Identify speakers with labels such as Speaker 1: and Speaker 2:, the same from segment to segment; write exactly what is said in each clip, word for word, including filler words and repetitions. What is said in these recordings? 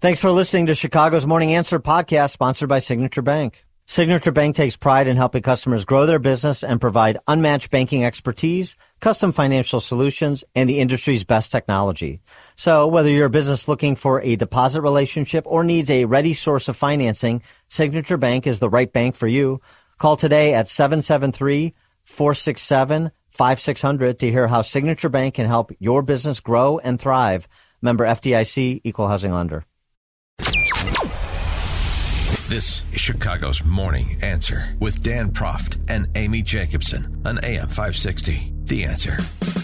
Speaker 1: Thanks for listening to Chicago's Morning Answer podcast, sponsored by Signature Bank. Signature Bank takes pride in helping customers grow their business and provide unmatched banking expertise, custom financial solutions, and the industry's best technology. So whether you're a business looking for a deposit relationship or needs a ready source of financing, Signature Bank is the right bank for you. Call today at seven seven three, four six seven, five six zero zero to hear how Signature Bank can help your business grow and thrive. Member F D I C, Equal Housing Lender.
Speaker 2: This is Chicago's Morning Answer with Dan Proft and Amy Jacobson on A M five sixty. The Answer.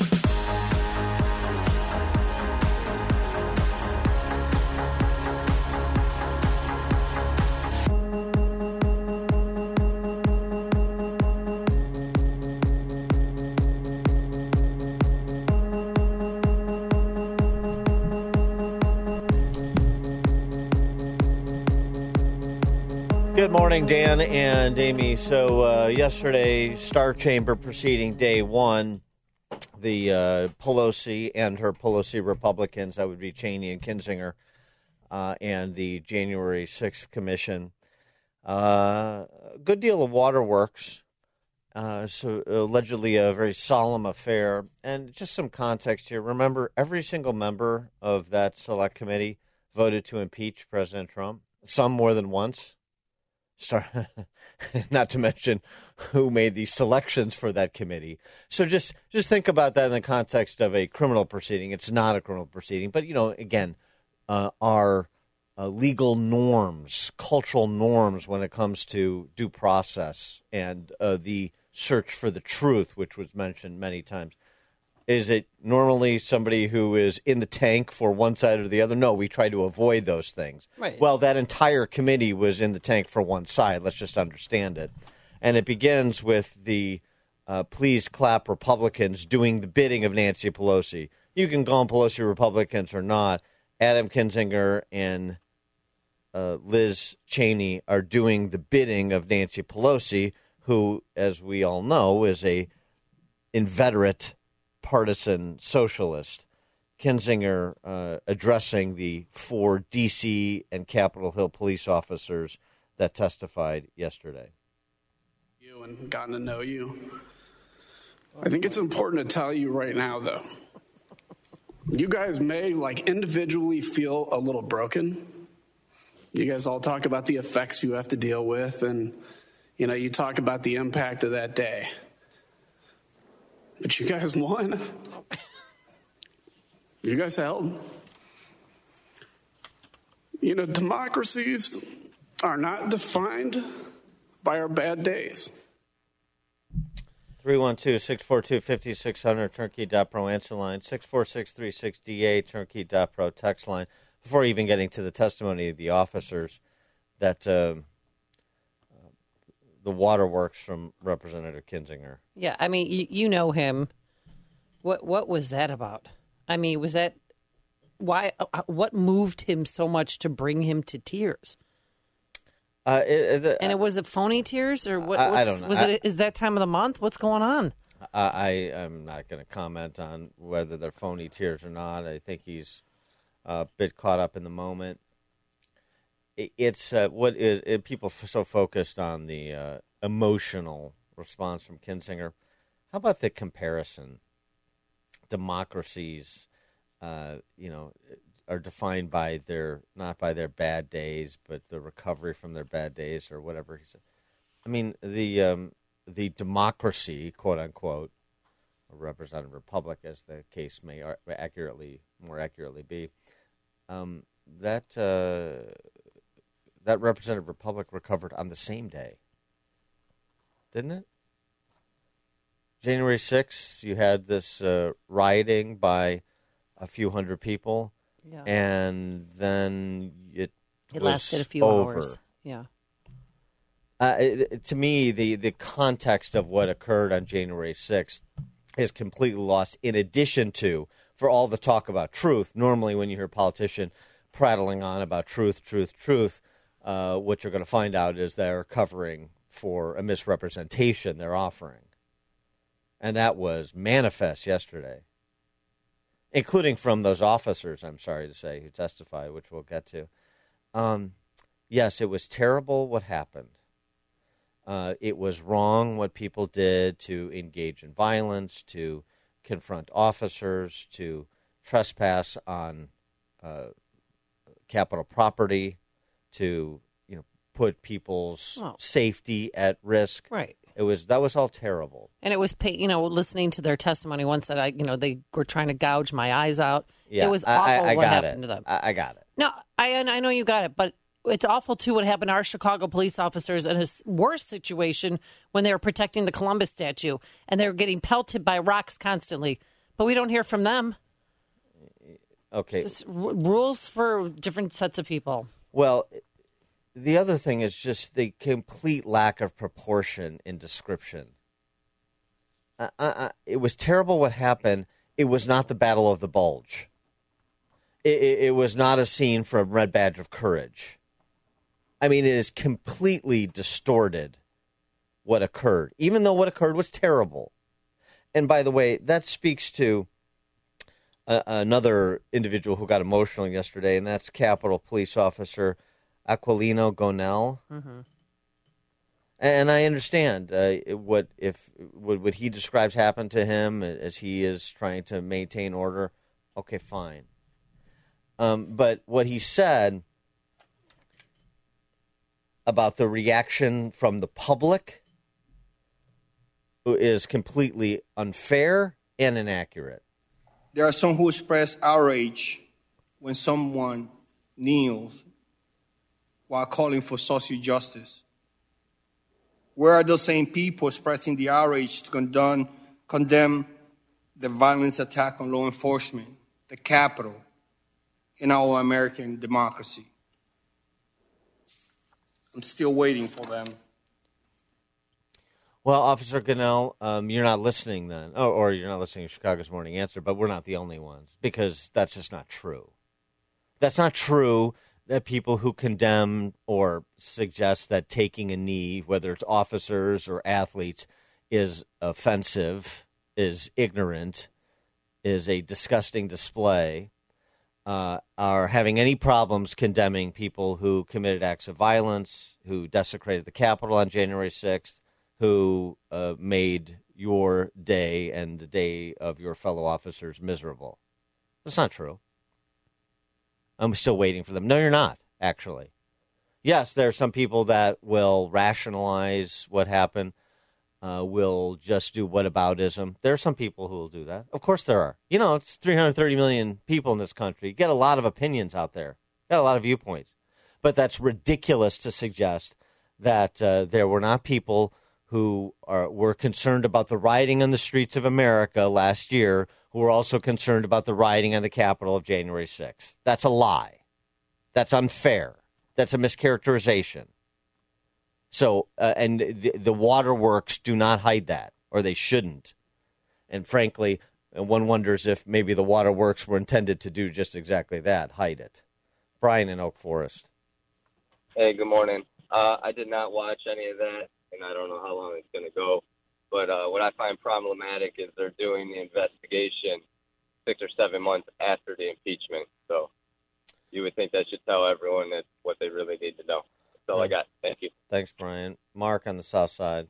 Speaker 1: Good morning, Dan and Amy. So uh, yesterday, Star Chamber proceeding day one, the uh, Pelosi and her Pelosi Republicans, that would be Cheney and Kinzinger, uh, and the January sixth Commission. Uh, a good deal of waterworks, uh, so allegedly a very solemn affair. And just some context here. Remember, every single member of that select committee voted to impeach President Trump, some more than once. Start, not to mention who made the selections for that committee. So just just think about that in the context of a criminal proceeding. It's not a criminal proceeding, but, you know, again, uh, our uh, legal norms, cultural norms when it comes to due process and uh, the search for the truth, which was mentioned many times. Is it normally somebody who is in the tank for one side or the other? No, we try to avoid those things.
Speaker 3: Right.
Speaker 1: Well, that entire committee was in the tank for one side. Let's just understand it. And it begins with the uh, please clap Republicans doing the bidding of Nancy Pelosi. You can call them Pelosi Republicans or not. Adam Kinzinger and uh, Liz Cheney are doing the bidding of Nancy Pelosi, who, as we all know, is a inveterate partisan socialist. Kinzinger uh, addressing the four D C and Capitol Hill police officers that testified yesterday.
Speaker 4: You and gotten to know you. I think it's important to tell you right now, though. You guys may, like, individually feel a little broken. You guys all talk about the effects you have to deal with, and, you know, you talk about the impact of that day. But you guys won. You guys held. You know, democracies are not defined by our bad days.
Speaker 1: three one two, six four two, five six zero zero, turnkey dot pro answer line, six four six three six D A, turnkey dot pro text line. Before even getting to the testimony of the officers, that uh, the waterworks from Representative Kinzinger.
Speaker 3: Yeah, I mean, you, you know him. What what was that about? I mean, was that why? What moved him so much to bring him to tears?
Speaker 1: Uh, it, it,
Speaker 3: and it was it phony tears or what?
Speaker 1: I, I don't know.
Speaker 3: Was
Speaker 1: I,
Speaker 3: it is that time of the month? What's going on?
Speaker 1: I, I am not going to comment on whether they're phony tears or not. I think he's a bit caught up in the moment. It, it's uh, what is it, people f- so focused on the uh, emotional response from Kinzinger. How about the comparison? Democracies, uh, you know, are defined by their not by their bad days, but the recovery from their bad days, or whatever he said. I mean, the um, the democracy, quote unquote, a representative republic, as the case may ar- accurately more accurately be, um, that uh, that representative republic recovered on the same day, didn't it? January sixth, you had this uh, rioting by a few hundred people,
Speaker 3: yeah.
Speaker 1: and then it,
Speaker 3: it
Speaker 1: was
Speaker 3: lasted a few
Speaker 1: over.
Speaker 3: hours. Yeah.
Speaker 1: Uh, it, to me, the, the context of what occurred on January sixth is completely lost, in addition to, for all the talk about truth, normally when you hear a politician prattling on about truth, truth, truth, uh, what you're going to find out is they're covering for a misrepresentation they're offering. And that was manifest yesterday, including from those officers, I'm sorry to say, who testified, which we'll get to. Um, yes, it was terrible what happened. Uh, it was wrong what people did to engage in violence, to confront officers, to trespass on uh, Capitol property, to you know put people's
Speaker 3: Oh.
Speaker 1: safety at risk.
Speaker 3: Right.
Speaker 1: It was that was all terrible.
Speaker 3: And it was, pay, you know, listening to their testimony. One said, I, you know, they were trying to gouge my eyes out.
Speaker 1: Yeah,
Speaker 3: It was
Speaker 1: I,
Speaker 3: awful
Speaker 1: I, I
Speaker 3: what
Speaker 1: got
Speaker 3: happened
Speaker 1: it.
Speaker 3: to them.
Speaker 1: I, I got it.
Speaker 3: No, I I know you got it, but it's awful too what happened to our Chicago police officers in a s- worse situation when they were protecting the Columbus statue and they were getting pelted by rocks constantly. But we don't hear from them.
Speaker 1: Okay.
Speaker 3: Just r- rules for different sets of people.
Speaker 1: Well, the other thing is just the complete lack of proportion in description. Uh, uh, it was terrible what happened. It was not the Battle of the Bulge. It, it, it was not a scene from Red Badge of Courage. I mean, it is completely distorted what occurred, even though what occurred was terrible. And by the way, that speaks to a, another individual who got emotional yesterday, and that's Capitol Police Officer Aquilino Gonell.
Speaker 3: Mm-hmm.
Speaker 1: And I understand uh, what if what, what he describes happened to him as he is trying to maintain order. Okay, fine. Um, but what he said about the reaction from the public is completely unfair and inaccurate.
Speaker 5: There are some who express outrage when someone kneels while calling for social justice. Where are those same people expressing the outrage to condemn, condemn the violence attack on law enforcement, the Capitol, and our American democracy? I'm still waiting for them.
Speaker 1: Well, Officer Gonell, um, you're not listening then, or, or you're not listening to Chicago's Morning Answer, but we're not the only ones, because that's just not true. That's not true that people who condemn or suggest that taking a knee, whether it's officers or athletes, is offensive, is ignorant, is a disgusting display, uh, are having any problems condemning people who committed acts of violence, who desecrated the Capitol on January sixth, who uh, made your day and the day of your fellow officers miserable. That's not true. I'm still waiting for them. No, you're not, actually. Yes, there are some people that will rationalize what happened, uh, will just do whataboutism. There are some people who will do that. Of course there are. You know, it's three hundred thirty million people in this country. You get a lot of opinions out there. You get a lot of viewpoints. But that's ridiculous to suggest that uh, there were not people who are, were concerned about the rioting on the streets of America last year, who were also concerned about the rioting on the Capitol of January sixth. That's a lie. That's unfair. That's a mischaracterization. So, uh, and the, the waterworks do not hide that, or they shouldn't. And frankly, one wonders if maybe the waterworks were intended to do just exactly that, hide it. Brian in Oak Forest.
Speaker 6: Hey, good morning. Uh, I did not watch any of that, and I don't know how long it's going to go. But uh, what I find problematic is they're doing the investigation six or seven months after the impeachment. So you would think that should tell everyone that what they really need to know. That's all I got. Thank you.
Speaker 1: Thanks, Brian. Mark on the south side.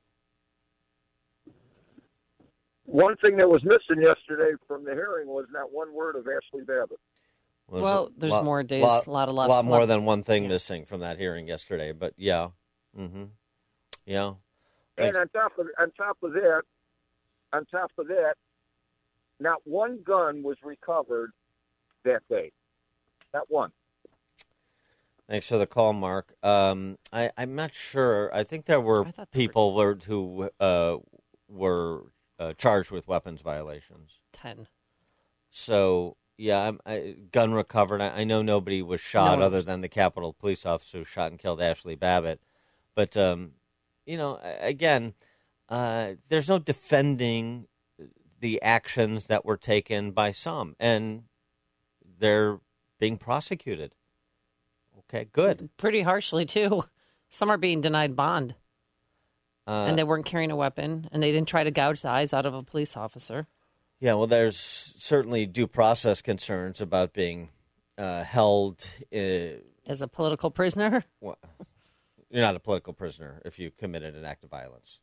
Speaker 7: One thing that was missing yesterday from the hearing was not one word of Ashley Babbitt.
Speaker 1: Well,
Speaker 3: Well,
Speaker 1: a
Speaker 3: there's
Speaker 1: lot-
Speaker 3: more days,
Speaker 1: lot,
Speaker 3: a lot of
Speaker 1: A
Speaker 3: left.
Speaker 1: lot more
Speaker 3: left.
Speaker 1: than one thing missing from that hearing yesterday, but yeah. Mm-hmm. Yeah.
Speaker 7: And on top of on top of that, on top of that, not one gun was recovered that day. Not one.
Speaker 1: Thanks for the call, Mark. Um, I, I'm not sure. I think there were
Speaker 3: I thought there
Speaker 1: people were, who uh, were uh, charged with weapons violations.
Speaker 3: Ten.
Speaker 1: So, yeah, I'm, I, gun recovered. I, I know nobody was shot
Speaker 3: one
Speaker 1: other
Speaker 3: was-
Speaker 1: than the Capitol police officer who shot and killed Ashley Babbitt. But, um, you know, a- again, uh, there's no defending the actions that were taken by some, and they're being prosecuted. Okay, good.
Speaker 3: Pretty harshly, too. Some are being denied bond,
Speaker 1: Uh,
Speaker 3: and they weren't carrying a weapon, and they didn't try to gouge the eyes out of a police officer.
Speaker 1: Yeah, well, there's certainly due process concerns about being uh, held uh,
Speaker 3: As a political prisoner?
Speaker 1: Well, you're not a political prisoner if you committed an act of violence.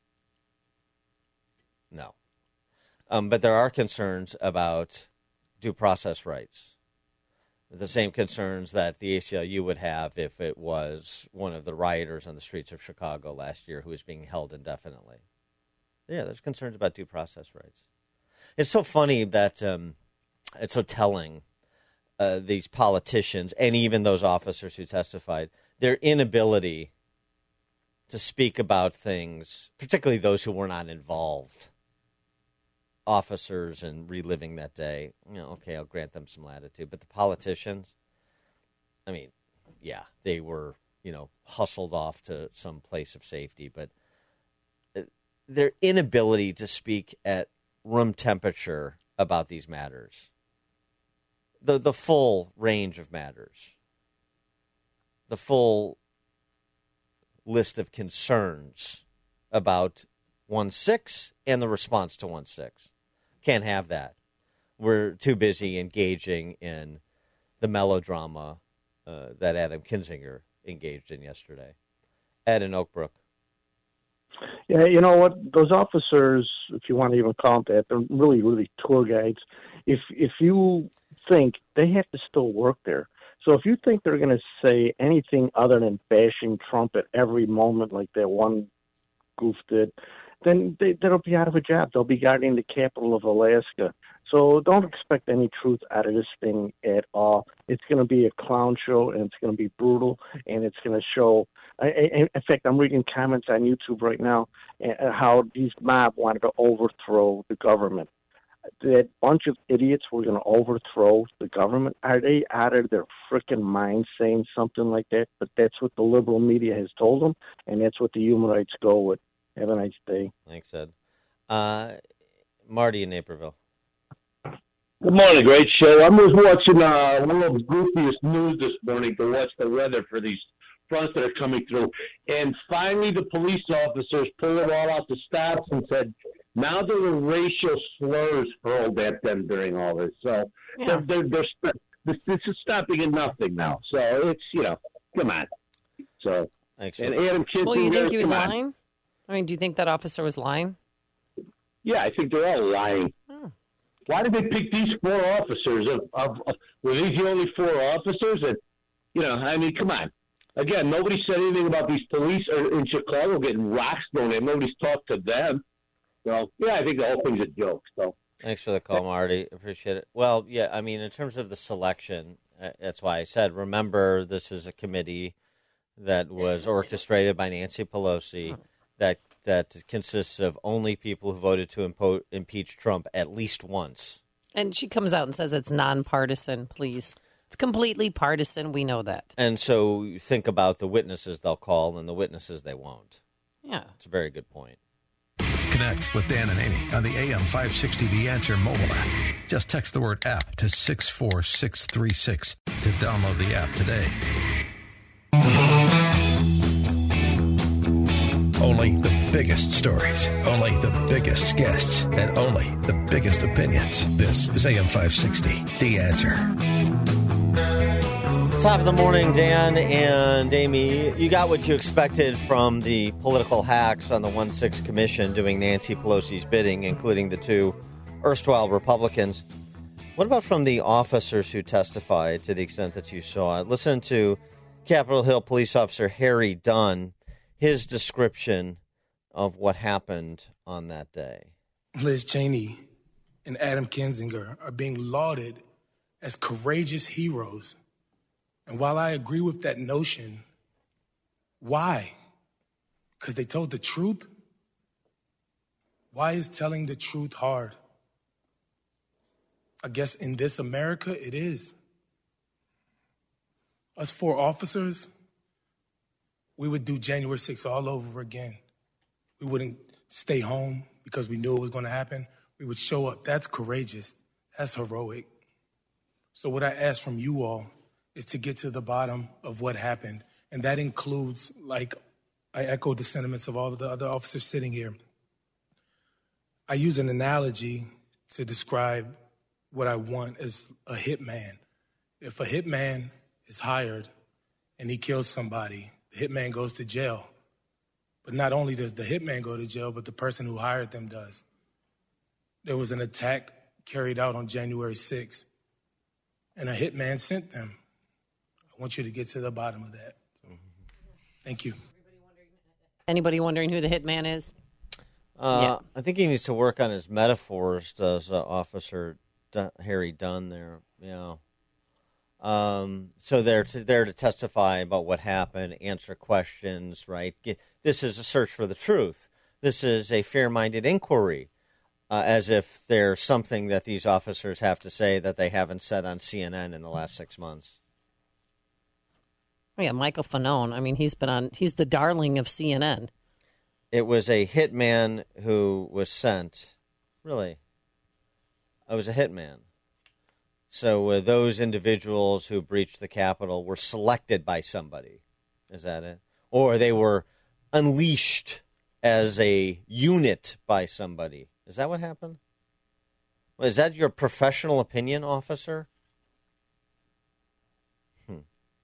Speaker 1: No. Um, but there are concerns about due process rights. The same concerns that the A C L U would have if it was one of the rioters on the streets of Chicago last year who was being held indefinitely. Yeah, there's concerns about due process rights. It's so funny that um, it's so telling, uh, these politicians and even those officers who testified, their inability to speak about things, particularly those who were not involved, officers and reliving that day. You know, okay, I'll grant them some latitude. But the politicians, I mean, yeah, they were, you know, hustled off to some place of safety. But their inability to speak at room temperature about these matters, the the full range of matters, the full list of concerns about one six and the response to one six. Can't have that. We're too busy engaging in the melodrama uh, that Adam Kinzinger engaged in yesterday. Ed in Oak Brook.
Speaker 8: Yeah, you know what? Those officers, if you want to even call them that, they're really, really tour guides. If if you think they have to still work there, so if you think they're going to say anything other than bashing Trump at every moment like that one goof did, then they, they'll be out of a job. They'll be guarding the capital of Alaska. So don't expect any truth out of this thing at all. It's going to be a clown show, and it's going to be brutal, and it's going to show. I, I, in fact, I'm reading comments on YouTube right now uh, how these mob wanted to overthrow the government. That bunch of idiots were going to overthrow the government. Are they out of their freaking minds saying something like that? But that's what the liberal media has told them, and that's what the human rights go with. Have a nice day.
Speaker 1: Thanks, Ed. Uh, Marty in Naperville.
Speaker 9: Good morning, great show. I was watching uh, one of the goofiest news this morning to watch the weather for these fronts that are coming through. And finally, the police officers pulled it all out the stops and said, now there were racial slurs hurled at them during all this. So yeah. they're, they're, they're, this is stopping at nothing now. So it's, you know, come on. So,
Speaker 1: Thanks,
Speaker 9: and Adam Kinzinger,
Speaker 3: well, you think he was lying?
Speaker 9: On.
Speaker 3: I mean, do you think that officer was lying?
Speaker 9: Yeah, I think they're all lying. Oh. Why did they pick these four officers? Of, of, of were these the only four officers? And you know, I mean, come on. Again, nobody said anything about these police in Chicago getting rocks thrown at. Nobody's talked to them. So yeah, I think the whole thing's a joke. So
Speaker 1: thanks for the call, Marty. Appreciate it. Well, yeah, I mean, in terms of the selection, that's why I said, remember, this is a committee that was orchestrated by Nancy Pelosi. That that consists of only people who voted to impo- impeach Trump at least once.
Speaker 3: And she comes out and says it's nonpartisan, please. It's completely partisan. We know that.
Speaker 1: And so you think about the witnesses they'll call and the witnesses they won't.
Speaker 3: Yeah.
Speaker 1: It's a very good point.
Speaker 2: Connect with Dan and Amy on the A M five sixty The Answer mobile app. Just text the word app to six four six three six to download the app today. Only the biggest stories, only the biggest guests, and only the biggest opinions. This is A M five sixty, The Answer.
Speaker 1: Top of the morning, Dan and Amy. You got what you expected from the political hacks on the one six Commission doing Nancy Pelosi's bidding, including the two erstwhile Republicans. What about from the officers who testified, to the extent that you saw it? Listen to Capitol Hill police officer Harry Dunn. His description of what happened on that day.
Speaker 10: Liz Cheney and Adam Kinzinger are being lauded as courageous heroes. And while I agree with that notion, why? Because they told the truth? Why is telling the truth hard? I guess in this America, it is. Us four officers, we would do January sixth all over again. We wouldn't stay home because we knew it was going to happen. We would show up. That's courageous. That's heroic. So what I ask from you all is to get to the bottom of what happened. And that includes, like, I echo the sentiments of all of the other officers sitting here. I use an analogy to describe what I want as a hitman. If a hitman is hired and he kills somebody, the hitman goes to jail. But not only does the hitman go to jail, but the person who hired them does. There was an attack carried out on January sixth, and a hitman sent them. I want you to get to the bottom of that. Thank you.
Speaker 3: Anybody wondering who the hitman is?
Speaker 1: Uh,
Speaker 3: Yeah.
Speaker 1: I think he needs to work on his metaphors, does uh, Officer D- Harry Dunn there. Yeah. Um, so they're to, they're to testify about what happened, answer questions, right? Get, this is a search for the truth. This is a fair-minded inquiry, uh, as if there's something that these officers have to say that they haven't said on C N N in the last six months.
Speaker 3: Oh, yeah, Michael Fanone. I mean, he's been on. He's the darling of C N N.
Speaker 1: It was a hitman who was sent. Really? It was a hitman. So uh, those individuals who breached the Capitol were selected by somebody. Is that it? Or they were unleashed as a unit by somebody. Is that what happened? Well, is that your professional opinion, officer? Hmm.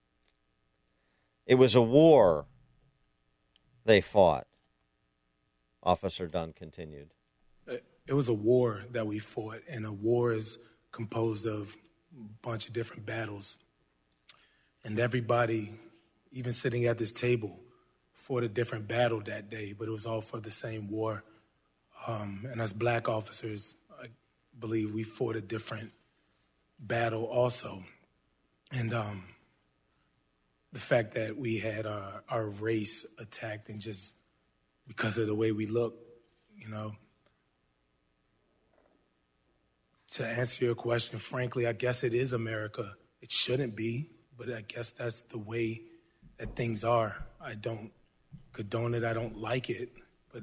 Speaker 1: It was a war they fought. Officer Dunn continued.
Speaker 10: It was a war that we fought, and a war is composed of a bunch of different battles. And everybody, even sitting at this table, fought a different battle that day, but it was all for the same war. Um, and as black officers, I believe we fought a different battle also. And um, the fact that we had our, our race attacked and just because of the way we look, you know. To answer your question, frankly, I guess it is America. It shouldn't be, but I guess that's the way that things are. I don't condone it. I don't like it, but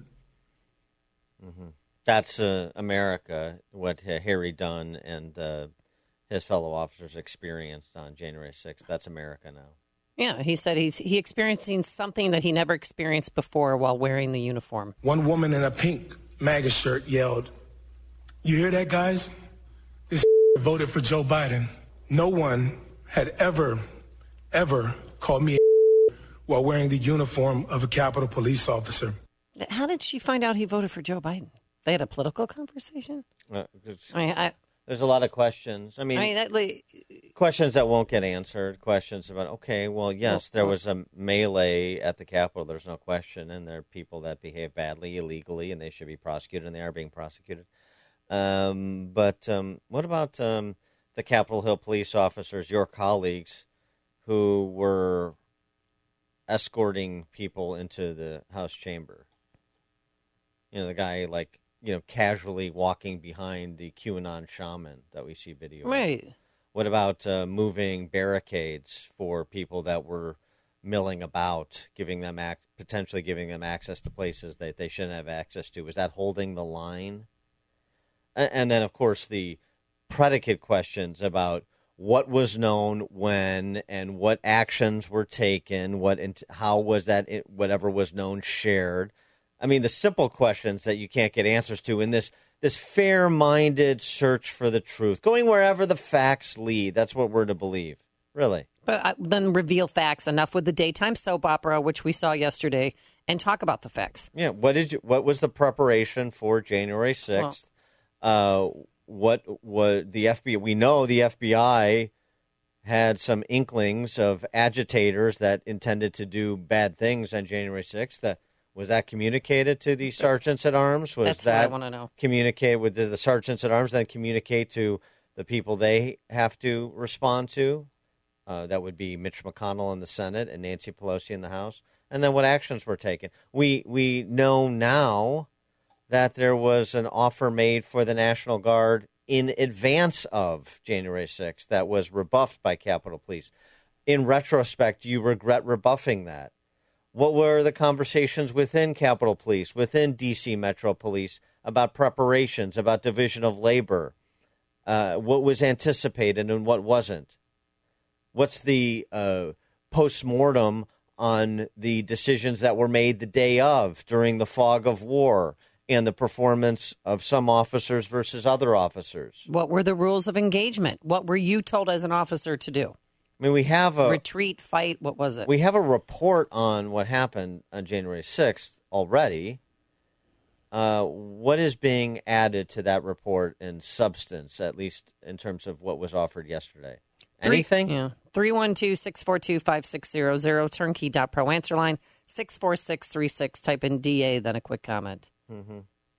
Speaker 1: mm-hmm. That's uh, America, what uh, Harry Dunn and uh, his fellow officers experienced on January sixth. That's America now.
Speaker 3: Yeah, he said he's he experiencing something that he never experienced before while wearing the uniform.
Speaker 10: One woman in a pink MAGA shirt yelled, "You hear that, guys? This voted for Joe Biden. No one had ever, ever called me while wearing the uniform of a Capitol Police officer."
Speaker 3: How did she find out he voted for Joe Biden? They had a political conversation?
Speaker 1: Uh,
Speaker 3: I mean, I,
Speaker 1: There's a lot of questions. I mean,
Speaker 3: I mean that, like,
Speaker 1: questions that won't get answered. Questions about, okay, well, yes, there was a melee at the Capitol. There's no question. And there are people that behave badly, illegally, and they should be prosecuted, and they are being prosecuted. Um, but um, what about um, the Capitol Hill police officers, your colleagues, who were escorting people into the House chamber? You know, the guy, like, you know, casually walking behind the QAnon shaman that we see video of.
Speaker 3: Right.
Speaker 1: What about uh, moving barricades for people that were milling about, giving them ac- potentially giving them access to places that they shouldn't have access to? Was that holding the line? A- and then, of course, the predicate questions about what was known when and what actions were taken, what int- how was that it, whatever was known shared. I mean, the simple questions that you can't get answers to in this this fair-minded search for the truth, going wherever the facts lead. That's what we're to believe, really.
Speaker 3: But uh, then reveal facts. Enough with the daytime soap opera, which we saw yesterday, and talk about the facts.
Speaker 1: Yeah. What did you? What was the preparation for January sixth? Well, uh, what was the F B I? We know the F B I had some inklings of agitators that intended to do bad things on January sixth. That Was that communicated to the sergeants at arms? Was
Speaker 3: That's
Speaker 1: that
Speaker 3: what I want to know.
Speaker 1: Communicate with the, the sergeants at arms, then communicate to the people they have to respond to? Uh, that would be Mitch McConnell in the Senate and Nancy Pelosi in the House. And then what actions were taken? We we know now that there was an offer made for the National Guard in advance of January sixth that was rebuffed by Capitol Police. In retrospect, you regret rebuffing that. What were the conversations within Capitol Police, within D C Metro Police, about preparations, about division of labor? Uh, what was anticipated and what wasn't? What's the uh, post-mortem on the decisions that were made the day of during the fog of war and the performance of some officers versus other officers?
Speaker 3: What were the rules of engagement? What were you told as an officer to do?
Speaker 1: I mean, we have a
Speaker 3: retreat, fight. What was it?
Speaker 1: We have a report on what happened on January sixth already. Uh, what is being added to that report in substance, at least in terms of what was offered yesterday? Anything?
Speaker 3: Three, yeah. three one two, six four two, five six zero zero, turnkey dot pro, answer line six four six three six. Type in D A, then a quick comment.
Speaker 1: Mm-hmm.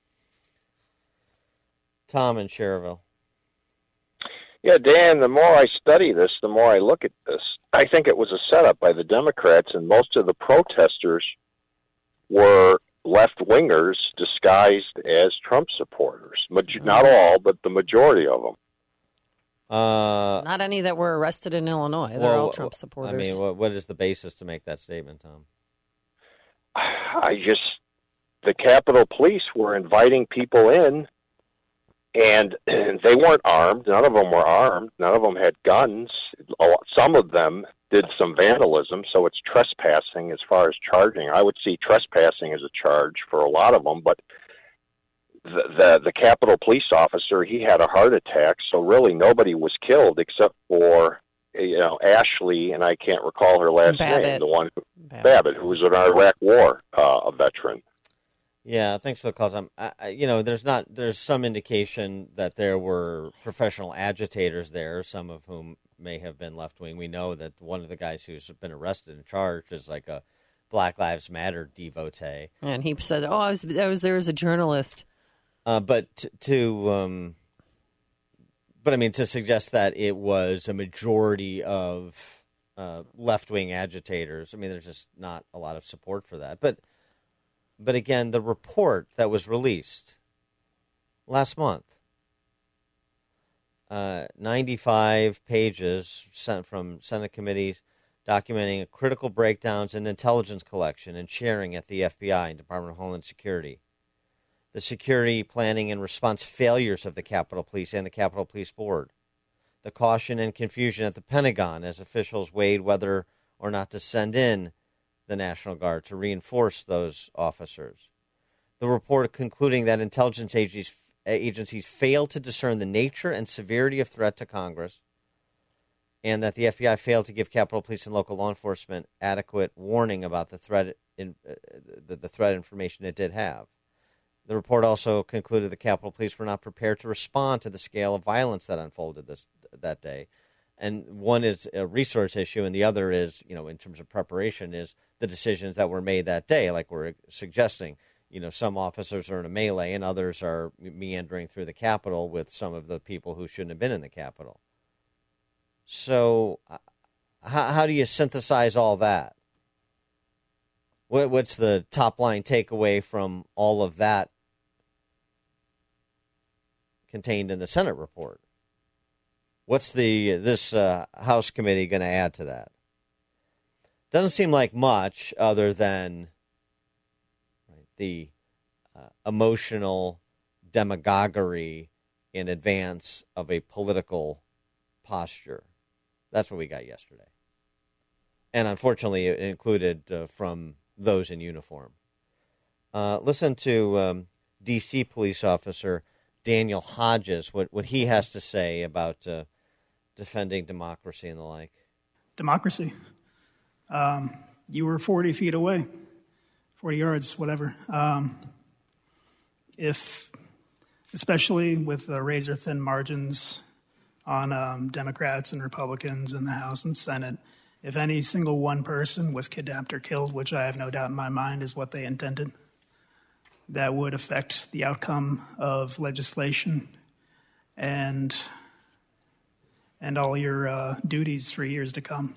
Speaker 1: Tom in Cherville.
Speaker 11: Yeah, Dan, the more I study this, the more I look at this. I think it was a setup by the Democrats, and most of the protesters were left-wingers disguised as Trump supporters. Maj- not all, but the majority of them.
Speaker 1: Uh,
Speaker 3: Not any that were arrested in Illinois. They're
Speaker 1: well,
Speaker 3: all Trump supporters.
Speaker 1: I mean, what, what is the basis to make that statement, Tom?
Speaker 11: I just, the Capitol Police were inviting people in, and they weren't armed. None of them were armed. None of them had guns. Some of them did some vandalism, so it's trespassing as far as charging. I would see trespassing as a charge for a lot of them, but the, the, the Capitol Police officer, he had a heart attack, so really nobody was killed except for, you know, Ashley, and I can't recall her last
Speaker 3: Babbitt.
Speaker 11: name, the one, who,
Speaker 3: Babbitt.
Speaker 11: Babbitt, who was an Iraq War uh, a veteran.
Speaker 1: Yeah, thanks for the call, Tom. I, I, you know, there's not there's some indication that there were professional agitators there, some of whom may have been left wing. We know that one of the guys who's been arrested and charged is like a Black Lives Matter devotee.
Speaker 3: And he said, "Oh, I was I was there as a journalist."
Speaker 1: Uh, but t- to, um, but I mean, to suggest that it was a majority of uh, left wing agitators, I mean, there's just not a lot of support for that. But. But again, the report that was released last month, uh, ninety-five pages sent from Senate committees documenting critical breakdowns in intelligence collection and sharing at the F B I and Department of Homeland Security, the security planning and response failures of the Capitol Police and the Capitol Police Board, the caution and confusion at the Pentagon as officials weighed whether or not to send in the National Guard to reinforce those officers. The report concluding that intelligence agencies, agencies failed to discern the nature and severity of threat to Congress, and that the F B I failed to give Capitol Police and local law enforcement adequate warning about the threat in, uh, the, the threat information it did have. The report also concluded the Capitol Police were not prepared to respond to the scale of violence that unfolded this that day. And one is a resource issue, and the other is, you know, in terms of preparation, is the decisions that were made that day, like we're suggesting. You know, some officers are in a melee and others are meandering through the Capitol with some of the people who shouldn't have been in the Capitol. So uh, how, how do you synthesize all that? What, what's the top-line takeaway from all of that contained in the Senate report? What's the this uh, House committee going to add to that? Doesn't seem like much other than right, the uh, emotional demagoguery in advance of a political posture. That's what we got yesterday. And unfortunately, it included uh, from those in uniform. Uh, listen to um, D C police officer Daniel Hodges, what, what he has to say about uh, defending democracy and the like.
Speaker 12: Democracy. Um, you were forty feet away, forty yards, whatever. Um, if, especially with the razor-thin margins on um, Democrats and Republicans in the House and Senate, if any single one person was kidnapped or killed, which I have no doubt in my mind is what they intended, that would affect the outcome of legislation and and all your uh, duties for years to come.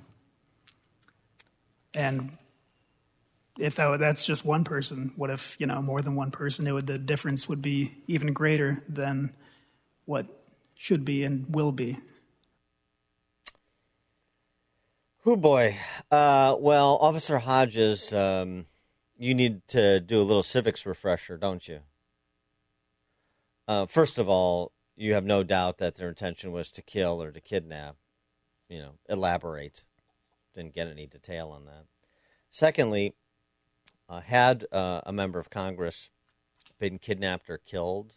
Speaker 12: And if that, that's just one person, what if, you know, more than one person? It would, the difference would be even greater than what should be and will be.
Speaker 1: Oh, boy. Uh, well, Officer Hodges, um, you need to do a little civics refresher, don't you? Uh, first of all, you have no doubt that their intention was to kill or to kidnap. You know, elaborate. Didn't get any detail on that. Secondly, uh, had uh, a member of Congress been kidnapped or killed,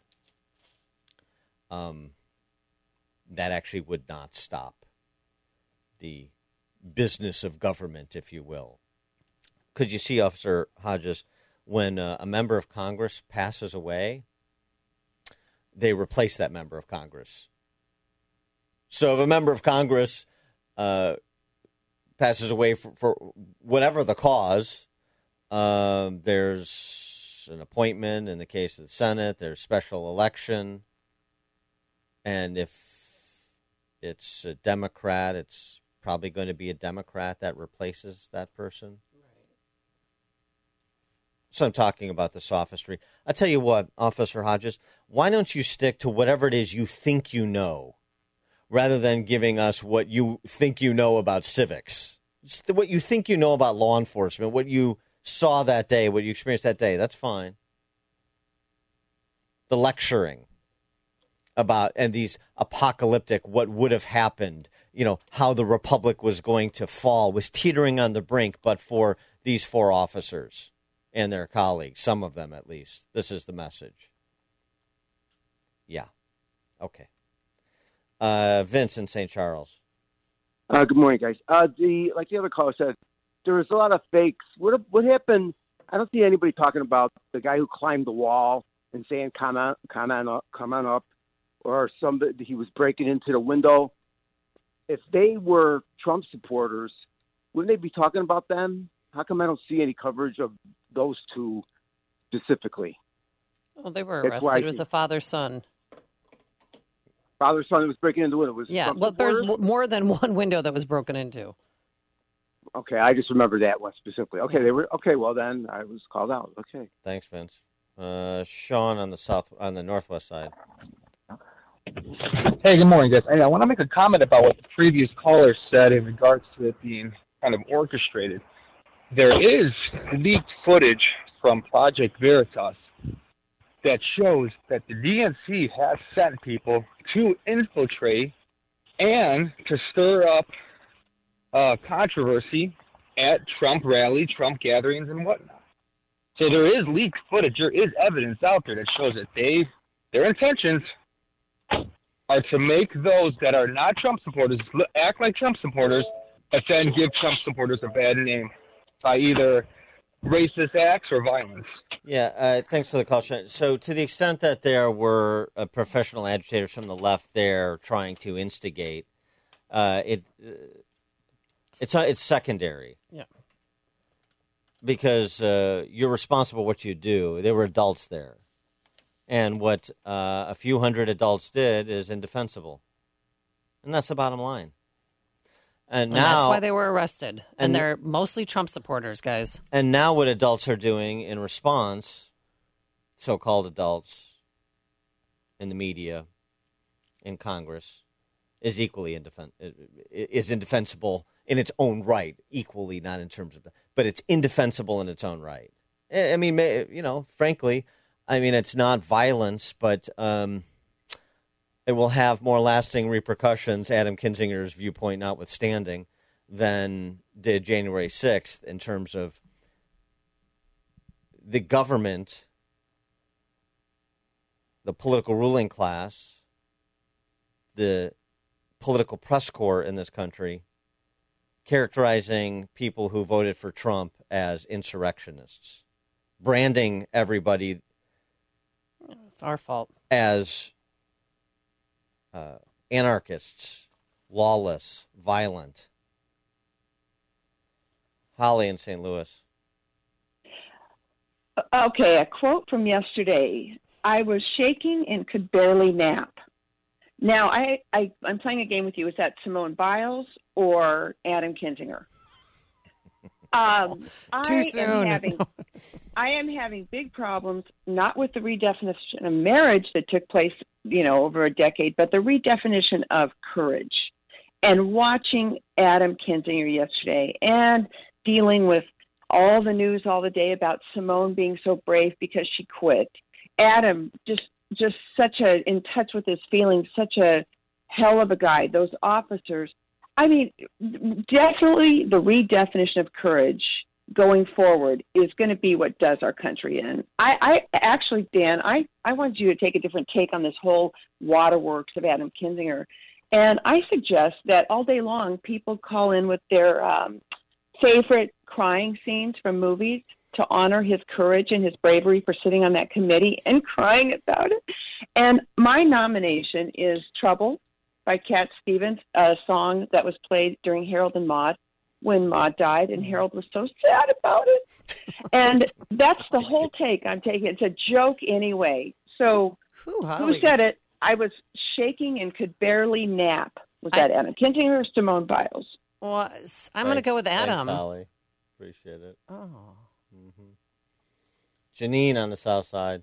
Speaker 1: um, that actually would not stop the business of government, if you will. Could you see, Officer Hodges, when uh, a member of Congress passes away, they replace that member of Congress. So if a member of Congress uh, passes away for, for whatever the cause, uh, there's an appointment in the case of the Senate, there's special election, and if it's a Democrat, it's probably going to be a Democrat that replaces that person. So I'm talking about the sophistry. I'll tell you what, Officer Hodges, why don't you stick to whatever it is you think you know rather than giving us what you think you know about civics? Just what you think you know about law enforcement, what you saw that day, what you experienced that day, that's fine. The lecturing about and these apocalyptic, what would have happened, you know, how the republic was going to fall, was teetering on the brink, but for these four officers and their colleagues, some of them at least. This is the message. Yeah. Okay. Uh, Vince in Saint Charles.
Speaker 13: Uh, good morning, guys. Uh, the like the other caller said, there was a lot of fakes. What what happened? I don't see anybody talking about the guy who climbed the wall and saying "come on, come on up, come on up," or somebody he was breaking into the window. If they were Trump supporters, wouldn't they be talking about them? How come I don't see any coverage of those two specifically?
Speaker 3: Well, they were
Speaker 13: That's
Speaker 3: arrested. It was a father-son.
Speaker 13: Father-son that was breaking into the window. Was
Speaker 3: Yeah,
Speaker 13: Trump
Speaker 3: well, there's
Speaker 13: supporters?
Speaker 3: m- more than one window that was broken into.
Speaker 13: Okay, I just remember that one specifically. Okay, they were okay. Well, then I was called out. Okay,
Speaker 1: Thanks, Vince. Uh, Sean on the south, on the northwest side.
Speaker 14: Hey, good morning, guys. Hey, I want to make a comment about what the previous caller said in regards to it being kind of orchestrated. There is leaked footage from Project Veritas that shows that the D N C has sent people to infiltrate and to stir up uh, controversy at Trump rallies, Trump gatherings, and whatnot. So there is leaked footage. There is evidence out there that shows that they, their intentions are to make those that are not Trump supporters act like Trump supporters, but then give Trump supporters a bad name by either racist acts or violence.
Speaker 1: Yeah, uh, thanks for the call, Sean. So to the extent that there were uh, professional agitators from the left there trying to instigate, uh, it uh, it's uh, it's secondary.
Speaker 3: Yeah.
Speaker 1: Because uh, you're responsible for what you do. There were adults there. And what uh, a few hundred adults did is indefensible. And that's the bottom line. And,
Speaker 3: And
Speaker 1: now,
Speaker 3: that's why they were arrested. And,
Speaker 1: and-
Speaker 3: they're mostly Trump supporters, guys.
Speaker 1: And now what adults are doing in response, so-called adults in the media, in Congress, is equally indefen- is indefensible in its own right, equally, not in terms of, but it's indefensible in its own right. I mean, may- you know, frankly, I mean, it's not violence, but um, it will have more lasting repercussions, Adam Kinzinger's viewpoint notwithstanding, than did January sixth in terms of the government, the political ruling class, the political press corps in this country, characterizing people who voted for Trump as insurrectionists, branding everybody
Speaker 3: It's our fault.
Speaker 1: as uh, anarchists, lawless, violent. Holly in Saint Louis.
Speaker 15: Okay, a quote from yesterday. I was shaking and could barely nap. Now, I, I, I'm playing a game with you. Is that Simone Biles or Adam Kinzinger? Um,
Speaker 3: Too
Speaker 15: I
Speaker 3: soon.
Speaker 15: am having, I am having big problems, not with the redefinition of marriage that took place, you know, over a decade, but the redefinition of courage. And watching Adam Kinzinger yesterday and dealing with all the news all the day about Simone being so brave because she quit. Adam, just just such a in touch with his feelings, such a hell of a guy. Those officers. I mean, definitely the redefinition of courage going forward is going to be what does our country in. I, I actually, Dan, I, I wanted you to take a different take on this whole waterworks of Adam Kinzinger. And I suggest that all day long people call in with their um, favorite crying scenes from movies to honor his courage and his bravery for sitting on that committee and crying about it. And my nomination is Trouble by Cat Stevens, a song that was played during Harold and Maude when Maude died, and Harold was so sad about it. And that's the whole take I'm taking. It's a joke anyway. So
Speaker 3: Whew,
Speaker 15: who said it? I was shaking and could barely nap. Was that Adam Kinzinger or Simone Biles?
Speaker 3: Well, I'm going to go with Adam.
Speaker 1: Thanks, Holly. Appreciate it.
Speaker 3: Oh.
Speaker 1: Mm-hmm. Janine on the South Side.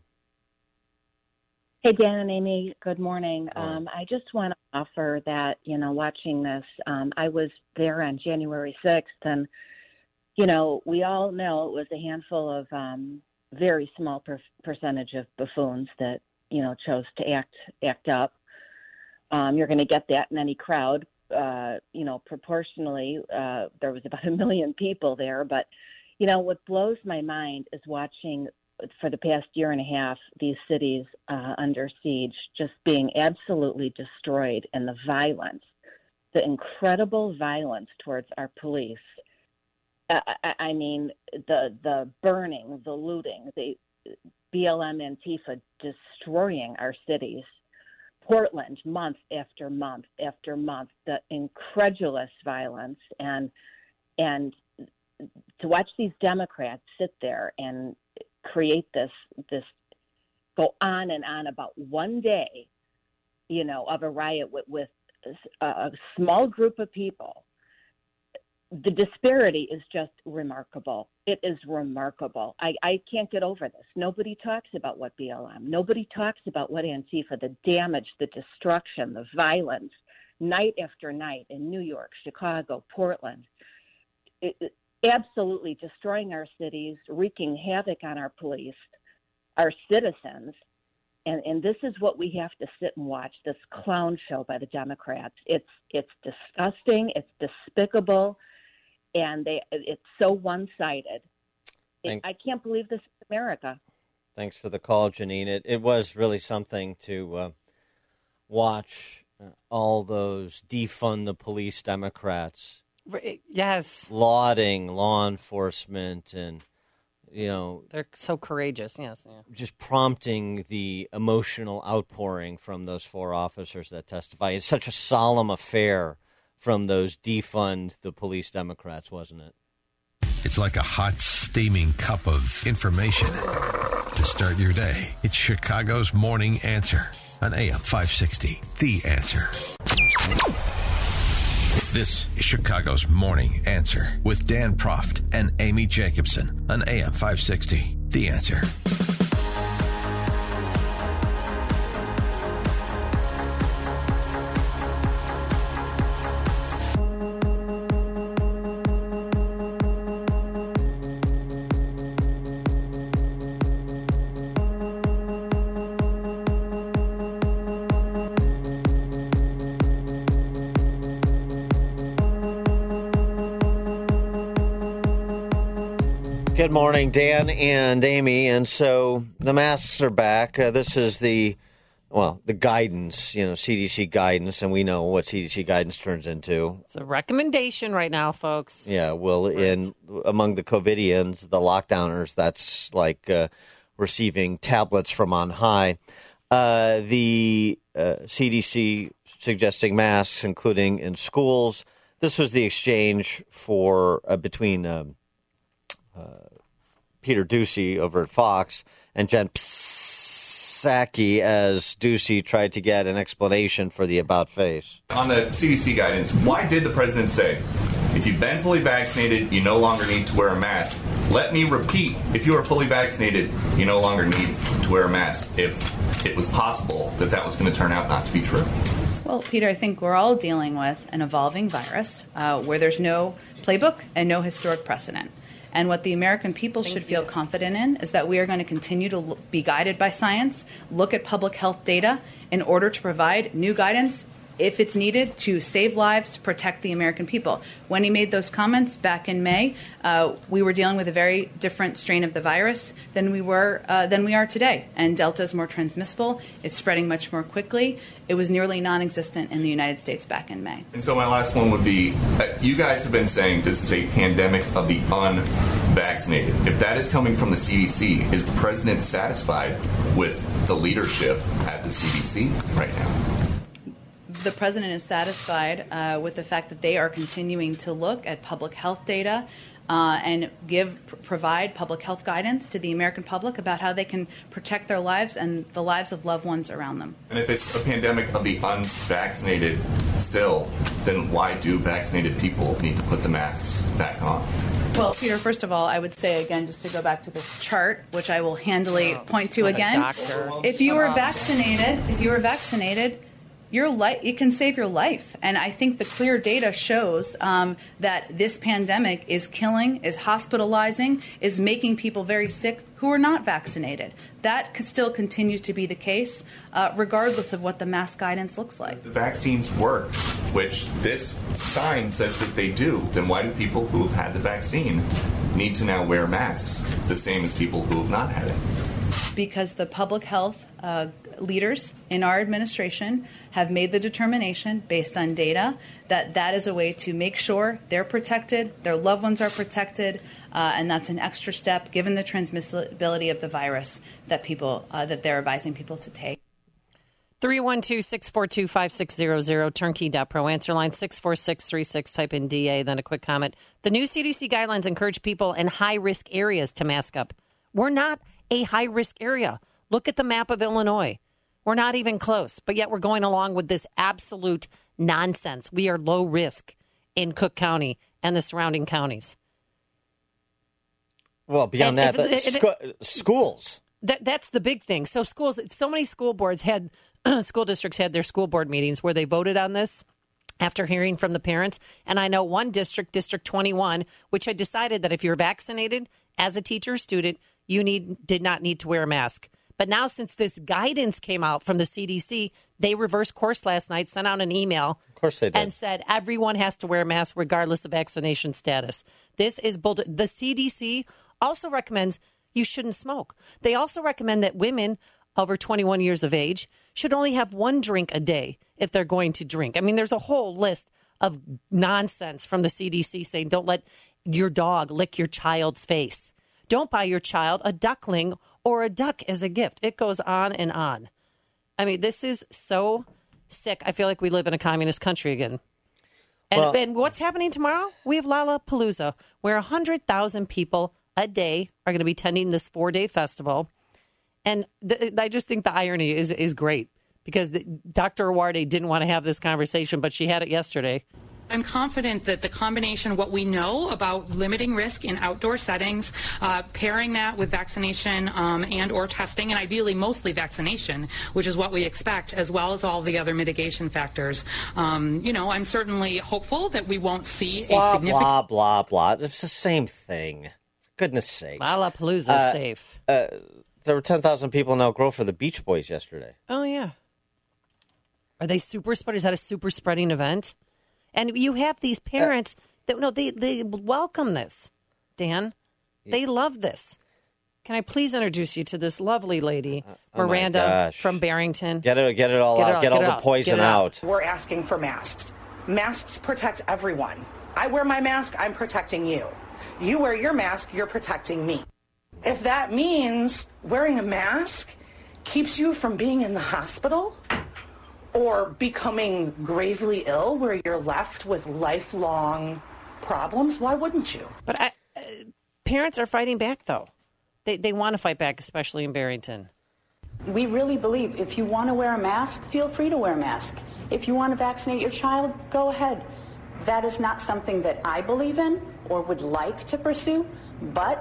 Speaker 16: Hey, Dan and Amy, good morning. Um, I just want to offer that, you know, watching this, um, I was there on January sixth, and, you know, we all know it was a handful of um, very small per- percentage of buffoons that, you know, chose to act act up. Um, you're going to get that in any crowd. Uh, you know, proportionally, uh, there was about a million people there. But, you know, what blows my mind is watching for the past year and a half these cities uh, under siege just being absolutely destroyed, and the violence, the incredible violence towards our police. Uh, I, I mean, the the burning, the looting, the B L M Antifa destroying our cities. Portland, month after month after month, the incredulous violence, and and to watch these Democrats sit there and create this this go on and on about one day, you know, of a riot with, with a, a small group of people. The disparity is just remarkable. It is remarkable. I, I can't get over this. Nobody talks about what B L M. Nobody talks about what Antifa, the damage, the destruction, the violence, night after night in New York, Chicago, Portland. It, it, absolutely destroying our cities, wreaking havoc on our police, our citizens. And, and this is what we have to sit and watch, this clown show by the Democrats. It's it's disgusting. It's despicable. And they it's so one-sided. It, I can't believe this is America.
Speaker 1: Thanks for the call, Janine. It, it was really something to uh, watch uh, all those defund the police Democrats.
Speaker 3: Yes.
Speaker 1: Lauding law enforcement and, you know.
Speaker 3: They're so courageous, yes. Yeah.
Speaker 1: Just prompting the emotional outpouring from those four officers that testify. It's such a solemn affair from those defund the police Democrats, wasn't it?
Speaker 2: It's like a hot, steaming cup of information to start your day. It's Chicago's Morning Answer on A M five sixty, The Answer. This is Chicago's Morning Answer with Dan Proft and Amy Jacobson on A M five sixty, The Answer.
Speaker 1: Good morning, Dan and Amy. And so the masks are back. Uh, this is the, well, the guidance, you know, C D C guidance, and we know what C D C guidance turns into.
Speaker 3: It's a recommendation right now, folks.
Speaker 1: Yeah, well, right. in among the COVIDians, the lockdowners, that's like uh, receiving tablets from on high. Uh, the uh, C D C suggesting masks, including in schools. This was the exchange for uh, between um, uh, Peter Doocy over at Fox and Jen Psaki as Doocy tried to get an explanation for the about face.
Speaker 17: On the C D C guidance, why did the president say, if you've been fully vaccinated, you no longer need to wear a mask? Let me repeat, if you are fully vaccinated, you no longer need to wear a mask. If it was possible that that was going to turn out not to be true.
Speaker 18: Well, Peter, I think we're all dealing with an evolving virus uh, where there's no playbook and no historic precedent. And what the American people Thank should you. feel confident in is that we are going to continue to look, be guided by science, look at public health data in order to provide new guidance if it's needed to save lives, protect the American people. When he made those comments back in May, uh, we were dealing with a very different strain of the virus than we were uh, than we are today. And Delta is more transmissible. It's spreading much more quickly. It was nearly non-existent in the United States back in May.
Speaker 17: And so my last one would be, uh, you guys have been saying this is a pandemic of the unvaccinated. If that is coming from the C D C, is the president satisfied with the leadership at the C D C right now?
Speaker 18: The president is satisfied uh, with the fact that they are continuing to look at public health data uh, and give pr- provide public health guidance to the American public about how they can protect their lives and the lives of loved ones around them.
Speaker 17: And if it's a pandemic of the unvaccinated still, then why do vaccinated people need to put the masks back on?
Speaker 18: Well, Peter, first of all, I would say again, just to go back to this chart, which I will handily oh, point to again. If you are vaccinated, if you are vaccinated, your life, it can save your life. And I think the clear data shows um, that this pandemic is killing, is hospitalizing, is making people very sick who are not vaccinated. That c- still continues to be the case, uh, regardless of what the mask guidance looks like.
Speaker 17: The vaccines work, which this sign says that they do. Then why do people who have had the vaccine need to now wear masks, the same as people who have not had it?
Speaker 18: Because the public health uh, leaders in our administration have made the determination based on data that that is a way to make sure they're protected, their loved ones are protected, uh, and that's an extra step given the transmissibility of the virus that people uh, that they're advising people to take.
Speaker 3: three one two, six four two, five six zero zero, turnkey dot pro. Answer line six four six three six. Type in D A, then a quick comment. The new C D C guidelines encourage people in high-risk areas to mask up. We're not a high-risk area. Look at the map of Illinois. We're not even close, but yet we're going along with this absolute nonsense. We are low risk in Cook County and the surrounding counties.
Speaker 1: Well, beyond
Speaker 3: And
Speaker 1: that,
Speaker 3: if-
Speaker 1: the
Speaker 3: if-
Speaker 1: sco- schools.
Speaker 3: That that's the big thing. So schools, so many school boards had, school districts had their school board meetings where they voted on this after hearing from the parents. And I know one district, District twenty-one, which had decided that if you're vaccinated as a teacher or student, you need did not need to wear a mask. But now, since this guidance came out from the C D C, they reversed course last night, sent out an email.
Speaker 1: Of course they did.
Speaker 3: And said everyone has to wear a mask regardless of vaccination status. This is bull. The C D C also recommends you shouldn't smoke. They also recommend that women over twenty-one years of age should only have one drink a day if they're going to drink. I mean, there's a whole list of nonsense from the C D C saying don't let your dog lick your child's face. Don't buy your child a duckling or a duck as a gift. It goes on and on. I mean, this is so sick. I feel like we live in a communist country again. And,
Speaker 1: Well-
Speaker 3: and what's happening tomorrow? We have Lollapalooza, where one hundred thousand people a day are going to be attending this four-day festival. And th- I just think the irony is is great because the, Doctor Awarde didn't want to have this conversation, but she had it yesterday.
Speaker 19: I'm confident that the combination of what we know about limiting risk in outdoor settings, uh, pairing that with vaccination um, and or testing, and ideally mostly vaccination, which is what we expect, as well as all the other mitigation factors. Um, you know, I'm certainly hopeful that we won't see a
Speaker 1: Blah,
Speaker 19: significant...
Speaker 1: blah, blah, blah. It's the same thing. For goodness sakes.
Speaker 3: Lollapalooza is
Speaker 1: Uh,
Speaker 3: safe.
Speaker 1: Uh, there were ten thousand people in Elk Grove for the Beach Boys yesterday.
Speaker 3: Oh, yeah. Are they super spread? Is that a super spreading event? And you have these parents that, no, they, they welcome this, Dan. They love this. Can I please introduce you to this lovely lady,
Speaker 1: oh my
Speaker 3: Miranda
Speaker 1: gosh.
Speaker 3: from Barrington?
Speaker 1: Get it, get it all
Speaker 3: Get it
Speaker 1: out.
Speaker 3: out,
Speaker 1: Get
Speaker 3: get
Speaker 1: all
Speaker 3: it
Speaker 1: the
Speaker 3: out,
Speaker 1: poison
Speaker 3: get it out.
Speaker 1: out.
Speaker 20: We're asking for masks. Masks protect everyone. I wear my mask, I'm protecting you. You wear your mask, you're protecting me. If that means wearing a mask keeps you from being in the hospital or becoming gravely ill where you're left with lifelong problems, why wouldn't you?
Speaker 3: But I, uh, parents are fighting back, though. They, they want to fight back, especially in Barrington.
Speaker 21: We really believe if you want to wear a mask, feel free to wear a mask. If you want to vaccinate your child, go ahead. That is not something that I believe in or would like to pursue, but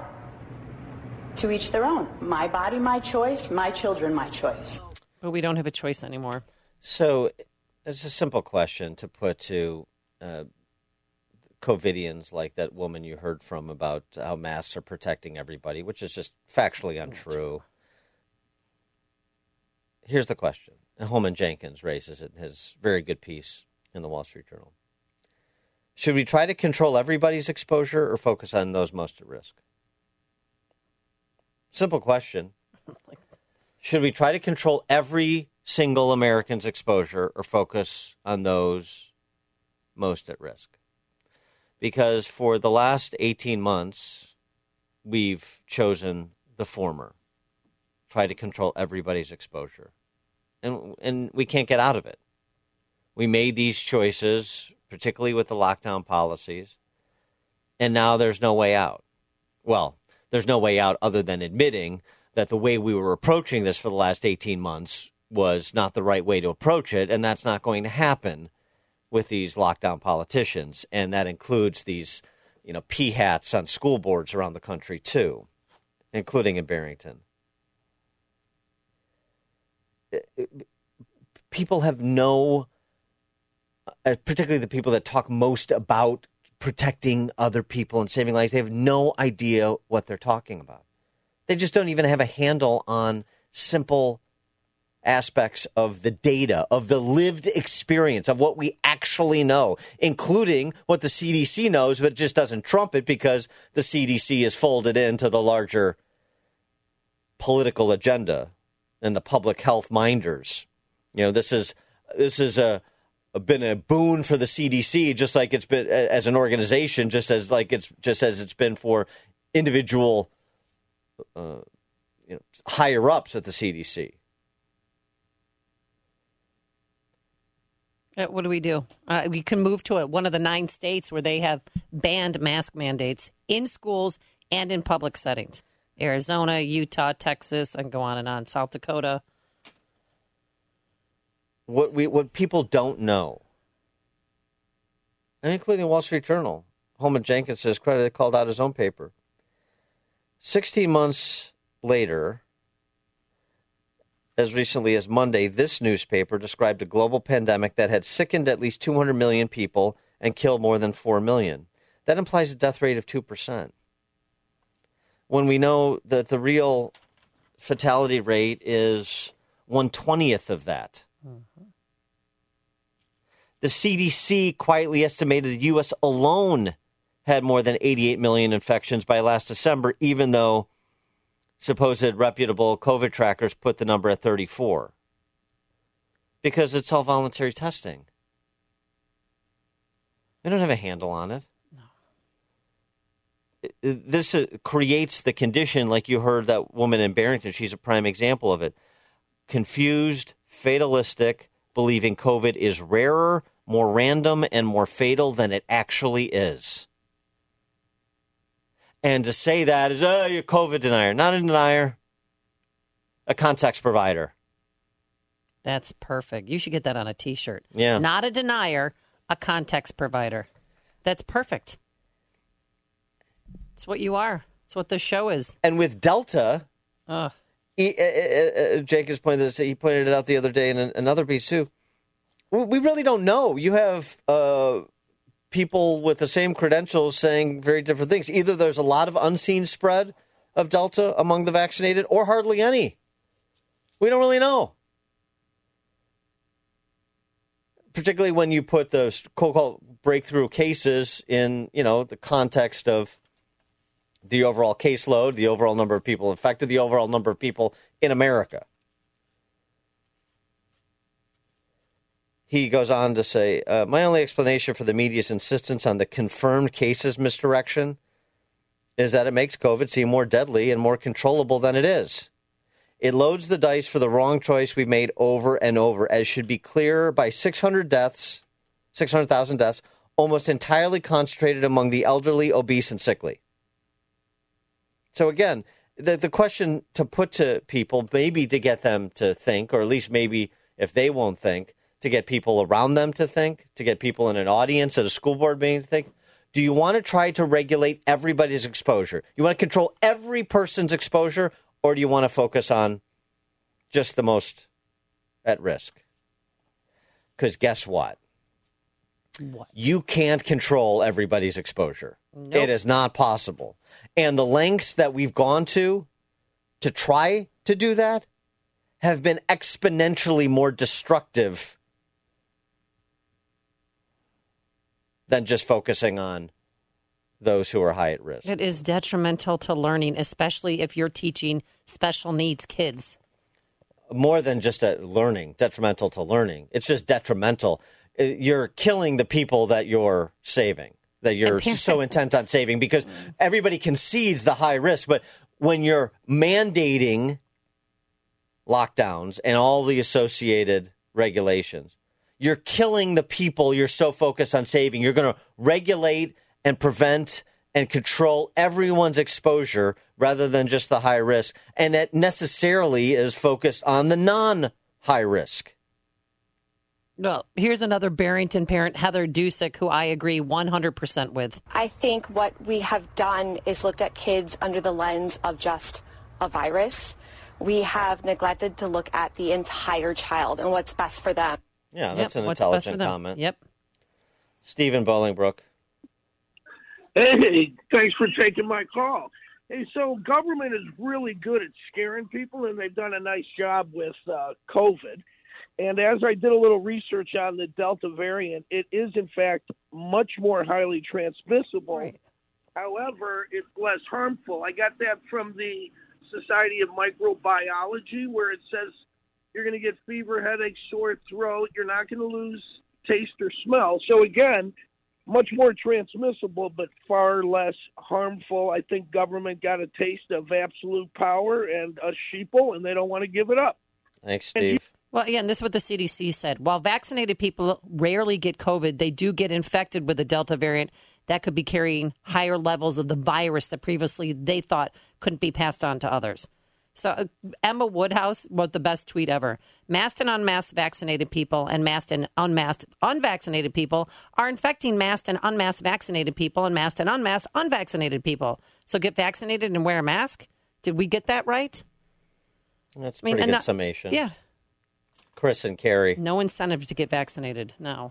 Speaker 21: to each their own. My body, my choice. My children, my choice.
Speaker 3: But we don't have a choice anymore.
Speaker 1: So it's a simple question to put to uh, COVIDians like that woman you heard from about how masks are protecting everybody, which is just factually untrue. Here's the question. And Holman Jenkins raises it in his very good piece in the Wall Street Journal. Should we try to control everybody's exposure or focus on those most at risk? Simple question. Should we try to control every single American's exposure or focus on those most at risk? Because for the last eighteen months, we've chosen the former. Try to control everybody's exposure. And and we can't get out of it. We made these choices, particularly with the lockdown policies, and now there's no way out. Well, there's no way out other than admitting that the way we were approaching this for the last eighteen months was not the right way to approach it, and that's not going to happen with these lockdown politicians, and that includes these, you know, P hats on school boards around the country too, including in Barrington. People have no, particularly the people that talk most about protecting other people and saving lives, they have no idea what they're talking about. They just don't even have a handle on simple aspects of the data, of the lived experience, of what we actually know, including what the C D C knows, but just doesn't trump it because the C D C is folded into the larger political agenda and the public health minders. You know, this is this is a, a been a boon for the C D C, just like it's been as an organization, just as like it's just as it's been for individual uh, you know, higher ups at the C D C.
Speaker 3: What do we do? Uh, we can move to a, one of the nine states where they have banned mask mandates in schools and in public settings. Arizona, Utah, Texas, and go on and on. South Dakota.
Speaker 1: What we what people don't know, and including the Wall Street Journal, Holman Jenkins says, credit called out his own paper. Sixteen months later, as recently as Monday, this newspaper described a global pandemic that had sickened at least two hundred million people and killed more than four million. That implies a death rate of two percent. When we know that the real fatality rate is one twentieth of that. Mm-hmm. The C D C quietly estimated the U S alone had more than eighty-eight million infections by last December, even though supposed reputable COVID trackers put the number at thirty-four. Because it's all voluntary testing. We don't have a handle on it. No. This uh, creates the condition, like you heard that woman in Barrington, she's a prime example of it. Confused, fatalistic, believing COVID is rarer, more random, and more fatal than it actually is. And to say that is, oh, you're a COVID denier. Not a denier, a context provider.
Speaker 3: That's perfect. You should get that on a T-shirt.
Speaker 1: Yeah.
Speaker 3: Not a denier, a context provider. That's perfect. It's what you are. It's what this show is.
Speaker 1: And with Delta,
Speaker 3: Ugh.
Speaker 1: he, uh, uh, uh, Jake has pointed this, he pointed it out the other day in another piece too. We really don't know. You have uh, people with the same credentials saying very different things. Either there's a lot of unseen spread of Delta among the vaccinated or hardly any. We don't really know. Particularly when you put the so-called breakthrough cases in, you know, the context of the overall caseload, the overall number of people infected, the overall number of people in America. He goes on to say, uh, my only explanation for the media's insistence on the confirmed cases misdirection is that it makes COVID seem more deadly and more controllable than it is. It loads the dice for the wrong choice we've made over and over, as should be clear by six hundred deaths, six hundred thousand deaths, almost entirely concentrated among the elderly, obese, and sickly. So again, the, the question to put to people, maybe to get them to think, or at least maybe if they won't think, to get people around them to think, to get people in an audience at a school board meeting to think, do you want to try to regulate everybody's exposure? You want to control every person's exposure, or do you want to focus on just the most at risk? Because guess what?
Speaker 3: What?
Speaker 1: You can't control everybody's exposure.
Speaker 3: Nope.
Speaker 1: It is not possible. And the lengths that we've gone to to try to do that have been exponentially more destructive than just focusing on those who are high at risk.
Speaker 3: It is detrimental to learning, especially if you're teaching special needs kids.
Speaker 1: More than just a learning, detrimental to learning. It's just detrimental. You're killing the people that you're saving, that you're so intent on saving, because everybody concedes the high risk. But when you're mandating lockdowns and all the associated regulations, you're killing the people you're so focused on saving. You're going to regulate and prevent and control everyone's exposure rather than just the high risk. And that necessarily is focused on the non-high risk.
Speaker 3: Well, here's another Barrington parent, Heather Dusick, who I agree one hundred percent with.
Speaker 4: I think what we have done is looked at kids under the lens of just a virus. We have neglected to look at the entire child and what's best for them.
Speaker 1: Yeah, that's
Speaker 3: Yep,
Speaker 1: an
Speaker 3: what's best for
Speaker 1: intelligent
Speaker 3: them.
Speaker 1: comment.
Speaker 3: Yep.
Speaker 1: Stephen Bolingbrook.
Speaker 22: Hey, thanks for taking my call. Hey, so government is really good at scaring people, and they've done a nice job with uh, COVID. And as I did a little research on the Delta variant, it is, in fact, much more highly transmissible.
Speaker 3: Right.
Speaker 22: However, it's less harmful. I got that from the Society of Microbiology, where it says you're going to get fever, headache, sore throat. You're not going to lose taste or smell. So, again, much more transmissible, but far less harmful. I think government got a taste of absolute power and a sheeple, and they don't want to give it up.
Speaker 1: Thanks, Steve.
Speaker 3: Well, again, this is what the C D C said. While vaccinated people rarely get COVID, they do get infected with the Delta variant that could be carrying higher levels of the virus that previously they thought couldn't be passed on to others. So uh, Emma Woodhouse wrote the best tweet ever. Masked and unmasked vaccinated people and masked and unmasked unvaccinated people are infecting masked and unmasked vaccinated people and masked and unmasked unvaccinated people. So get vaccinated and wear a mask? Did we get that right?
Speaker 1: That's a
Speaker 3: I mean,
Speaker 1: pretty
Speaker 3: and
Speaker 1: good
Speaker 3: not-
Speaker 1: summation.
Speaker 3: Yeah.
Speaker 1: Chris and Carrie.
Speaker 3: No incentive to get vaccinated. No.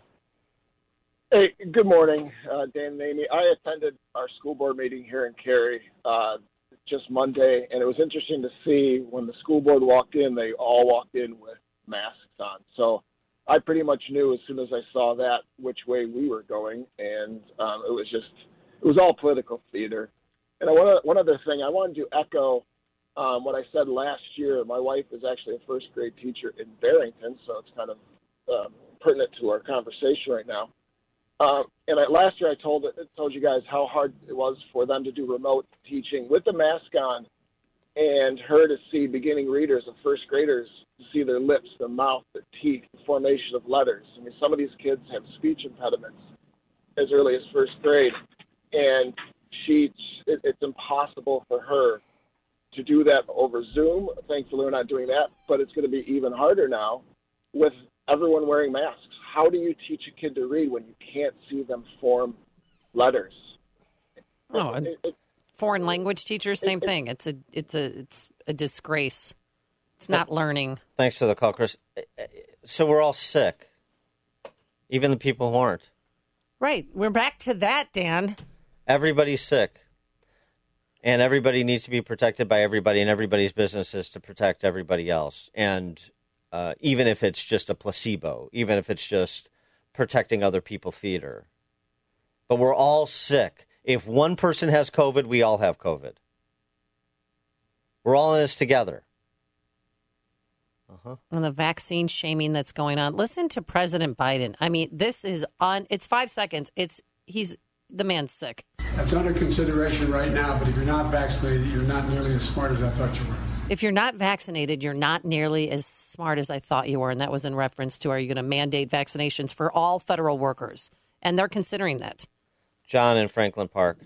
Speaker 23: Hey, good morning, uh, Dan and Amy. I attended our school board meeting here in Cary uh, just Monday, and it was interesting to see when the school board walked in, they all walked in with masks on. So I pretty much knew as soon as I saw that which way we were going, and um, it was just, it was all political theater. And I, one, one other thing, I wanted to echo um, what I said last year. My wife is actually a first grade teacher in Barrington, so it's kind of um, pertinent to our conversation right now. Uh, and I, last year I told told you guys how hard it was for them to do remote teaching with the mask on, and her to see beginning readers of first graders, to see their lips, their mouth, their teeth, the formation of letters. I mean, some of these kids have speech impediments as early as first grade, and she it, it's impossible for her to do that over Zoom. Thankfully, we're not doing that, but it's going to be even harder now with everyone wearing masks. How do you teach a kid to read when you can't see them form letters?
Speaker 3: Oh, and
Speaker 23: It- it-
Speaker 3: foreign language teachers, same thing. It's a it's a it's a disgrace. It's not learning.
Speaker 1: Thanks for the call, Chris. So we're all sick, even the people who aren't.
Speaker 3: Right. We're back to that, Dan.
Speaker 1: Everybody's sick. And everybody needs to be protected by everybody, and everybody's business is to protect everybody else. And uh, even if it's just a placebo, even if it's just protecting other people theater. But we're all sick. If one person has COVID, we all have COVID. We're all in this together. Uh-huh.
Speaker 3: And the vaccine shaming that's going on. Listen to President Biden. I mean, this is on. It's five seconds. It's he's the man's sick.
Speaker 24: That's under consideration right now, but if you're not vaccinated, you're not nearly as smart as I thought you were.
Speaker 3: If you're not vaccinated, you're not nearly as smart as I thought you were. And that was in reference to, are you going to mandate vaccinations for all federal workers? And they're considering that.
Speaker 1: John in Franklin Park.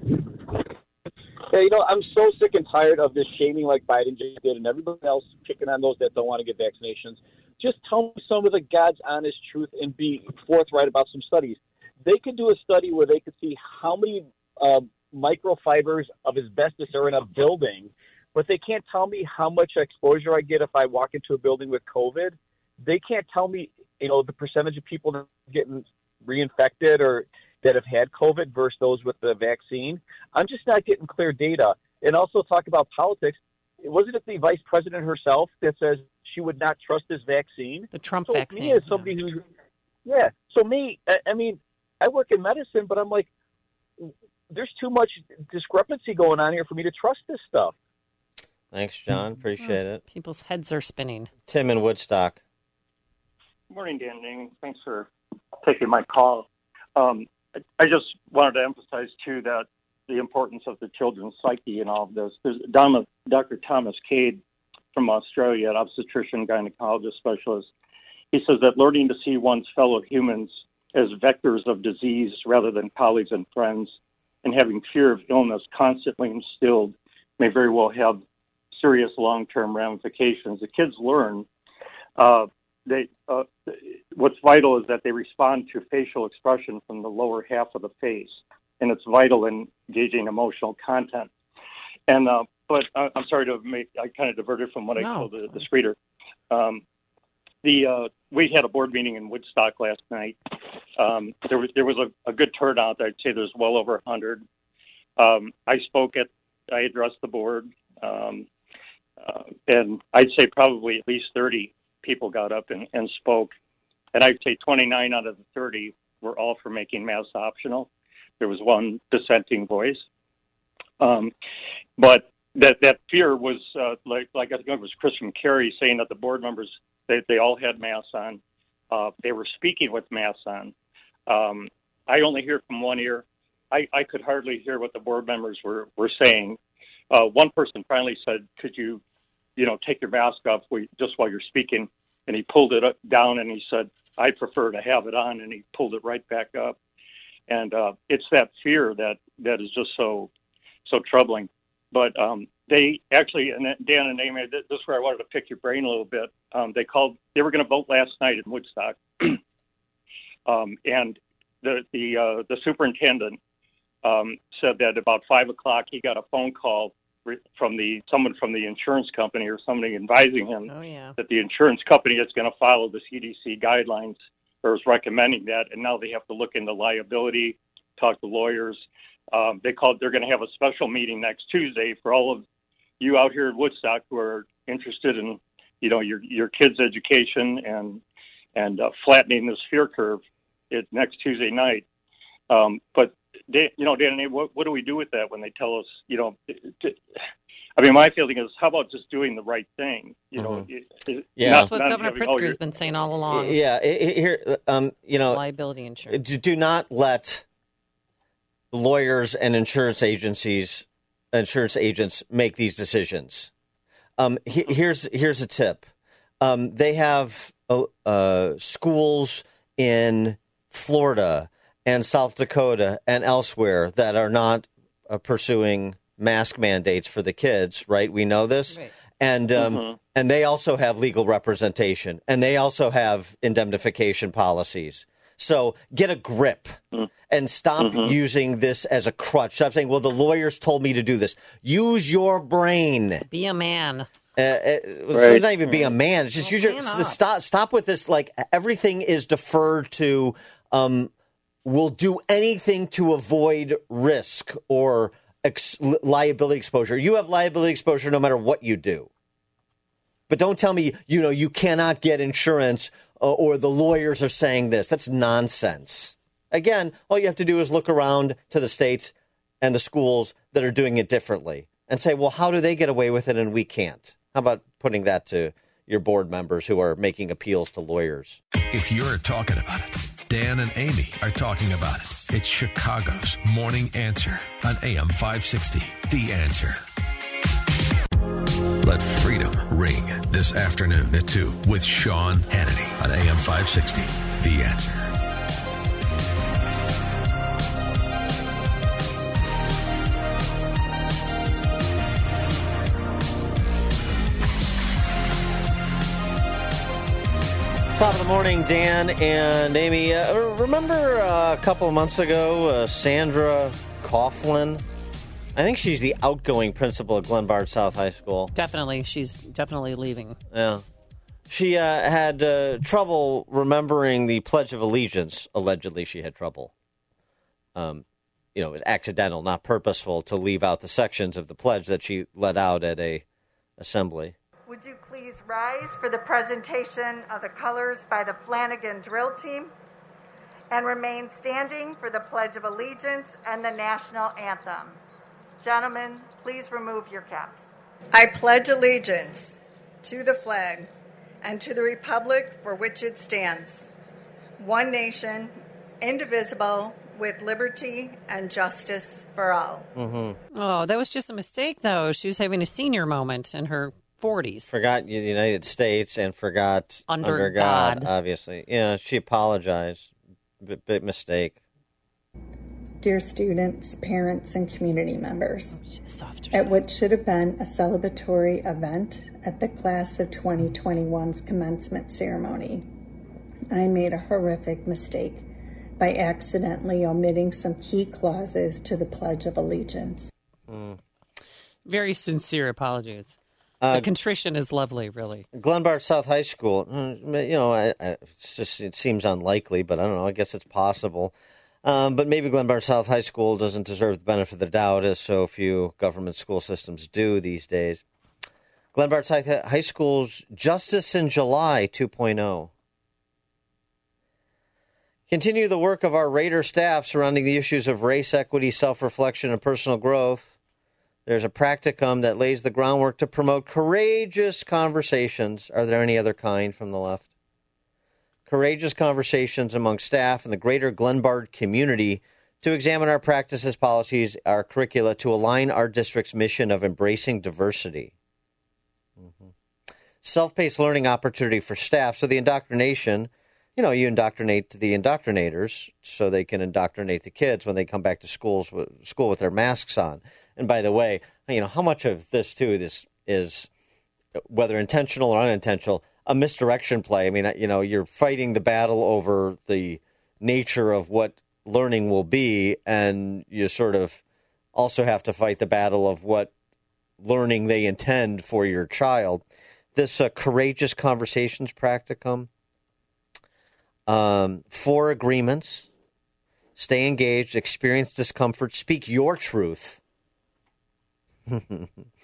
Speaker 25: Hey, you know, I'm so sick and tired of this shaming like Biden just did and everybody else picking on those that don't want to get vaccinations. Just tell me some of the God's honest truth and be forthright about some studies. They could do a study where they could see how many uh, microfibers of asbestos are in a building, but they can't tell me how much exposure I get if I walk into a building with COVID. They can't tell me, you know, the percentage of people that are getting reinfected or that have had COVID versus those with the vaccine. I'm just not getting clear data. And also talk about politics. Wasn't it the vice president herself that says
Speaker 5: she would not trust this vaccine.
Speaker 3: The Trump
Speaker 5: so
Speaker 3: vaccine.
Speaker 5: Me as somebody yeah. who, yeah. So me, I, I mean, I work in medicine, but I'm like, there's too much discrepancy going on here for me to trust this stuff.
Speaker 1: Thanks, John. Appreciate
Speaker 3: oh,
Speaker 1: it.
Speaker 3: People's heads are spinning.
Speaker 1: Tim in Woodstock.
Speaker 6: Good morning, Dan Ning. Thanks for taking my call. Um, I, I just wanted to emphasize, too, that the importance of the children's psyche in all of this. There's Doctor Thomas Cade from Australia, an obstetrician gynecologist specialist. He says that learning to see one's fellow humans as vectors of disease rather than colleagues and friends, and having fear of illness constantly instilled may very well have serious long-term ramifications. The kids learn. Uh, they uh, what's vital is that they respond to facial expression from the lower half of the face, and it's vital in gauging emotional content. And uh, but uh, I'm sorry to make I kind of diverted from what no, I told the, the screener. Um, the uh, we had a board meeting in Woodstock last night. Um, there was there was a, a good turnout. I'd say there's well over a hundred. Um, I spoke at I addressed the board. Um, Uh, and I'd say probably at least thirty people got up and, and spoke. And I'd say twenty-nine out of the thirty were all for making masks optional. There was one dissenting voice. Um, but that that fear was, uh, like, like I think it was Christian Carey saying that the board members, they, they all had masks on. Uh, they were speaking with masks on. Um, I only hear from one ear. I, I could hardly hear what the board members were, were saying. Uh, one person finally said, could you, you know, take your mask off just while you're speaking? And he pulled it up, down and he said, I prefer to have it on. And he pulled it right back up. And uh, it's that fear that, that is just so, so troubling. But um, they actually, and Dan and Amy, this is where I wanted to pick your brain a little bit. Um, they called, they were going to vote last night in Woodstock. um, and the, the, uh, the superintendent um, said that about five o'clock, he got a phone call from the someone from the insurance company or somebody advising him
Speaker 3: oh, yeah.
Speaker 6: that the insurance company is going to follow the C D C guidelines or is recommending that, and now they have to look into liability, talk to lawyers. Um, they called. They're going to have a special meeting next Tuesday for all of you out here in Woodstock who are interested in, you know, your your kids' education and and uh, flattening this fear curve. It next Tuesday night, um, but. Dan, you know, Dan, what, what do we do with that when they tell us, you know, to, I mean, my feeling is, how about just doing the right thing? You know,
Speaker 1: mm-hmm.
Speaker 6: it, it,
Speaker 1: yeah,
Speaker 3: that's what Governor having, Pritzker's oh, been saying all along.
Speaker 1: Yeah, here, um, you know,
Speaker 3: liability insurance.
Speaker 1: Do not let lawyers and insurance agencies, insurance agents make these decisions. Um, he, here's here's a tip. Um, they have uh, uh, schools in Florida and South Dakota and elsewhere that are not uh, pursuing mask mandates for the kids, right? We know this. Right. And um, mm-hmm. and they also have legal representation, and they also have indemnification policies. So get a grip mm-hmm. and stop mm-hmm. using this as a crutch. Stop saying, well, the lawyers told me to do this. Use your brain.
Speaker 3: Be a man.
Speaker 1: Uh, it, right. It's not even be a man. It's just well, use your, stop, stop with this, like, everything is deferred to... Um, will do anything to avoid risk or ex- liability exposure. You have liability exposure no matter what you do. But don't tell me, you know, you cannot get insurance uh, or the lawyers are saying this. That's nonsense. Again, all you have to do is look around to the states and the schools that are doing it differently and say, well, how do they get away with it and we can't? How about putting that to your board members who are making appeals to lawyers?
Speaker 2: If you're talking about it, Dan and Amy are talking about it. It's Chicago's Morning Answer on A M five sixty. The Answer. Let freedom ring this afternoon at two with Sean Hannity on A M five sixty. The Answer.
Speaker 1: Top of the morning, Dan and Amy. Uh, remember uh, a couple of months ago, uh, Sandra Coughlin? I think she's the outgoing principal at Glenbard South High School.
Speaker 3: Definitely. She's definitely leaving.
Speaker 1: Yeah. She uh, had uh, trouble remembering the Pledge of Allegiance. Allegedly, she had trouble. Um, you know, it was accidental, not purposeful, to leave out the sections of the pledge that she let out at a assembly.
Speaker 7: would you please rise for the presentation of the colors by the Flanagan Drill Team and remain standing for the Pledge of Allegiance and the National Anthem. Gentlemen, please remove your caps. I pledge allegiance to the flag and to the republic for which it stands, one nation, indivisible, with liberty and justice for all.
Speaker 1: Mm-hmm.
Speaker 3: Oh, that was just a mistake, though. She was having a senior moment in her forties.
Speaker 1: Forgot the United States and forgot
Speaker 3: Under
Speaker 1: under, God,
Speaker 3: God.
Speaker 1: obviously. Yeah, she apologized. B- big mistake.
Speaker 7: Dear students, parents, and community members,
Speaker 3: Softer
Speaker 7: at what should have been a celebratory event at the class of twenty twenty-one's commencement ceremony, I made a horrific mistake by accidentally omitting some key clauses to the Pledge of Allegiance.
Speaker 1: Mm.
Speaker 3: Very sincere apologies.
Speaker 1: Uh,
Speaker 3: the contrition is lovely, really.
Speaker 1: Glenbard South High School, mm, you know, I, I, it's just it seems unlikely, but I don't know. I guess it's possible. Um, but maybe Glenbard South High School doesn't deserve the benefit of the doubt, as so few government school systems do these days. Glenbard South High School's Justice in July two point oh. Continue the work of our Raider staff surrounding the issues of race, equity, self-reflection, and personal growth. There's a practicum that lays the groundwork to promote courageous conversations. Are there any other kind from the left? Courageous conversations among staff and the greater Glenbard community to examine our practices, policies, our curricula to align our district's mission of embracing diversity. Mm-hmm. Self-paced learning opportunity for staff. So the indoctrination, you know, you indoctrinate the indoctrinators so they can indoctrinate the kids when they come back to schools with, school with their masks on. And by the way, you know, how much of this, too, this is, whether intentional or unintentional, a misdirection play. I mean, you know, you're fighting the battle over the nature of what learning will be, and you sort of also have to fight the battle of what learning they intend for your child. This uh, courageous conversations practicum, um, four agreements, stay engaged, experience discomfort, speak your truth. uh,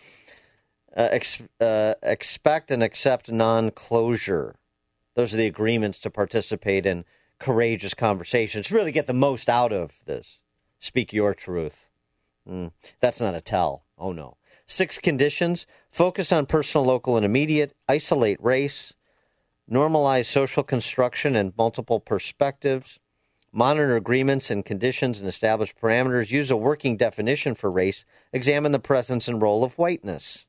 Speaker 1: ex, uh, expect and accept non-closure. Those are the agreements to participate in courageous conversations. Really get the most out of this. Speak your truth. Mm, that's not a tell. Oh, no. Six conditions. Focus on personal, local, and immediate. Isolate race. Normalize social construction and multiple perspectives. Monitor agreements and conditions and establish parameters. Use a working definition for race. Examine the presence and role of whiteness.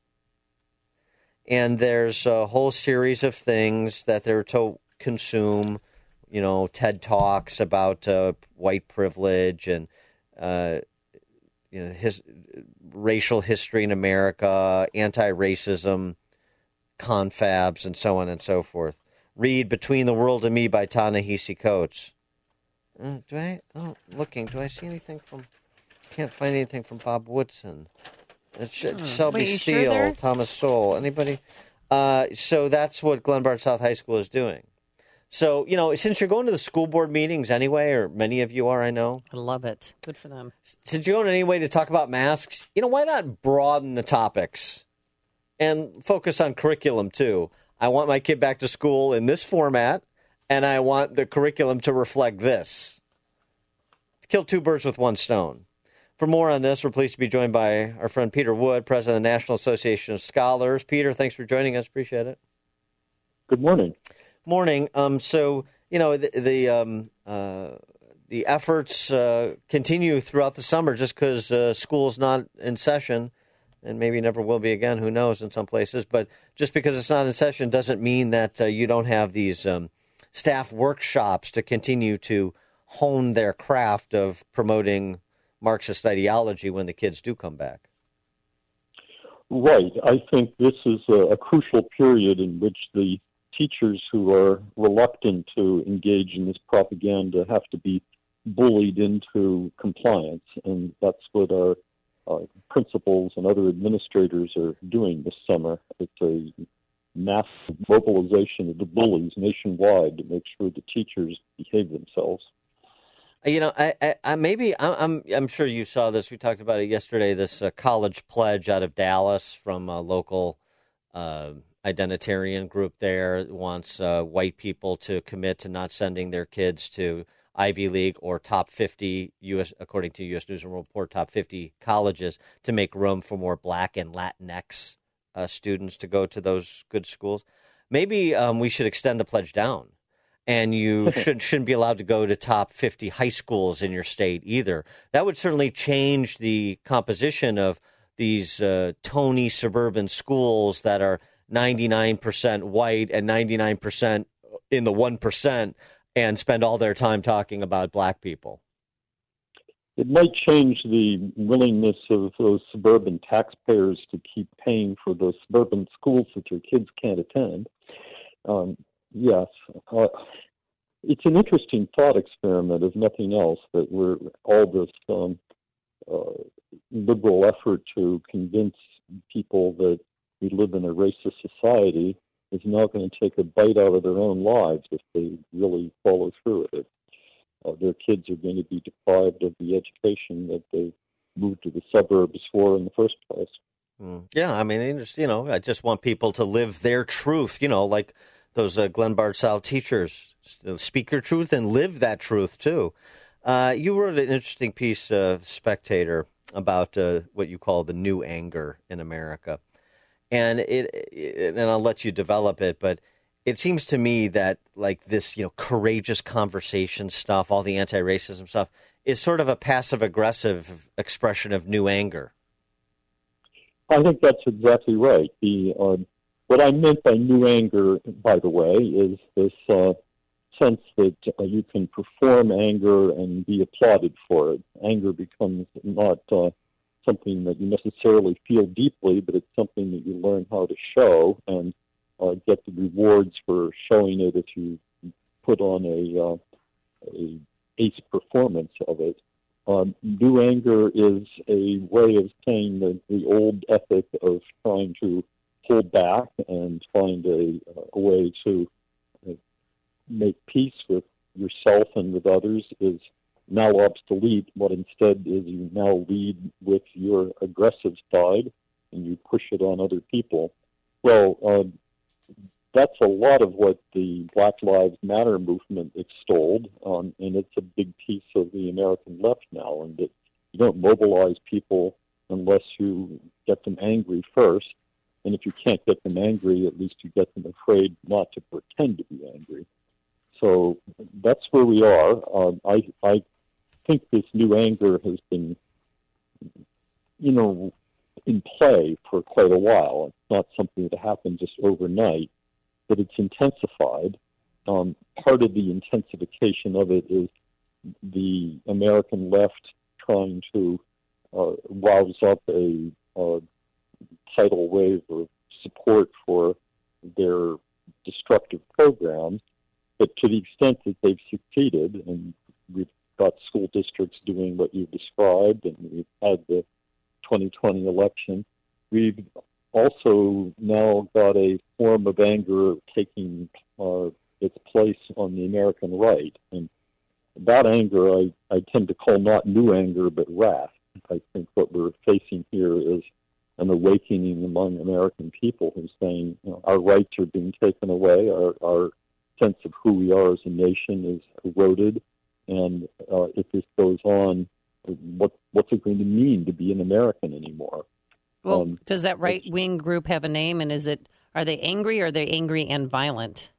Speaker 1: And there's a whole series of things that they're to consume, you know, TED Talks about uh, white privilege and, uh, you know, his racial history in America, anti-racism, confabs, and so on and so forth. Read Between the World and Me by Ta-Nehisi Coates. Uh, do I, oh, looking, do I see anything from, can't find anything from Bob Woodson. It's hmm. Shelby
Speaker 3: Wait,
Speaker 1: Steele,
Speaker 3: sure
Speaker 1: Thomas Sowell, anybody? Uh, so that's what Glenbard South High School is doing. So, you know, since you're going to the school board meetings anyway, or many of you are, I know.
Speaker 3: I love it. Good for them.
Speaker 1: Since you're going anyway to talk about masks, you know, why not broaden the topics and focus on curriculum, too? I want my kid back to school in this format, and I want the curriculum to reflect this. Kill two birds with one stone. For more on this, we're pleased to be joined by our friend Peter Wood, president of the National Association of Scholars. Peter, thanks for joining us. Appreciate it.
Speaker 8: Good morning.
Speaker 1: Morning. Um, so, you know, the the, um, uh, the efforts uh, continue throughout the summer just because uh, school's not in session, and maybe never will be again, who knows, in some places. But just because it's not in session doesn't mean that uh, you don't have these um, staff workshops to continue to hone their craft of promoting Marxist ideology when the kids do come back.
Speaker 8: Right. I think this is a, a crucial period in which the teachers who are reluctant to engage in this propaganda have to be bullied into compliance, and that's what our uh, principals and other administrators are doing this summer. It's a massive mobilization of the bullies nationwide to make sure the teachers behave themselves.
Speaker 1: You know, I, I, I maybe I'm I'm sure you saw this. We talked about it yesterday. This uh, college pledge out of Dallas from a local uh, identitarian group there wants uh, white people to commit to not sending their kids to Ivy League or top fifty U S, according to U S News and World Report, top fifty colleges to make room for more Black and Latinx uh, students to go to those good schools. Maybe um, we should extend the pledge down, and you should, shouldn't be allowed to go to top fifty high schools in your state either. That would certainly change the composition of these uh, Tony suburban schools that are ninety-nine percent white and ninety-nine percent in the one percent, and spend all their time talking about black people.
Speaker 8: It might change the willingness of those suburban taxpayers to keep paying for those suburban schools that their kids can't attend. Um, yes, uh, it's an interesting thought experiment, if nothing else, that we're all this um, uh, liberal effort to convince people that we live in a racist society is now going to take a bite out of their own lives if they really follow through with it. Uh, their kids are going to be deprived of the education that they moved to the suburbs for in the first place.
Speaker 1: Mm. Yeah, I mean, you know, I just want people to live their truth, you know, like those uh, Glenn Bard style teachers. Speak your truth and live that truth, too. Uh, you wrote an interesting piece, uh, Spectator, about uh, what you call the new anger in America. And it, it, and I'll let you develop it, but it seems to me that like this, you know, courageous conversation stuff, all the anti-racism stuff, is sort of a passive-aggressive expression of new anger.
Speaker 8: I think that's exactly right. The uh, what I meant by new anger, by the way, is this uh, sense that uh, you can perform anger and be applauded for it. Anger becomes not uh, something that you necessarily feel deeply, but it's something that you learn how to show and uh, get the rewards for showing it if you put on a, uh, a ace performance of it. Um, new anger is a way of saying that the old ethic of trying to hold back and find a, a way to uh, make peace with yourself and with others is now obsolete. What instead is you now lead with your aggressive side and you push it on other people. Well, uh, that's a lot of what the Black Lives Matter movement extolled, um, and it's a big piece of the American left now, and that you don't mobilize people unless you get them angry first, and if you can't get them angry, at least you get them afraid not to pretend to be angry. So that's where we are. Um, I, I think this new anger has been, you know, in play for quite a while. It's not something that happened just overnight, but it's intensified. Um, part of the intensification of it is the American left trying to uh, rouse up a uh, tidal wave of support for their destructive programs. But to the extent that they've succeeded, and we've got school districts doing what you've described, and we've had the twenty twenty election, we've also now got a form of anger taking uh, its place on the American right. And that anger I, I tend to call not new anger, but wrath. I think what we're facing here is an awakening among American people who's saying, you know, our rights are being taken away, our, our sense of who we are as a nation is eroded, and uh, if this goes on, what what's it going to mean to be an American anymore?
Speaker 3: Well,
Speaker 8: um,
Speaker 3: does that right-wing group have a name, and is it are they angry, or are they angry and violent?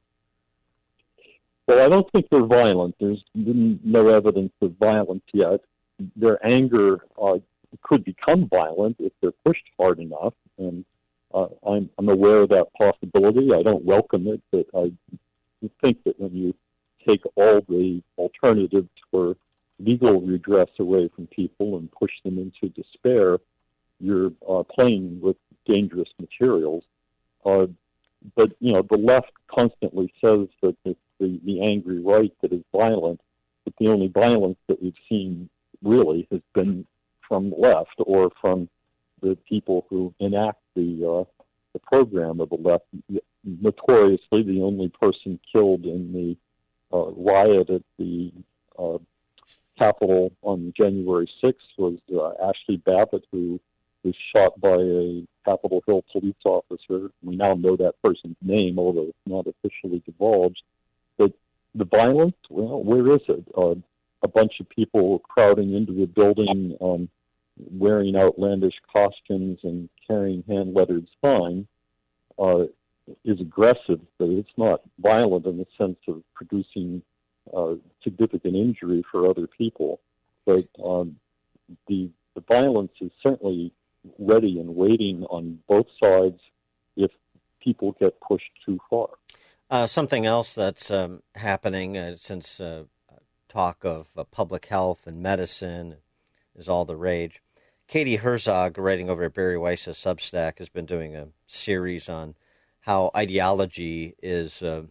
Speaker 8: Well, I don't think they're violent. There's been no evidence of violence yet. Their anger uh, could become violent if they're pushed hard enough, and uh, I'm, I'm aware of that possibility. I don't welcome it, but I think that when you take all the alternatives for legal redress away from people and push them into despair, you're uh, playing with dangerous materials. Uh, but, you know, the left constantly says that it's the, the angry right that is violent, but the only violence that we've seen really has been from the left or from the people who enact the uh, the program of the left. Notoriously, the only person killed in the uh, riot at the uh, Capitol on January sixth was uh, Ashley Babbitt, who was shot by a Capitol Hill police officer. We now know that person's name, although it's not officially divulged. But the violence, well, where is it? Uh, a bunch of people crowding into the building, um, wearing outlandish costumes and carrying hand-lettered signs uh, is aggressive, but it's not violent in the sense of producing uh, significant injury for other people. But um, the, the violence is certainly ready and waiting on both sides if people get pushed too far.
Speaker 1: Uh, something else that's um, happening uh, since uh, talk of uh, public health and medicine is all the rage. Katie Herzog, writing over at Barry Weiss's Substack, has been doing a series on how ideology is uh,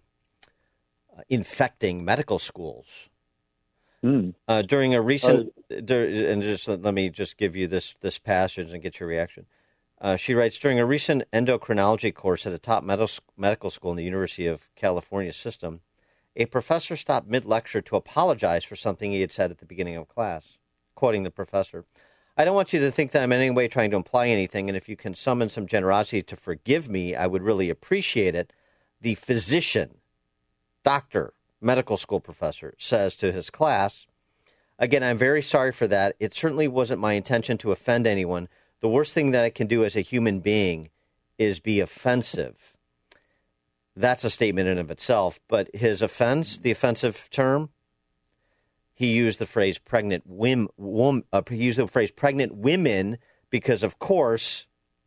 Speaker 1: infecting medical schools.
Speaker 8: Mm.
Speaker 1: Uh, during a recent, uh, dur- and just let me just give you this this passage and get your reaction. Uh, she writes, during a recent endocrinology course at a top med- medical school in the University of California system, a professor stopped mid-lecture to apologize for something he had said at the beginning of class. Quoting the professor, I don't want you to think that I'm in any way trying to imply anything, and if you can summon some generosity to forgive me, I would really appreciate it. The physician, doctor, medical school professor, says to his class, again, I'm very sorry for that. It certainly wasn't my intention to offend anyone. The worst thing that I can do as a human being is be offensive. That's a statement in of itself. But his offense, the offensive term, he used the phrase pregnant women. Wom, uh, he used the phrase pregnant women because, of course,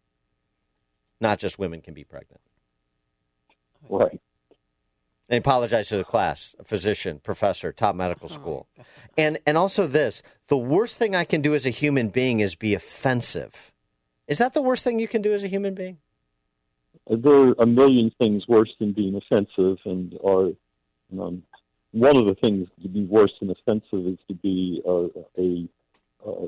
Speaker 1: not just women can be pregnant.
Speaker 8: Right.
Speaker 1: And he apologized to the class, a physician, professor, top medical school. Oh, and and also this, the worst thing I can do as a human being is be offensive. Is that the worst thing you can do as a human being?
Speaker 8: There are a million things worse than being offensive, and are um, one of the things to be worse than offensive is to be uh, a uh,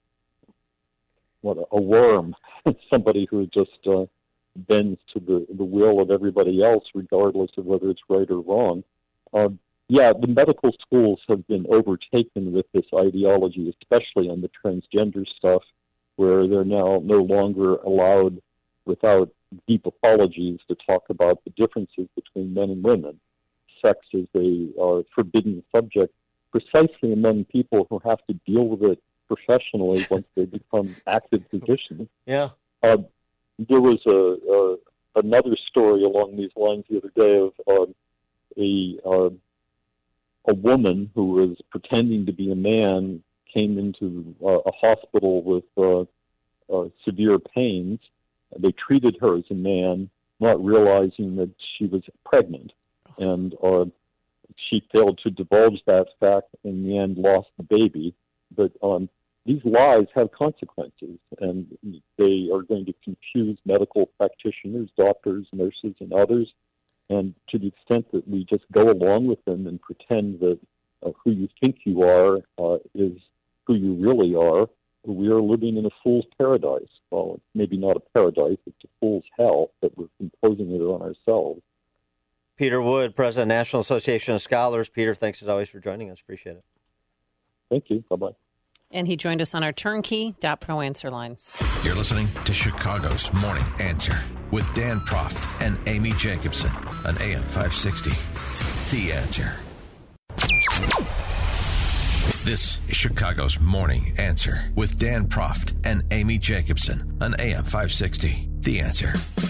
Speaker 8: what a worm, somebody who just uh, bends to the, the will of everybody else, regardless of whether it's right or wrong. Uh, yeah, the medical schools have been overtaken with this ideology, especially on the transgender stuff, where they're now no longer allowed, without deep apologies, to talk about the differences between men and women. Sex is a uh, forbidden subject precisely among people who have to deal with it professionally once they become active physicians.
Speaker 1: Yeah.
Speaker 8: Uh, there was a, a another story along these lines the other day of uh, a uh, a woman who was pretending to be a man came into uh, a hospital with uh, uh, severe pains. They treated her as a man, not realizing that she was pregnant, and uh, she failed to divulge that fact. In the end, lost the baby. But um, these lies have consequences, and they are going to confuse medical practitioners, doctors, nurses, and others. And to the extent that we just go along with them and pretend that uh, who you think you are uh, is who you really are, we are living in a fool's paradise. Well, maybe not a paradise, it's a fool's hell, but we're imposing it on ourselves.
Speaker 1: Peter Wood, President, National Association of Scholars. Peter, thanks as always for joining us. Appreciate it.
Speaker 8: Thank you. Bye-bye.
Speaker 3: And he joined us on our turnkey dot pro answer line.
Speaker 2: You're listening to Chicago's Morning Answer with Dan Proft and Amy Jacobson on A M five sixty. The Answer. This is Chicago's Morning Answer with Dan Proft and Amy Jacobson on A M five sixty. The Answer.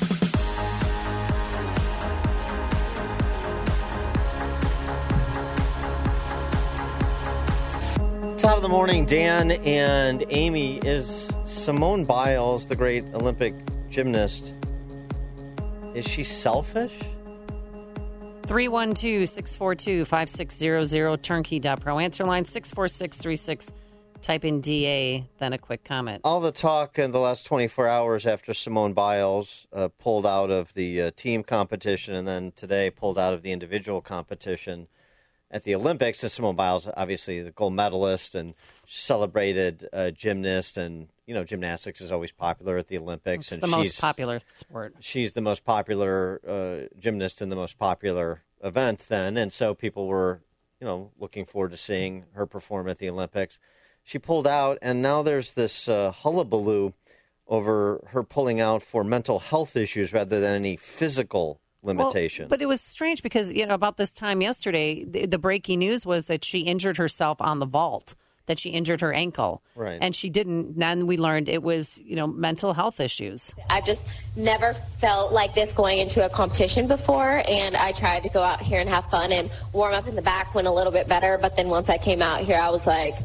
Speaker 1: Top of the morning, Dan and Amy. Is Simone Biles, the great Olympic gymnast, is she selfish?
Speaker 3: three one two, six four two, five six zero zero, turnkey dot pro answer line, six four six three six. Type in D A, then a quick comment.
Speaker 1: All the talk in the last twenty-four hours after Simone Biles uh, pulled out of the uh, team competition and then today pulled out of the individual competition at the Olympics. And Simone Biles, obviously the gold medalist and celebrated uh, gymnast, and you know gymnastics is always popular at the Olympics.
Speaker 3: It's
Speaker 1: and
Speaker 3: the
Speaker 1: she's,
Speaker 3: most popular sport.
Speaker 1: She's the most popular uh, gymnast in the most popular event then, and so people were, you know, looking forward to seeing her perform at the Olympics. She pulled out, and now there's this uh, hullabaloo over her pulling out for mental health issues rather than any physical limitation.
Speaker 3: Well, but it was strange because, you know, about this time yesterday, the, the breaking news was that she injured herself on the vault, that she injured her ankle.
Speaker 1: Right.
Speaker 3: And she didn't. Then we learned it was, you know, mental health issues.
Speaker 9: I've just never felt like this going into a competition before, and I tried to go out here and have fun and warm up in the back, went a little bit better, but then once I came out here, I was like,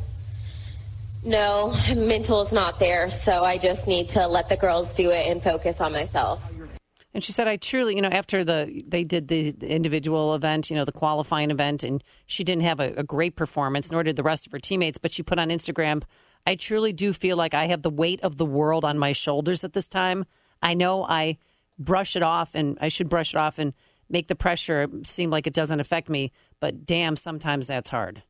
Speaker 9: no, mental is not there, so I just need to let the girls do it and focus on myself.
Speaker 3: And she said, I truly, you know, after the they did the, the individual event, you know, the qualifying event, and she didn't have a, a great performance, nor did the rest of her teammates, but she put on Instagram, I truly do feel like I have the weight of the world on my shoulders at this time. I know I brush it off, and I should brush it off and make the pressure seem like it doesn't affect me, but damn, sometimes that's hard.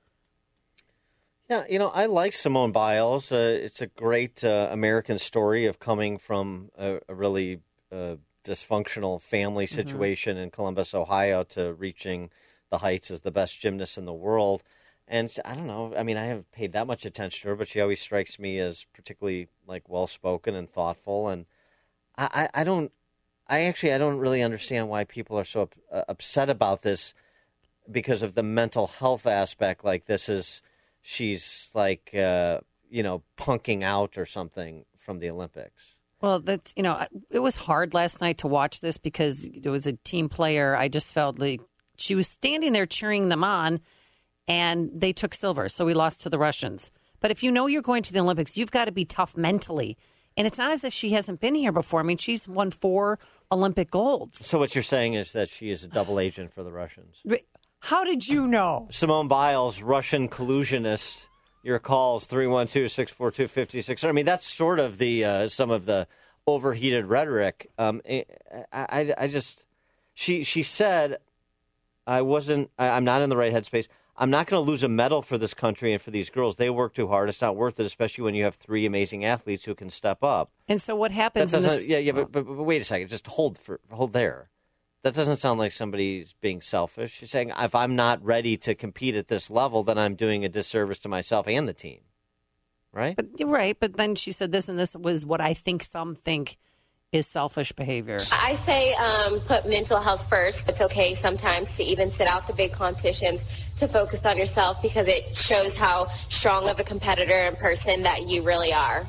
Speaker 1: Yeah, you know, I like Simone Biles. Uh, it's a great uh, American story of coming from a, a really uh, dysfunctional family situation mm-hmm. in Columbus, Ohio, to reaching the heights as the best gymnast in the world. And I don't know, I mean, I haven't paid that much attention to her, but she always strikes me as particularly, like, well-spoken and thoughtful. And I, I, I don't, I actually, I don't really understand why people are so up, uh, upset about this because of the mental health aspect. Like, this is... she's like, uh, you know, punking out or something from the Olympics.
Speaker 3: Well, that's, you know, it was hard last night to watch this because it was a team player. I just felt like she was standing there cheering them on, and they took silver. So we lost to the Russians. But if you know you're going to the Olympics, you've got to be tough mentally. And it's not as if she hasn't been here before. I mean, she's won four Olympic golds.
Speaker 1: So what you're saying is that she is a double agent for the Russians.
Speaker 3: How did you know?
Speaker 1: Simone Biles, Russian collusionist. Your calls, three one two, six four two, five six zero. I mean, that's sort of the uh, some of the overheated rhetoric. Um, I, I, I just, she she said, I wasn't, I, I'm not in the right headspace. I'm not going to lose a medal for this country and for these girls. They work too hard. It's not worth it, especially when you have three amazing athletes who can step up.
Speaker 3: And so what happens?
Speaker 1: That
Speaker 3: in
Speaker 1: doesn't,
Speaker 3: this,
Speaker 1: yeah, yeah, but, but, but wait a second. Just hold for hold there. That doesn't sound like somebody's being selfish. She's saying, if I'm not ready to compete at this level, then I'm doing a disservice to myself and the team. Right?
Speaker 3: But you're right. But then she said this, and this was what I think some think is selfish behavior.
Speaker 9: I say um, put mental health first. It's okay sometimes to even sit out the big competitions to focus on yourself because it shows how strong of a competitor and person that you really are.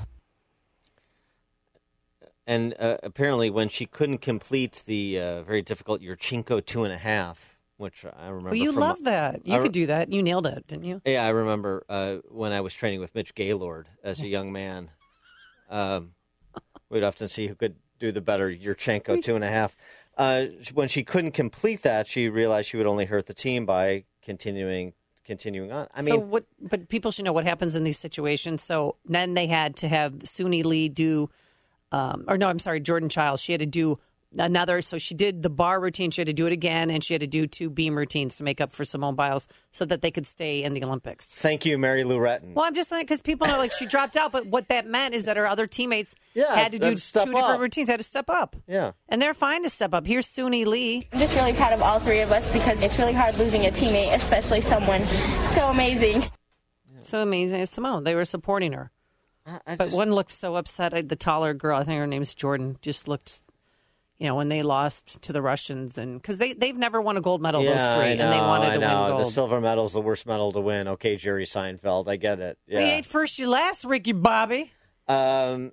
Speaker 1: And uh, apparently when she couldn't complete the uh, very difficult Yurchenko two and a half, which I remember.
Speaker 3: Well, you
Speaker 1: from,
Speaker 3: love that. You
Speaker 1: I,
Speaker 3: could do that. You nailed it, didn't you?
Speaker 1: Yeah, I remember uh, when I was training with Mitch Gaylord as a young man. Um, we'd often see who could do the better Yurchenko two and a half. Uh, when she couldn't complete that, she realized she would only hurt the team by continuing continuing on. I mean,
Speaker 3: so what? But people should know what happens in these situations. So then they had to have Suni Lee do. Um, or no, I'm sorry, Jordan Childs. She had to do another. So she did the bar routine. She had to do it again, and she had to do two beam routines to make up for Simone Biles so that they could stay in the Olympics.
Speaker 1: Thank you, Mary Lou Retton.
Speaker 3: Well, I'm just saying because people are like, she dropped out, but what that meant is that her other teammates
Speaker 1: yeah,
Speaker 3: had to do two
Speaker 1: step
Speaker 3: different
Speaker 1: up.
Speaker 3: routines, had to step up.
Speaker 1: Yeah.
Speaker 3: And they're fine to step up. Here's Suni Lee.
Speaker 9: I'm just really proud of all three of us because it's really hard losing a teammate, especially someone so amazing.
Speaker 3: So amazing. It's Simone. They were supporting her.
Speaker 1: I, I
Speaker 3: but
Speaker 1: just,
Speaker 3: one looked so upset. I, the taller girl, I think her name's Jordan, just looked, you know, when they lost to the Russians. And because they, they've never won a gold medal,
Speaker 1: yeah,
Speaker 3: those three,
Speaker 1: I know,
Speaker 3: and they wanted
Speaker 1: I
Speaker 3: to
Speaker 1: know.
Speaker 3: win gold.
Speaker 1: The silver medal's the worst medal to win. Okay, Jerry Seinfeld, I get it. Yeah.
Speaker 3: We ain't first, you last, Ricky Bobby.
Speaker 1: Um,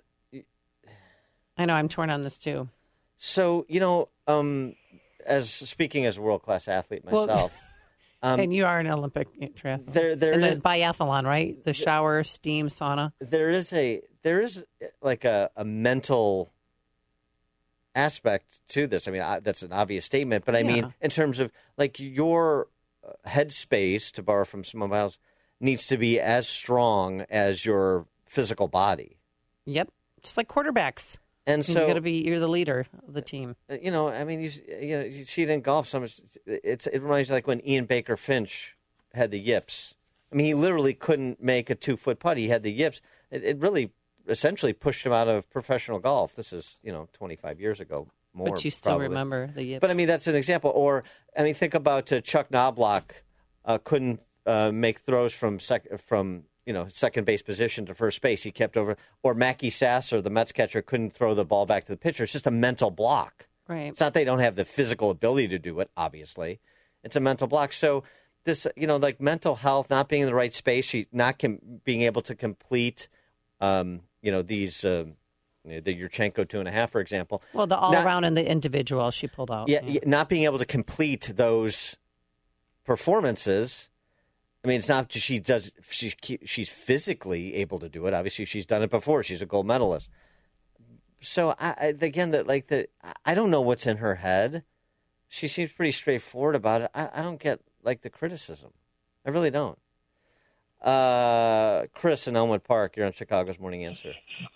Speaker 3: I know, I'm torn on this too.
Speaker 1: So, you know, um, as speaking as a world-class athlete myself.
Speaker 3: Well,
Speaker 1: um,
Speaker 3: and you are an Olympic triathlete.
Speaker 1: There, there
Speaker 3: and
Speaker 1: is,
Speaker 3: the biathlon, right? The shower, steam, sauna.
Speaker 1: There is a, there is like a, a mental aspect to this. I mean, I, that's an obvious statement, but I
Speaker 3: Yeah.
Speaker 1: mean, in terms of like your headspace, to borrow from Simone Biles, needs to be as strong as your physical body.
Speaker 3: Yep, just like quarterbacks.
Speaker 1: And so
Speaker 3: you got to be. You're the leader of the team.
Speaker 1: You know, I mean, you you know, you see it in golf. So much. It's it reminds you like when Ian Baker Finch had the yips. I mean, he literally couldn't make a two foot putt. He had the yips. It, it really essentially pushed him out of professional golf. This is you know twenty-five years ago. More,
Speaker 3: but you still
Speaker 1: probably.
Speaker 3: remember the yips.
Speaker 1: But I mean, that's an example. Or I mean, think about uh, Chuck Knobloch uh, couldn't uh, make throws from sec- from you know, second base position to first base. He kept over, or Mackie Sasser, the Mets catcher, couldn't throw the ball back to the pitcher. It's just a mental block.
Speaker 3: Right.
Speaker 1: It's not they don't have the physical ability to do it, obviously. It's a mental block. So this, you know, like mental health, not being in the right space, she not com- being able to complete, um, you know, these, uh, the Yurchenko two and a half, for example.
Speaker 3: Well, the all
Speaker 1: Not-
Speaker 3: around and the individual she pulled out.
Speaker 1: Yeah, yeah, not being able to complete those performances. I mean, it's not just she does. She's she's physically able to do it. Obviously, she's done it before. She's a gold medalist. So I, I again, that like the I don't know what's in her head. She seems pretty straightforward about it. I, I don't get like the criticism. I really don't. Uh, Chris in Elmwood Park, you're on Chicago's Morning Answer.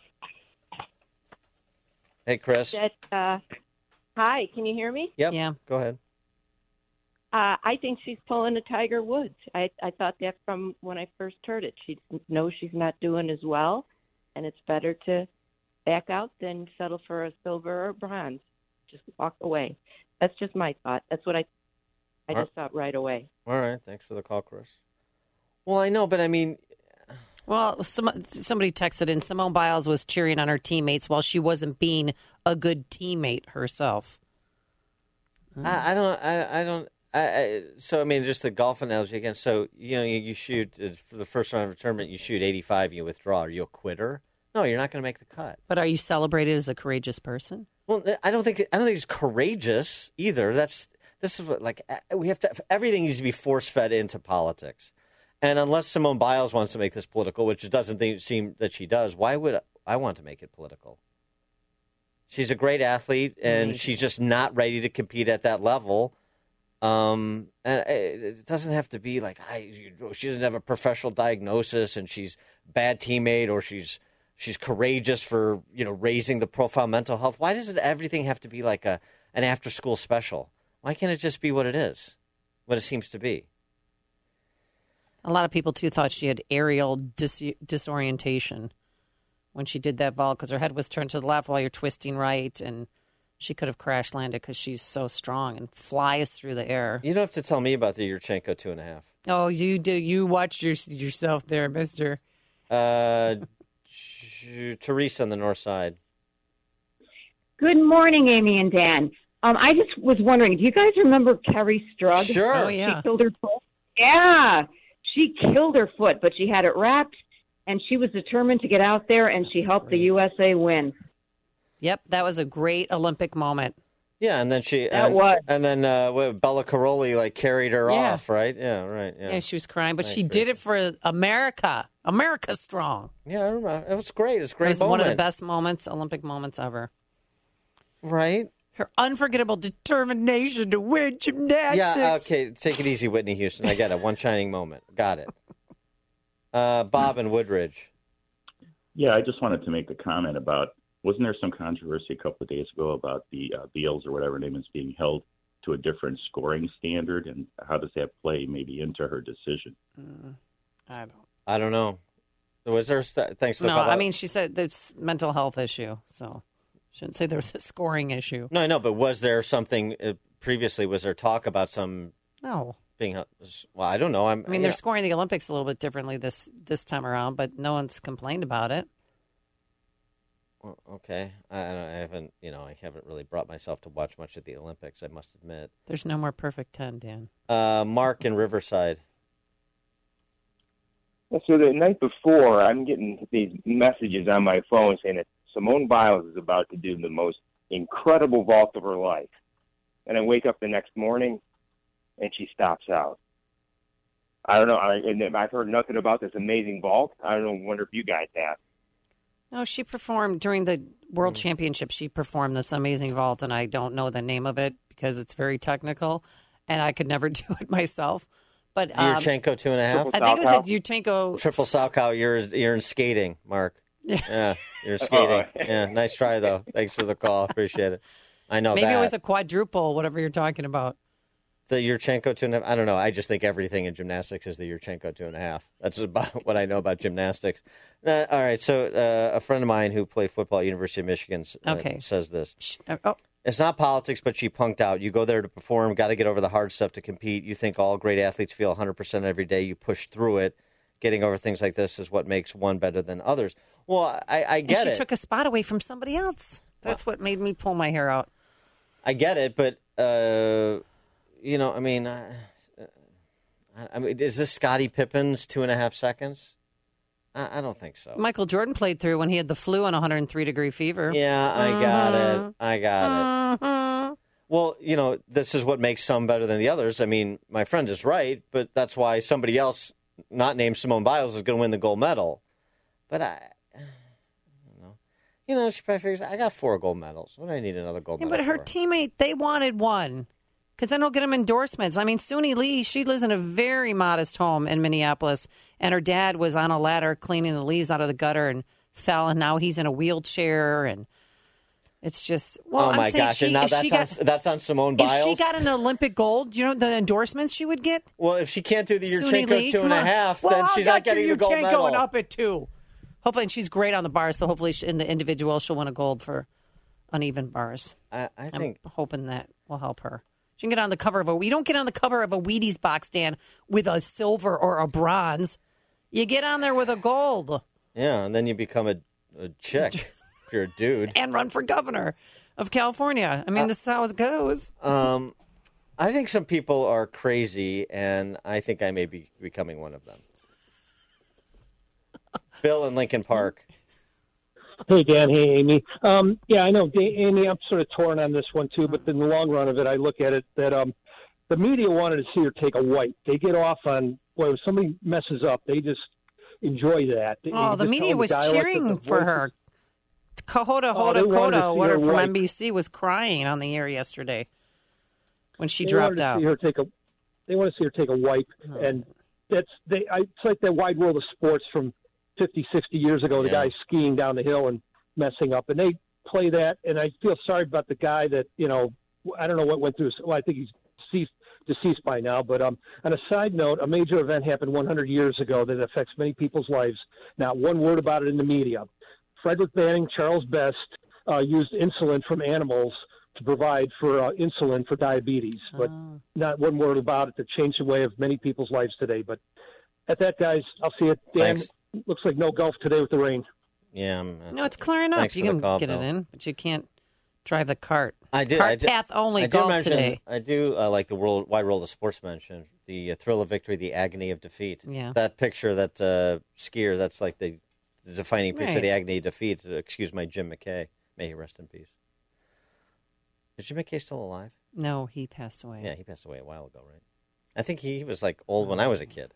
Speaker 1: Hey, Chris.
Speaker 10: That, uh, hi, can you hear me?
Speaker 1: Yep. Yeah. Go ahead.
Speaker 10: Uh, I think she's pulling a Tiger Woods. I, I thought that from when I first heard it. She knows she's not doing as well, and it's better to back out than settle for a silver or bronze. Just walk away. That's just my thought. That's what I I
Speaker 1: All
Speaker 10: just thought right away.
Speaker 1: All right. Thanks for the call, Chris. Well, I know, but I mean,
Speaker 3: Well, some, somebody texted in Simone Biles was cheering on her teammates while she wasn't being a good teammate herself.
Speaker 1: I, I don't. I, I don't. I, I, so I mean, just the golf analogy again. So you know, you, you shoot uh, for the first round of a tournament. You shoot eighty-five. You withdraw. Are you a quitter? No, you're not going to make the cut.
Speaker 3: But are you celebrated as a courageous person?
Speaker 1: Well, I don't think. I don't think it's courageous either. That's this is what like we have to. Everything needs to be force fed into politics. And unless Simone Biles wants to make this political, which it doesn't think, seem that she does, why would I want to make it political? She's a great athlete, and Amazing. She's just not ready to compete at that level. Um, and it doesn't have to be like I, she doesn't have a professional diagnosis, and she's a bad teammate, or she's she's courageous for you know raising the profile mental health. Why does it everything have to be like a an after school special? Why can't it just be what it is, what it seems to be?
Speaker 3: A lot of people, too, thought she had aerial dis- disorientation when she did that vault because her head was turned to the left while you're twisting right, and she could have crash landed because she's so strong and flies through the air.
Speaker 1: You don't have to tell me about the Yurchenko two and a half.
Speaker 3: Oh, you do. You watch your, yourself there, mister.
Speaker 1: Uh, Teresa on the north side.
Speaker 11: Good morning, Amy and Dan. Um, I just was wondering, do you guys remember Kerry Strug?
Speaker 1: Sure.
Speaker 3: Oh, yeah.
Speaker 11: She killed her foot. Yeah. She killed her foot, but she had it wrapped, and she was determined to get out there, and she helped the U S A win.
Speaker 3: Yep, that was a great Olympic moment.
Speaker 1: Yeah, and then she
Speaker 11: That
Speaker 1: and,
Speaker 11: was.
Speaker 1: and then uh, what, Bella Caroli like carried her
Speaker 3: Yeah.
Speaker 1: off, right? Yeah, right. Yeah,
Speaker 3: Yeah, she was crying, but
Speaker 1: Nice,
Speaker 3: she
Speaker 1: great.
Speaker 3: did it for America. America strong.
Speaker 1: Yeah, I remember. It was great. It was a great
Speaker 3: It was
Speaker 1: moment.
Speaker 3: one of the best moments, Olympic moments ever.
Speaker 1: Right?
Speaker 3: Her unforgettable determination to win gymnastics.
Speaker 1: Yeah, okay. Take it easy, Whitney Houston. I get it. One shining moment. Got it. Uh, Bob and Woodridge.
Speaker 12: Yeah, I just wanted to make a comment about, wasn't there some controversy a couple of days ago about the uh, Beals or whatever her name is being held to a different scoring standard, and how does that play maybe into her decision?
Speaker 3: Mm, I don't.
Speaker 1: I don't know. Was there? Thanks for the
Speaker 3: No,
Speaker 1: call.
Speaker 3: I mean, she said it's mental health issue, so shouldn't say there was a scoring issue.
Speaker 1: No, I know, but was there something uh, previously? Was there talk about some
Speaker 3: No.
Speaker 1: being? Well, I don't know. I'm,
Speaker 3: I mean,
Speaker 1: yeah.
Speaker 3: they're scoring the Olympics a little bit differently this this time around, but no one's complained about it.
Speaker 1: Well, okay, I, I don't- I haven't. You know, I haven't really brought myself to watch much of the Olympics. I must admit.
Speaker 3: There's no more perfect ten, Dan.
Speaker 1: Uh, Mark in Riverside.
Speaker 13: So the night before, I'm getting these messages on my phone saying that Simone Biles is about to do the most incredible vault of her life. And I wake up the next morning, and she stops out. I don't know. I, and I've heard nothing about this amazing vault. I don't know. Wonder if you guys have.
Speaker 3: No, she performed during the World Championship. She performed this amazing vault, and I don't know the name of it because it's very technical, and I could never do it myself. But um,
Speaker 1: Yurchenko two and a half.
Speaker 3: I think it was a Yurchenko.
Speaker 1: Triple Salchow. You're you're in skating, Mark. Yeah, you're skating. Yeah, nice try though. Thanks for the call. Appreciate it. I know
Speaker 3: Maybe
Speaker 1: that.
Speaker 3: it was a quadruple, whatever you're talking about.
Speaker 1: The Yurchenko two and a half. I don't know. I just think everything in gymnastics is the Yurchenko two and a half. That's about what I know about gymnastics. Uh, all right. So uh, a friend of mine who played football at University of Michigan uh,
Speaker 3: Okay.
Speaker 1: says this.
Speaker 3: Oh.
Speaker 1: It's not politics, but she punked out. You go there to perform, got to get over the hard stuff to compete. You think all great athletes feel one hundred percent every day. You push through it, getting over things like this is what makes one better than others. Well, I, I get
Speaker 3: and she
Speaker 1: it.
Speaker 3: She took a spot away from somebody else. That's what made me pull my hair out.
Speaker 1: I get it, but uh, you know, I mean, uh, I mean, is this Scottie Pippen's two and a half seconds? I, I don't think so.
Speaker 3: Michael Jordan played through when he had the flu and one hundred three degree fever.
Speaker 1: Yeah, I
Speaker 3: mm-hmm.
Speaker 1: got it. I got
Speaker 3: mm-hmm.
Speaker 1: it. Well, you know, this is what makes some better than the others. I mean, my friend is right, but that's why somebody else, not named Simone Biles, is going to win the gold medal. But I, I don't know. You know, she probably figures, I got four gold medals. What do I need another gold
Speaker 3: yeah,
Speaker 1: medal
Speaker 3: But her
Speaker 1: for?
Speaker 3: teammate, they wanted one. Because then they'll get them endorsements. I mean, Suni Lee, she lives in a very modest home in Minneapolis, and her dad was on a ladder cleaning the leaves out of the gutter and fell, and now he's in a wheelchair, and it's just, well,
Speaker 1: oh my
Speaker 3: I'm saying
Speaker 1: gosh!
Speaker 3: she,
Speaker 1: And now
Speaker 3: if
Speaker 1: that's
Speaker 3: she got,
Speaker 1: on, that's on Simone Biles.
Speaker 3: If she got an Olympic gold, you know the endorsements she would get.
Speaker 1: Well, if she can't do the
Speaker 3: Suni
Speaker 1: Yurchenko
Speaker 3: Lee,
Speaker 1: two and a
Speaker 3: come on.
Speaker 1: half,
Speaker 3: well,
Speaker 1: then
Speaker 3: I'll
Speaker 1: she's
Speaker 3: got
Speaker 1: not getting
Speaker 3: your
Speaker 1: the gold
Speaker 3: Yurchenko
Speaker 1: medal.
Speaker 3: And up at two. Hopefully, and she's great on the bars, so hopefully, she, in the individual, she'll win a gold for uneven bars.
Speaker 1: I, I think
Speaker 3: I'm hoping that will help her. She can get on the cover of a. You don't get on the cover of a Wheaties box, Dan, with a silver or a bronze. You get on there with a gold.
Speaker 1: Yeah, and then you become a, a chick if you're a dude.
Speaker 3: And run for governor of California. I mean, uh, this is how it goes.
Speaker 1: Um, I think some people are crazy, and I think I may be becoming one of them. Bill in Lincoln Park.
Speaker 14: Hey, Dan. Hey, Amy. Um, yeah, I know, Amy, I'm sort of torn on this one, too, but in the long run of it, I look at it that um, the media wanted to see her take a wipe. They get off on, well, if somebody messes up, they just enjoy that. They,
Speaker 3: oh, the media was cheering for her. Kahota
Speaker 14: Oh,
Speaker 3: Hoda
Speaker 14: they wanted to
Speaker 3: Koda,
Speaker 14: see
Speaker 3: what
Speaker 14: her
Speaker 3: from
Speaker 14: wipe.
Speaker 3: N B C, was crying on the air yesterday when she
Speaker 14: They
Speaker 3: dropped
Speaker 14: wanted to
Speaker 3: out.
Speaker 14: See her take a, they want to see her take a wipe,
Speaker 3: Oh.
Speaker 14: and that's they. I, it's like that Wide World of Sports from fifty, sixty years ago. The
Speaker 1: Yeah.
Speaker 14: guy skiing down the hill and messing up, and they play that. And I feel sorry about the guy that you know. I don't know what went through. His, well, I think he's deceased, deceased by now. But um, on a side note, a major event happened one hundred years ago that affects many people's lives. Not one word about it in the media. Frederick Banning, Charles Best uh, used insulin from animals to provide for uh, insulin for diabetes, but
Speaker 3: Oh.
Speaker 14: not one word about it that changed the way of many people's lives today. But at that, guys, I'll see it. Dan,
Speaker 1: Thanks.
Speaker 14: looks like no golf today with the rain.
Speaker 1: Yeah. I'm, uh,
Speaker 3: No, it's clearing up.
Speaker 1: Thanks
Speaker 3: You
Speaker 1: for the
Speaker 3: can
Speaker 1: call,
Speaker 3: get
Speaker 1: Bill.
Speaker 3: it in, but you can't drive the cart.
Speaker 1: I did.
Speaker 3: Cart
Speaker 1: I did,
Speaker 3: path only
Speaker 1: I did
Speaker 3: golf
Speaker 1: mention,
Speaker 3: today.
Speaker 1: I do uh, like the world wide world of sports mention the uh, thrill of victory, the agony of defeat.
Speaker 3: Yeah.
Speaker 1: That picture, that uh, skier, that's like the, the defining picture
Speaker 3: Right.
Speaker 1: of the agony of defeat. Excuse my Jim McKay. May he rest in peace. Is Jim McKay still alive?
Speaker 3: No, he passed away.
Speaker 1: Yeah, he passed away a while ago, right? I think he was like old when I was a kid.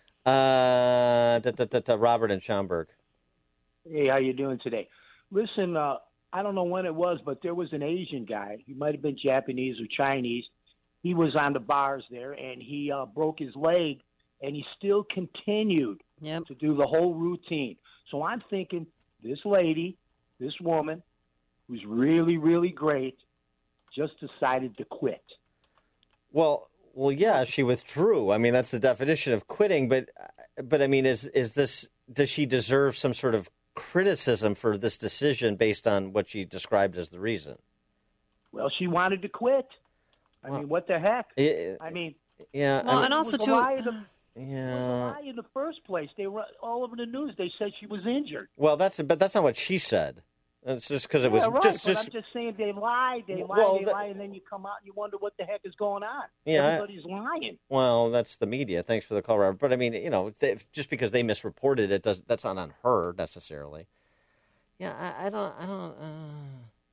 Speaker 1: Uh, da, da, da, da, Robert in Schaumburg.
Speaker 15: Hey, how you doing today? Listen, uh, I don't know when it was, but there was an Asian guy. He might have been Japanese or Chinese. He was on the bars there, and he uh, broke his leg, and he still continued
Speaker 3: yep.
Speaker 15: to do the whole routine. So I'm thinking this lady, this woman, who's really, really great, just decided to quit.
Speaker 1: Well, well, yeah, she withdrew. I mean, that's the definition of quitting. But, but I mean, is is this? Does she deserve some sort of criticism for this decision based on what she described as the reason?
Speaker 15: Well, she wanted to quit. I
Speaker 1: Well,
Speaker 15: mean, what the heck?
Speaker 1: it-
Speaker 15: I mean,
Speaker 1: Yeah,
Speaker 3: Well,
Speaker 1: I mean,
Speaker 3: and also
Speaker 15: it was
Speaker 3: too-
Speaker 15: a lie in the,
Speaker 1: yeah.
Speaker 15: lie in the first place. They were all over the news. They said she was injured.
Speaker 1: Well, that's but that's not what she said. It's just because it
Speaker 15: Yeah,
Speaker 1: was
Speaker 15: right,
Speaker 1: just
Speaker 15: but
Speaker 1: just
Speaker 15: I'm just saying they lie, they lie,
Speaker 1: Well,
Speaker 15: they
Speaker 1: that-
Speaker 15: lie, and then you come out and you wonder what the heck is going on.
Speaker 1: Yeah, I-
Speaker 15: Everybody's lying.
Speaker 1: well, that's the media. Thanks for the call, Robert. But I mean, you know, they, just because they misreported it, does that's not on her necessarily. Yeah, I, I don't, I don't. Uh...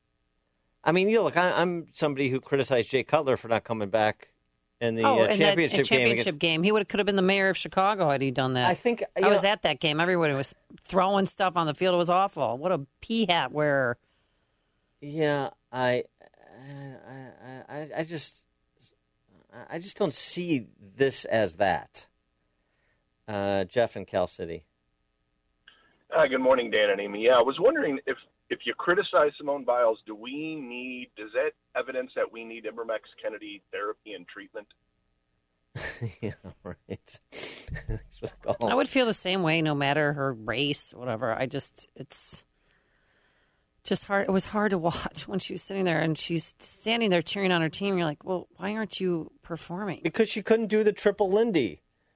Speaker 1: I mean, you know, look, I, I'm somebody who criticized Jay Cutler for not coming back in the
Speaker 3: oh,
Speaker 1: uh,
Speaker 3: and
Speaker 1: championship,
Speaker 3: that,
Speaker 1: game.
Speaker 3: championship game. He would could have been the mayor of Chicago had he done that.
Speaker 1: I think
Speaker 3: I
Speaker 1: you
Speaker 3: was
Speaker 1: know,
Speaker 3: at that game. Everybody was throwing stuff on the field. It was awful. What a pea hat wearer.
Speaker 1: Yeah, I, I, I, I just, I just don't see this as that. Uh, Jeff in Cal City.
Speaker 16: Hi, good morning, Dan and Amy. Yeah, I was wondering if, if you criticize Simone Biles, do we need, is that evidence that we need Ivermectin Kennedy therapy and treatment?
Speaker 1: Yeah, right.
Speaker 3: I would feel the same way no matter her race, whatever. I just, it's just hard. It was hard to watch when she was sitting there and she's standing there cheering on her team. You're like, well, why aren't you performing?
Speaker 1: Because she couldn't do the triple Lindy.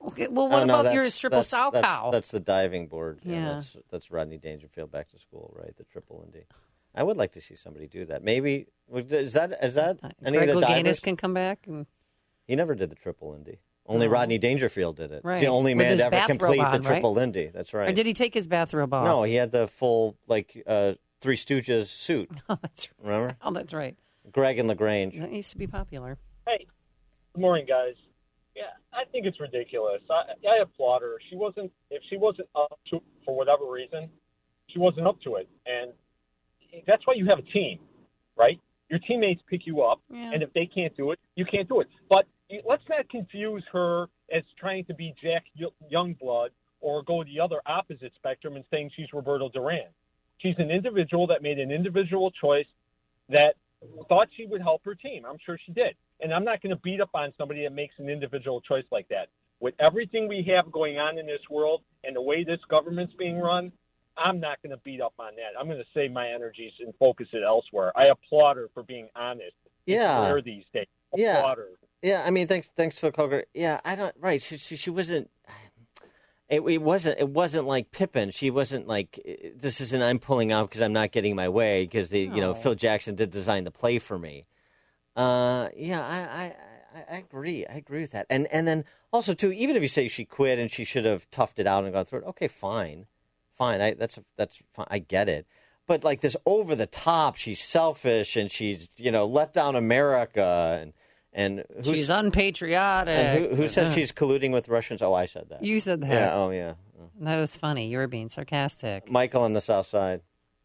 Speaker 3: Okay, well, what
Speaker 1: Oh, no,
Speaker 3: about your
Speaker 1: that's-
Speaker 3: triple
Speaker 1: that's,
Speaker 3: sow
Speaker 1: that's,
Speaker 3: cow?
Speaker 1: That's the diving board.
Speaker 3: Yeah.
Speaker 1: That's, that's Rodney Dangerfield back to school, right? The triple Indy. I would like to see somebody do that. Maybe is that is that any
Speaker 3: Greg
Speaker 1: of the
Speaker 3: Louganis
Speaker 1: divers?
Speaker 3: can come back. And...
Speaker 1: He never did the triple Indy. Only
Speaker 3: No.
Speaker 1: Rodney Dangerfield did it.
Speaker 3: Right.
Speaker 1: He's the only
Speaker 3: With
Speaker 1: man
Speaker 3: his
Speaker 1: to ever
Speaker 3: bathrobe
Speaker 1: complete
Speaker 3: on,
Speaker 1: the triple
Speaker 3: right?
Speaker 1: Indy. That's right.
Speaker 3: Or did he take his bathrobe off?
Speaker 1: No, he had the full like uh, Three Stooges suit.
Speaker 3: Oh, that's right.
Speaker 1: Remember?
Speaker 3: Oh, that's right.
Speaker 1: Greg and LaGrange.
Speaker 3: That used to be popular.
Speaker 17: Hey, good morning, guys. Yeah, I think it's ridiculous. I, I applaud her. She wasn't, if she wasn't up to it for whatever reason, she wasn't up to it. And that's why you have a team, right? Your teammates pick you up,
Speaker 3: Yeah.
Speaker 17: and if they can't do it, you can't do it. But you- let's not confuse her as trying to be Jack Y- Youngblood or go the other opposite spectrum and saying she's Roberto Duran. She's an individual that made an individual choice that thought she would help her team. I'm sure she did. And I'm not going to beat up on somebody that makes an individual choice like that. With everything we have going on in this world and the way this government's being run, I'm not going to beat up on that. I'm going to save my energies and focus it elsewhere. I applaud her for being honest.
Speaker 1: Yeah.
Speaker 17: It's rare these days.
Speaker 1: Yeah.
Speaker 17: Applaud her.
Speaker 1: Yeah, I mean, thanks, thanks for Coker. Yeah, I don't. Right, she, she, she wasn't. It, it wasn't. It wasn't like Pippen. She wasn't like this isn't. I'm pulling out because I'm not getting my way because the you know
Speaker 3: No.
Speaker 1: Phil Jackson did design the play for me. Uh, yeah, I, I, I, I agree. I agree with that. And and then also too, even if you say she quit and she should have toughed it out and gone through it, okay, fine, fine. I that's that's fine. I get it. But like this over the top, she's selfish and she's you know let down America and. And who's,
Speaker 3: She's unpatriotic.
Speaker 1: and who, who said
Speaker 3: Uh,
Speaker 1: she's colluding with Russians? Oh, I said that.
Speaker 3: You said that.
Speaker 1: Yeah. Oh, yeah.
Speaker 3: That was funny. You were being sarcastic.
Speaker 1: Michael on the South Side.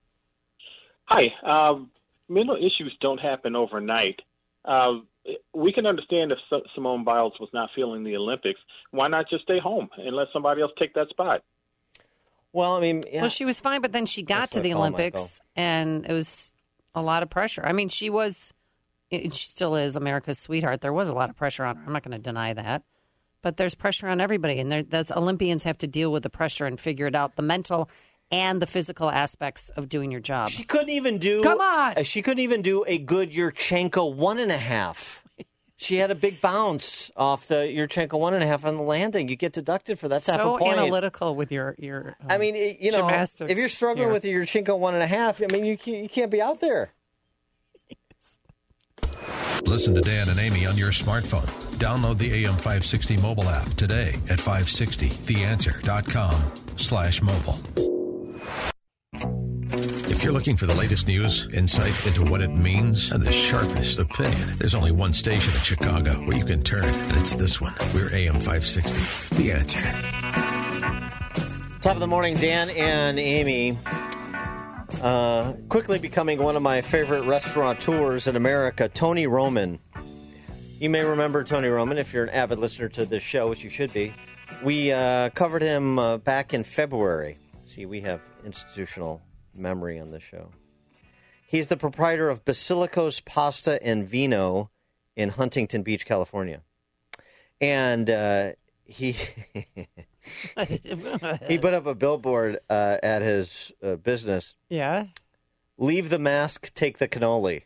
Speaker 18: Hi. Um, mental issues don't happen overnight. Uh, we can understand if S- Simone Biles was not feeling the Olympics. Why not just stay home and let somebody else take that spot?
Speaker 1: Well, I mean, yeah.
Speaker 3: Well, she was fine, but then she got
Speaker 1: That's
Speaker 3: to
Speaker 1: what
Speaker 3: the
Speaker 1: I call
Speaker 3: Olympics, and it was a lot of pressure. I mean, she was, it- she still is America's sweetheart. There was a lot of pressure on her. I'm not going to deny that. But there's pressure on everybody, and there- that's Olympians have to deal with the pressure and figure it out, the mental and the physical aspects of doing your job.
Speaker 1: She couldn't even do.
Speaker 3: Come on.
Speaker 1: uh, She couldn't even do a good Yurchenko one and a half. She had a big bounce off the Yurchenko one and a half on the landing. You get deducted for that. That's half a
Speaker 3: so
Speaker 1: point.
Speaker 3: analytical with your your. Um,
Speaker 1: I mean, it- you know,
Speaker 3: gymnastics
Speaker 1: if you're struggling
Speaker 3: here.
Speaker 1: with the Yurchenko one and a half, I mean, you can't, you can't be out there.
Speaker 2: Listen to Dan and Amy on your smartphone. Download the A M five sixty mobile app today at five sixty the answer dot com slash mobile. If you're looking for the latest news, insight into what it means, and the sharpest opinion, there's only one station in Chicago where you can turn, and it's this one. We're A M five sixty, The Answer.
Speaker 1: Top of the morning, Dan and Amy. Uh, quickly becoming one of my favorite restaurateurs in America, Tony Roman. You may remember Tony Roman if you're an avid listener to this show, which you should be. We uh, covered him uh, back in February. See, we have institutional memory on this show. He's the proprietor of Basilicos Pasta and Vino in Huntington Beach, California. And uh, he... he put up a billboard uh, at his uh, business.
Speaker 3: Yeah.
Speaker 1: Leave the mask, take the cannoli.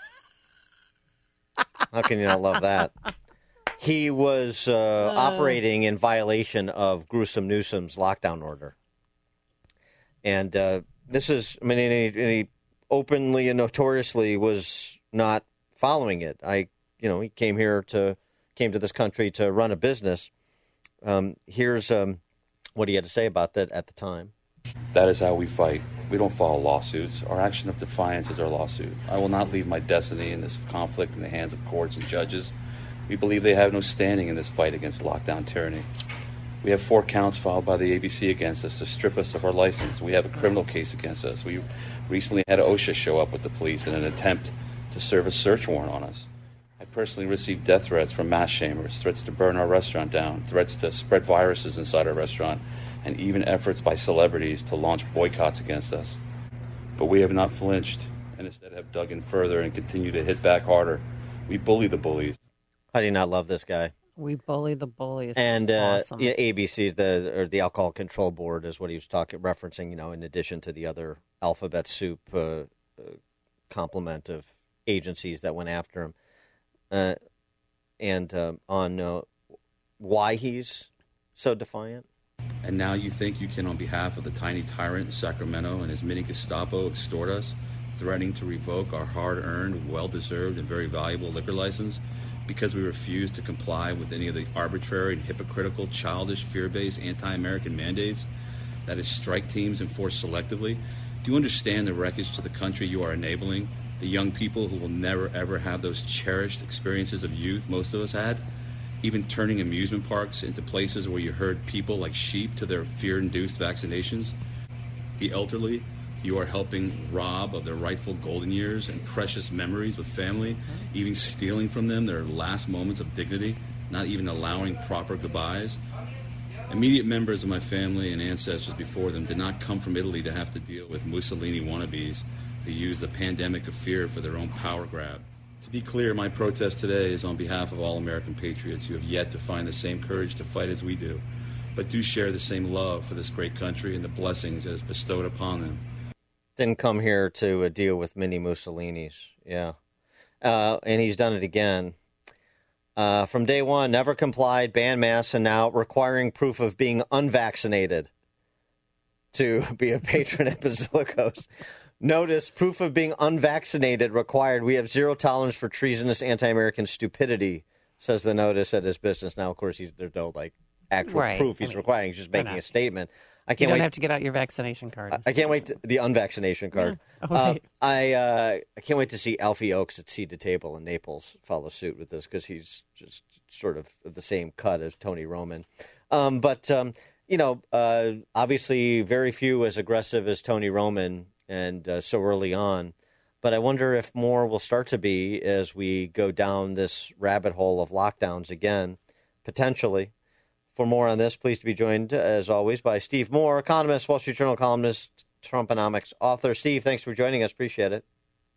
Speaker 1: How can you not love that? He was uh, uh, operating in violation of Gruesome Newsom's lockdown order. And uh, this is, I mean, and he, and he openly and notoriously was not following it. I, you know, he came here to, came to this country to run a business. Um, here's um, what he had to say about that at the time.
Speaker 19: That is how we fight. We don't follow lawsuits. Our action of defiance is our lawsuit. I will not leave my destiny in this conflict in the hands of courts and judges. We believe they have no standing in this fight against lockdown tyranny. We have four counts filed by the A B C against us to strip us of our license. We have a criminal case against us. We recently had OSHA show up with the police in an attempt to serve a search warrant on us. I personally received death threats from mass shamers, threats to burn our restaurant down, threats to spread viruses inside our restaurant, and even efforts by celebrities to launch boycotts against us. But we have not flinched, and instead have dug in further and continue to hit back harder. We bully the bullies.
Speaker 1: How do you not love this guy?
Speaker 3: We bully the bullies.
Speaker 1: And uh,
Speaker 3: awesome.
Speaker 1: yeah, A B C, the or the Alcohol Control Board, is what he was talking, referencing. You know, in addition to the other alphabet soup uh, uh, complement of agencies that went after him, uh, and uh, on uh, why he's so defiant?
Speaker 19: And now you think you can, on behalf of the tiny tyrant in Sacramento and his mini Gestapo, extort us, threatening to revoke our hard-earned, well-deserved, and very valuable liquor license because we refuse to comply with any of the arbitrary and hypocritical, childish, fear-based, anti-American mandates that is strike teams enforce selectively? Do you understand the wreckage to the country you are enabling? The young people who will never, ever have those cherished experiences of youth most of us had? Even turning amusement parks into places where you herd people like sheep to their fear-induced vaccinations? The elderly you are helping rob of their rightful golden years and precious memories with family, even stealing from them their last moments of dignity, not even allowing proper goodbyes. Immediate members of my family and ancestors before them did not come from Italy to have to deal with Mussolini wannabes who use the pandemic of fear for their own power grab. To be clear, my protest today is on behalf of all American patriots who have yet to find the same courage to fight as we do, but do share the same love for this great country and the blessings it has bestowed upon them.
Speaker 1: Didn't come here to uh, deal with mini Mussolinis. Yeah. Uh, and he's done it again. Uh, from day one, never complied, banned masks, and now requiring proof of being unvaccinated to be a patron at Basilicos. Notice, proof of being unvaccinated required. We have zero tolerance for treasonous anti-American stupidity, says the notice at his business. Now, of course, he's, there's no like actual
Speaker 3: Right.
Speaker 1: proof he's
Speaker 3: I mean,
Speaker 1: requiring. He's just making
Speaker 3: not.
Speaker 1: a statement. I
Speaker 3: You
Speaker 1: can't
Speaker 3: don't
Speaker 1: wait.
Speaker 3: have to get out your vaccination card.
Speaker 1: I can't wait to, the unvaccination card.
Speaker 3: Yeah. Oh,
Speaker 1: uh,
Speaker 3: wait.
Speaker 1: I uh, I can't wait to see Alfie Oakes at Seed to Table in Naples follow suit with this because he's just sort of the same cut as Tony Roman. Um, but um, you know, uh, obviously, very few as aggressive as Tony Roman, and uh, so early on. But I wonder if more will start to be as we go down this rabbit hole of lockdowns again, potentially. For more on this, pleased to be joined, as always, by Steve Moore, economist, Wall Street Journal columnist, Trumponomics author. Steve, thanks for joining us. Appreciate it.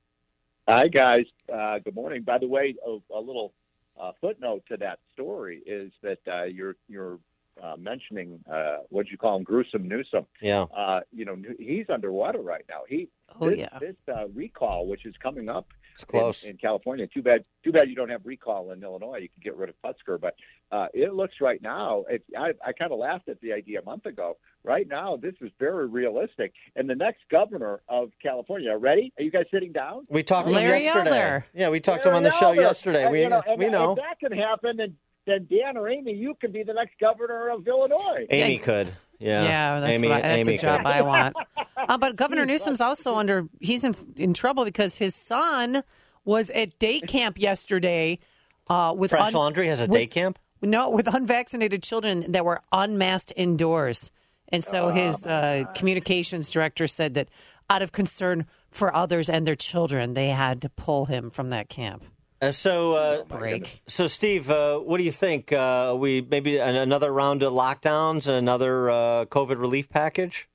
Speaker 4: Hi, guys. Uh, good morning. By the way, a, a little uh, footnote to that story is that uh, you're you're uh, mentioning uh, what you call him, Gruesome Newsom.
Speaker 1: Yeah.
Speaker 4: Uh, you know, he's underwater right now. He
Speaker 3: Oh,
Speaker 4: this,
Speaker 3: yeah.
Speaker 4: This uh, recall, which is coming up
Speaker 1: It's close.
Speaker 4: in, in California. Too bad. Too bad you don't have recall in Illinois. You can get rid of Putzker, but uh, it looks right now. It, I, I kind of laughed at the idea a month ago. Right now, this is very realistic. And the next governor of California, ready? Are you guys sitting down?
Speaker 1: We talked to him
Speaker 3: Larry
Speaker 1: yesterday.
Speaker 3: Elder.
Speaker 1: Yeah, we talked to him on the
Speaker 4: Larry
Speaker 1: show
Speaker 4: Elder.
Speaker 1: yesterday.
Speaker 4: Uh,
Speaker 1: We
Speaker 4: you know, and
Speaker 1: we know.
Speaker 4: If that can happen, then then Dan or Amy, you can be the next governor of Illinois.
Speaker 1: Amy could. Yeah,
Speaker 3: Yeah, that's,
Speaker 1: Amy,
Speaker 3: what I, that's
Speaker 1: Amy
Speaker 3: a job
Speaker 1: could.
Speaker 3: I want. Uh, but Governor Newsom's also under, he's in, in trouble because his son was at day camp yesterday uh, with
Speaker 1: French
Speaker 3: un-
Speaker 1: Laundry has a
Speaker 3: with-
Speaker 1: day camp?
Speaker 3: No, with unvaccinated children that were unmasked indoors. And so his uh, communications director said that out of concern for others and their children, they had to pull him from that camp.
Speaker 1: Uh, so, uh,
Speaker 3: Break.
Speaker 1: so Steve, uh, what do you think? Uh, we maybe an- another round of lockdowns, another uh, COVID relief package?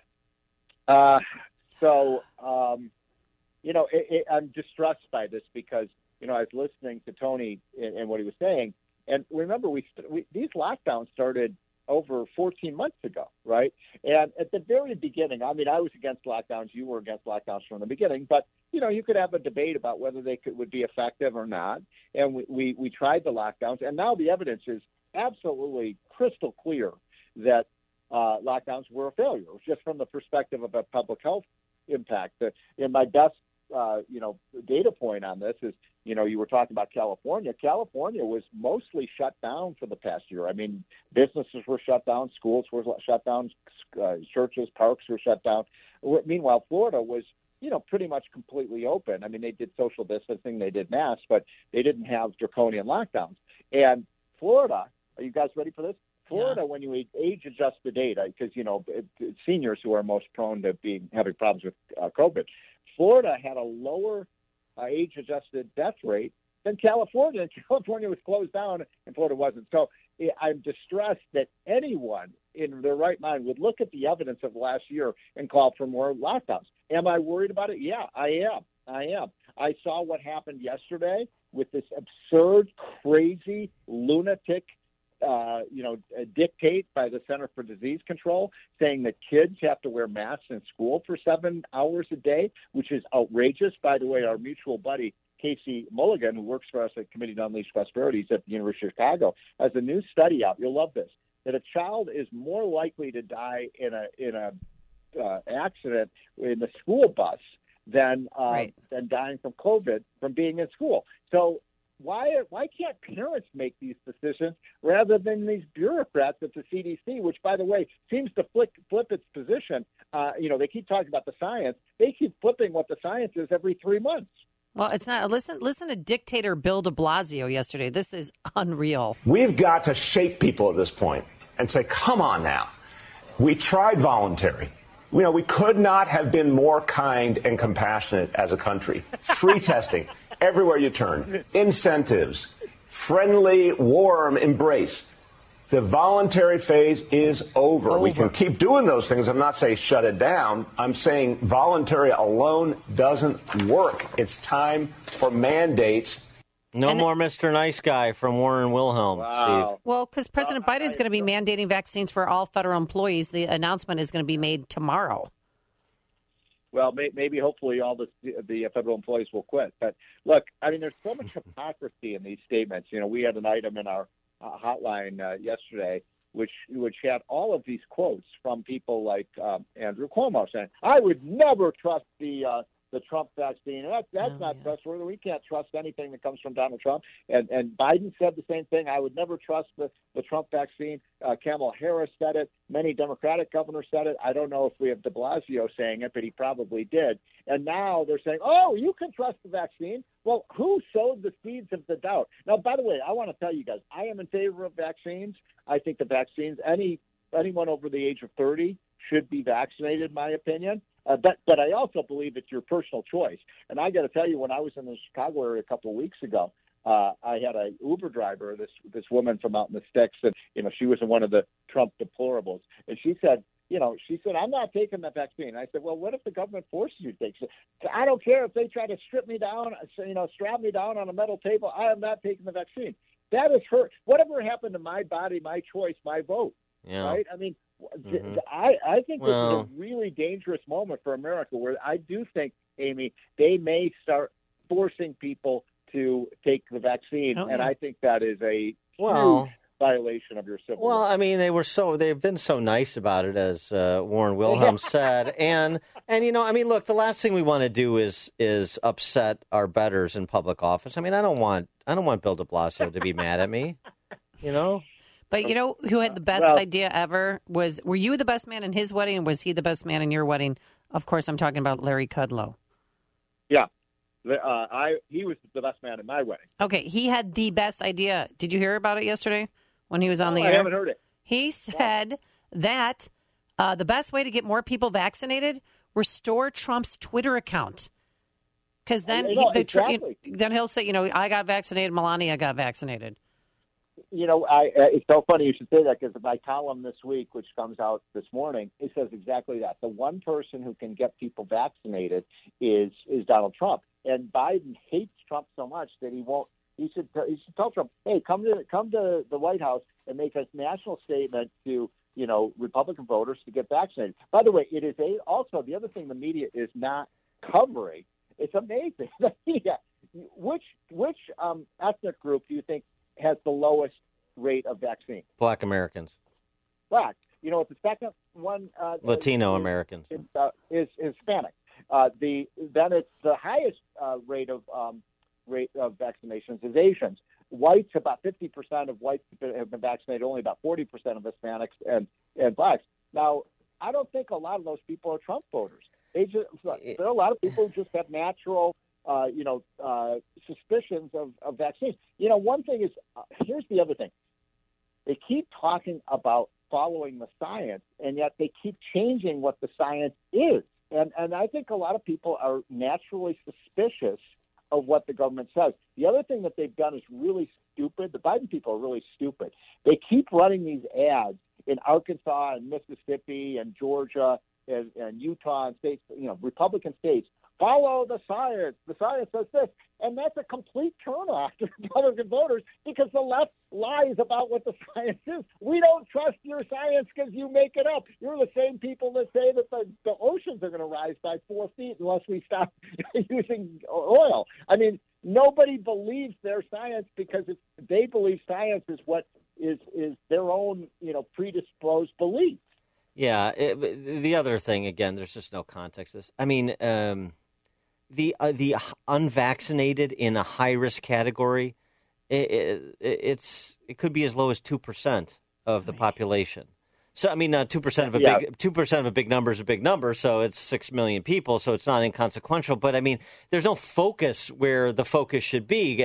Speaker 4: Uh, so, um, you know, it, it, I'm distressed by this because, you know, I was listening to Tony and, and what he was saying. And remember, we, we these lockdowns started over fourteen months ago, right? And at the very beginning, I mean, I was against lockdowns. You were against lockdowns from the beginning. But, you know, you could have a debate about whether they could, would be effective or not. And we, we, we tried the lockdowns. And now the evidence is absolutely crystal clear that uh, lockdowns were a failure, just from the perspective of a public health impact. The, and my best, uh, you know, data point on this is, you know, you were talking about California. California was mostly shut down for the past year. I mean, businesses were shut down, schools were shut down, uh, churches, parks were shut down. Meanwhile, Florida was, you know, pretty much completely open. I mean, they did social distancing, they did masks, but they didn't have draconian lockdowns. And Florida, are you guys ready for this? Florida, yeah. When you age adjust the data, because, you know, it, it, seniors who are most prone to being having problems with uh, COVID, Florida had a lower uh, age-adjusted death rate than California. And California was closed down, and Florida wasn't. So I'm distressed that anyone in their right mind would look at the evidence of last year and call for more lockdowns. Am I worried about it? Yeah, I am. I am. I saw what happened yesterday with this absurd, crazy, lunatic Uh, you know, a dictate by the Center for Disease Control saying that kids have to wear masks in school for seven hours a day, which is outrageous. By the way, our mutual buddy, Casey Mulligan, who works for us at Committee to Unleash Prosperity at the University of Chicago, has a new study out. You'll love this. that a child is more likely to die in a in a uh, accident in the school bus than uh,
Speaker 3: right.
Speaker 4: than dying from COVID from being in school. So why why can't parents make these decisions rather than these bureaucrats at the C D C, which, by the way, seems to flip, flip its position? Uh, you know, they keep talking about the science. They keep flipping what the science is every three months.
Speaker 3: Well, it's not. Listen, listen to dictator Bill de Blasio yesterday. This is unreal.
Speaker 20: We've got to shake people at this point and say, come on now. We tried voluntary. You know, we could not have been more kind and compassionate as a country. Free testing everywhere you turn. Incentives. Friendly, warm embrace. The voluntary phase is over. over. We can keep doing those things. I'm not saying shut it down. I'm saying voluntary alone doesn't work. It's time for mandates.
Speaker 1: No
Speaker 3: and
Speaker 1: more Mister Nice Guy from Warren Wilhelm,
Speaker 4: wow.
Speaker 1: Steve.
Speaker 3: Well, because President well, Biden's going to be mandating vaccines for all federal employees. The announcement is going to be made tomorrow.
Speaker 4: Well, may, maybe, hopefully, all the the federal employees will quit. But look, I mean, there's so much hypocrisy in these statements. You know, we had an item in our uh, hotline uh, yesterday, which which had all of these quotes from people like um, Andrew Cuomo saying, "I would never trust the uh, the Trump vaccine. That, that's oh, not yeah. trustworthy. We can't trust anything that comes from Donald Trump." And and Biden said the same thing. I would never trust the, the Trump vaccine. Uh, Kamala Harris said it. Many Democratic governors said it. I don't know if we have de Blasio saying it, but he probably did. And now they're saying, oh, you can trust the vaccine. Well, who sowed the seeds of the doubt? Now, by the way, I want to tell you guys, I am in favor of vaccines. I think the vaccines, any anyone over the age of thirty should be vaccinated, in my opinion. Uh, but but I also believe it's your personal choice. And I got to tell you, when I was in the Chicago area a couple of weeks ago, uh, I had a Uber driver, this this woman from out in the sticks, and you know she was in one of the Trump deplorables, and she said, you know, she said, I'm not taking the vaccine. I said, well, what if the government forces you to take it? I don't care if they try to strip me down, you know, strap me down on a metal table. I am not taking the vaccine. That is her. Whatever happened to my body, my choice, my vote?
Speaker 1: Yeah.
Speaker 4: Right? I mean,
Speaker 1: mm-hmm.
Speaker 4: I, I think
Speaker 1: well,
Speaker 4: this is a really dangerous moment for America where I do think, Amy, they may start forcing people to take the vaccine.
Speaker 3: Oh,
Speaker 4: and
Speaker 3: yeah.
Speaker 4: I think that is a
Speaker 1: well,
Speaker 4: huge violation of your civil
Speaker 1: Well,
Speaker 4: rights.
Speaker 1: I mean, they were so they've been so nice about it, as uh, Warren Wilhelm said, and and you know, I mean, look, the last thing we want to do is is upset our betters in public office. I mean, I don't want I don't want Bill de Blasio to be mad at me, you know.
Speaker 3: But you know who had the best
Speaker 4: well,
Speaker 3: idea ever? Was were you the best man in his wedding, and was he the best man in your wedding? Of course, I'm talking about Larry Kudlow.
Speaker 4: Yeah, uh, I he was the best man in my wedding.
Speaker 3: Okay, he had the best idea. Did you hear about it yesterday when he was on
Speaker 4: oh,
Speaker 3: the
Speaker 4: I
Speaker 3: air?
Speaker 4: I haven't heard it.
Speaker 3: He said wow. that uh, the best way to get more people vaccinated, restore Trump's Twitter account. Because then,
Speaker 4: know,
Speaker 3: he, the,
Speaker 4: exactly.
Speaker 3: then he'll say, you know, I got vaccinated, Melania got vaccinated.
Speaker 4: You know, I, uh, it's so funny you should say that because my column this week, which comes out this morning, it says exactly that. The one person who can get people vaccinated is is Donald Trump. And Biden hates Trump so much that he won't. He should he should tell Trump, hey, come to come to the White House and make a national statement to you know Republican voters to get vaccinated. By the way, it is a also the other thing the media is not covering. It's amazing. The media, which which um, ethnic group do you think has the lowest rate of vaccine?
Speaker 1: Black Americans.
Speaker 4: Black. You know, the second one. Uh,
Speaker 1: Latino
Speaker 4: is,
Speaker 1: Americans.
Speaker 4: Is, uh, is, is Hispanic. Uh, the then it's the highest uh, rate of um, rate of vaccinations is Asians. Whites, about fifty percent of whites have been vaccinated. Only about forty percent of Hispanics and and blacks. Now, I don't think a lot of those people are Trump voters. They just there are a lot of people who just have natural. Uh, you know, uh, suspicions of, of vaccines. You know, one thing is, uh, here's the other thing. They keep talking about following the science, and yet they keep changing what the science is. And and I think a lot of people are naturally suspicious of what the government says. The other thing that they've done is really stupid. The Biden people are really stupid. They keep running these ads in Arkansas and Mississippi and Georgia and, and Utah and states, you know, Republican states. Follow the science. The science says this. And that's a complete turnoff to Republican voters because the left lies about what the science is. We don't trust your science because you make it up. You're the same people that say that the, the oceans are going to rise by four feet unless we stop using oil. I mean, nobody believes their science because it's, they believe science is what is is their own, you know, predisposed beliefs.
Speaker 1: Yeah. It, the other thing, again, there's just no context to this. I mean, um, the uh, the unvaccinated in a high risk category, it, it, it's it could be as low as two percent of the population. So I mean, uh, two percent of a
Speaker 4: Yeah.
Speaker 1: big two percent of a big number is a big number. So it's six million people. So it's not inconsequential. But I mean, there's no focus where the focus should be.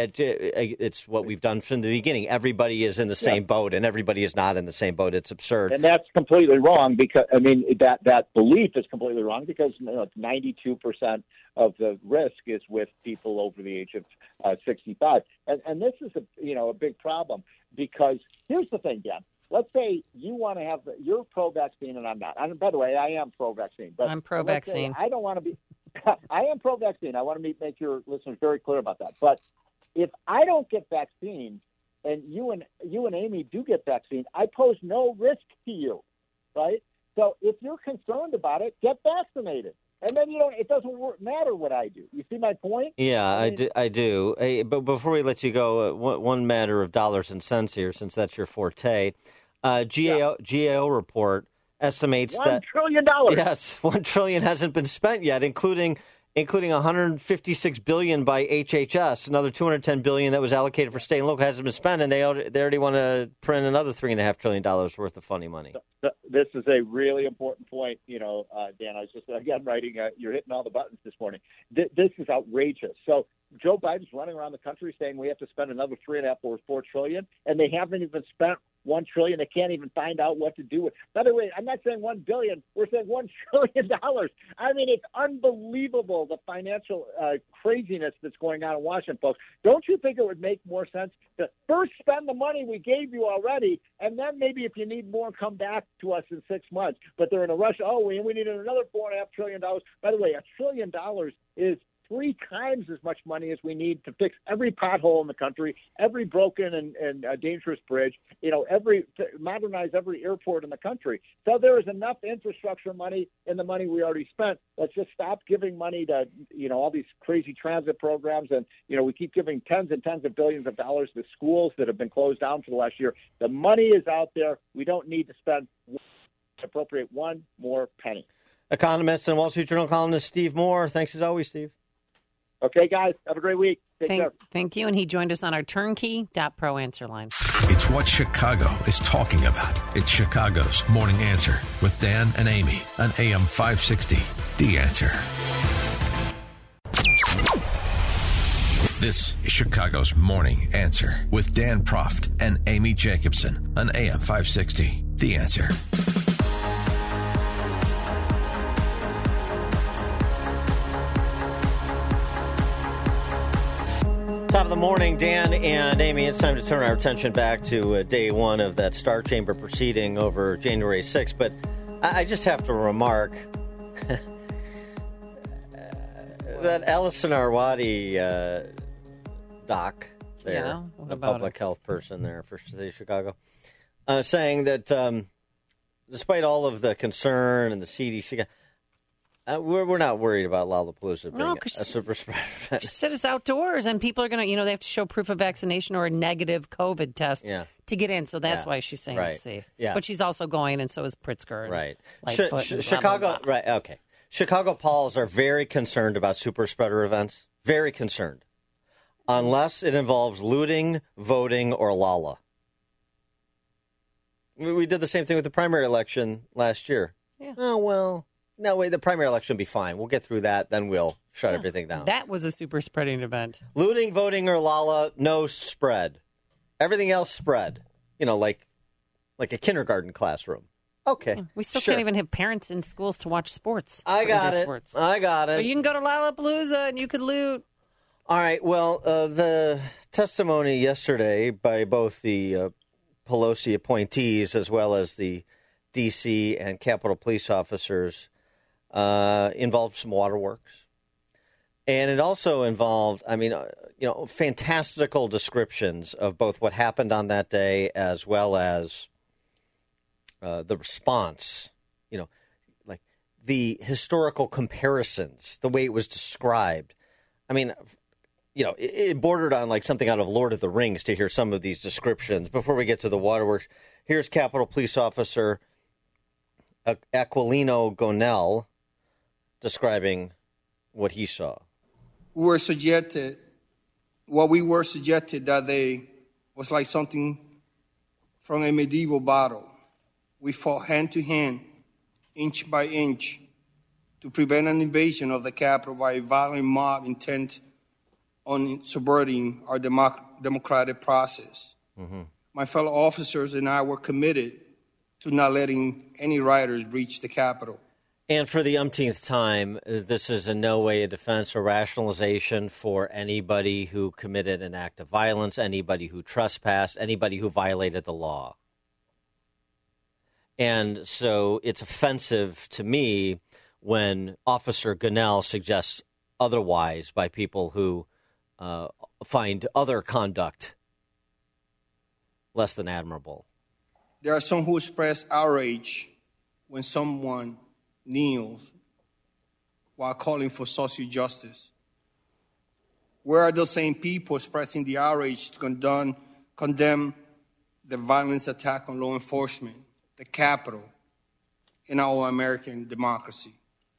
Speaker 1: It's what we've done from the beginning. Everybody is in the same
Speaker 4: Yeah.
Speaker 1: boat, and everybody is not in the same boat. It's absurd.
Speaker 4: And that's completely wrong because, I mean, that, that belief is completely wrong because you know, ninety-two percent of the risk is with people over the age of uh, sixty-five. And, and this is, a you know, a big problem because here's the thing, Dan. Let's say you want to have, you're pro-vaccine and I'm not. And by the way, I am pro-vaccine. But
Speaker 3: I'm
Speaker 4: let's say
Speaker 3: pro-vaccine.
Speaker 4: I don't want to be, I am pro-vaccine. I want to make, make your listeners very clear about that. But if I don't get vaccine and you and you and Amy do get vaccine, I pose no risk to you, right? So if you're concerned about it, get vaccinated. And then you don't. It doesn't work, matter what I do. You see my point?
Speaker 1: Yeah, I,
Speaker 4: I mean-
Speaker 1: do. I do. Hey, but before we let you go, uh, one, one matter of dollars and cents here, since that's your forte. Uh, G A O, G A O report estimates
Speaker 4: One
Speaker 1: that
Speaker 4: trillion dollars.
Speaker 1: Yes, one trillion hasn't been spent yet, including including one hundred fifty-six billion by H H S. Another two hundred ten billion that was allocated for state and local hasn't been spent, and they already, they already want to print another three and a half trillion dollars worth of funny money.
Speaker 4: Th- This is a really important point, you know, uh, Dan. I was just again writing. Uh, you're hitting all the buttons this morning. Th- this is outrageous. So Joe Biden's running around the country saying we have to spend another three and a half or four trillion, and they haven't even spent one trillion. They can't even find out what to do with. By the way, I'm not saying one billion. We're saying one trillion dollars. I mean, it's unbelievable the financial uh, craziness that's going on in Washington, folks. Don't you think it would make more sense to first spend the money we gave you already, and then maybe if you need more, come back to us in six months? But they're in a rush. Oh, we we need another four and a half trillion dollars. By the way, a trillion dollars is three times as much money as we need to fix every pothole in the country, every broken and, and uh, dangerous bridge, you know, every to modernize every airport in the country. So there is enough infrastructure money in the money we already spent. Let's just stop giving money to, you know, all these crazy transit programs. And, you know, we keep giving tens and tens of billions of dollars to schools that have been closed down for the last year. The money is out there. We don't need to spend, appropriate one more penny.
Speaker 1: Economist and Wall Street Journal columnist Steve Moore. Thanks as always, Steve.
Speaker 4: Okay, guys. Have a great week. Take
Speaker 3: Thank,
Speaker 4: care.
Speaker 3: thank you. And he joined us on our turnkey dot pro answer line.
Speaker 2: It's what Chicago is talking about. It's Chicago's Morning Answer with Dan and Amy on A M five sixty. The Answer. This is Chicago's Morning Answer with Dan Proft and Amy Jacobson on A M five sixty. The Answer.
Speaker 1: Top of the morning, Dan and Amy. It's time to turn our attention back to uh, day one of that Star Chamber proceeding over January sixth. But I, I just have to remark that Allison Arwady uh, doc there,
Speaker 3: Yeah, what
Speaker 1: the
Speaker 3: about
Speaker 1: public
Speaker 3: it?
Speaker 1: health person there for the city of Chicago, uh, saying that um, despite all of the concern and the C D C, Uh, we're we're not worried about Lollapalooza being
Speaker 3: No,
Speaker 1: a
Speaker 3: 'cause
Speaker 1: super spreader event.
Speaker 3: She said it's outdoors, and people are going to, you know, they have to show proof of vaccination or a negative COVID test
Speaker 1: Yeah.
Speaker 3: to get in. So that's
Speaker 1: Yeah.
Speaker 3: why she's saying
Speaker 1: Right.
Speaker 3: it's safe.
Speaker 1: Yeah.
Speaker 3: But she's also going, and so is Pritzker. And
Speaker 1: Right.
Speaker 3: Lightfoot
Speaker 1: Ch-
Speaker 3: and
Speaker 1: Ch-
Speaker 3: blah, blah,
Speaker 1: Chicago,
Speaker 3: blah.
Speaker 1: right, okay. Chicago Pauls are very concerned about super spreader events. Very concerned. Unless it involves looting, voting, or Lala. We, we did the same thing with the primary election last year.
Speaker 3: Yeah.
Speaker 1: Oh, well, no, wait, the primary election will be fine. We'll get through that, then we'll shut everything down.
Speaker 3: That was a super spreading event.
Speaker 1: Looting, voting, or Lala, no spread. Everything else spread. You know, like like a kindergarten classroom. Okay.
Speaker 3: We still
Speaker 1: sure.
Speaker 3: can't even have parents in schools to watch sports.
Speaker 1: I
Speaker 3: for
Speaker 1: got
Speaker 3: indoor
Speaker 1: it.
Speaker 3: Sports.
Speaker 1: I got it.
Speaker 3: But you can go to Lollapalooza and you could loot.
Speaker 1: All right. Well, uh, the testimony yesterday by both the uh, Pelosi appointees as well as the D C and Capitol police officers uh, involved some waterworks. And it also involved, I mean, uh, you know, fantastical descriptions of both what happened on that day as well as uh, the response, you know, like the historical comparisons, the way it was described. I mean, you know, it, it bordered on like something out of Lord of the Rings to hear some of these descriptions. Before we get to the waterworks, here's Capitol Police Officer Aquilino Gonell describing what he saw.
Speaker 21: We were subjected, what we were subjected that day was like something from a medieval battle. We fought hand to hand, inch by inch, to prevent an invasion of the Capitol by a violent mob intent on subverting our democ- democratic process. Mm-hmm. My fellow officers and I were committed to not letting any rioters breach the Capitol.
Speaker 1: And for the umpteenth time, this is in no way a defense or rationalization for anybody who committed an act of violence, anybody who trespassed, anybody who violated the law. And so it's offensive to me when Officer Gonell suggests otherwise by people who uh, find other conduct less than admirable.
Speaker 21: There are some who express outrage when someone kneels while calling for social justice. Where are those same people expressing the outrage to condemn, condemn the violence attack on law enforcement, the Capitol, and our American democracy?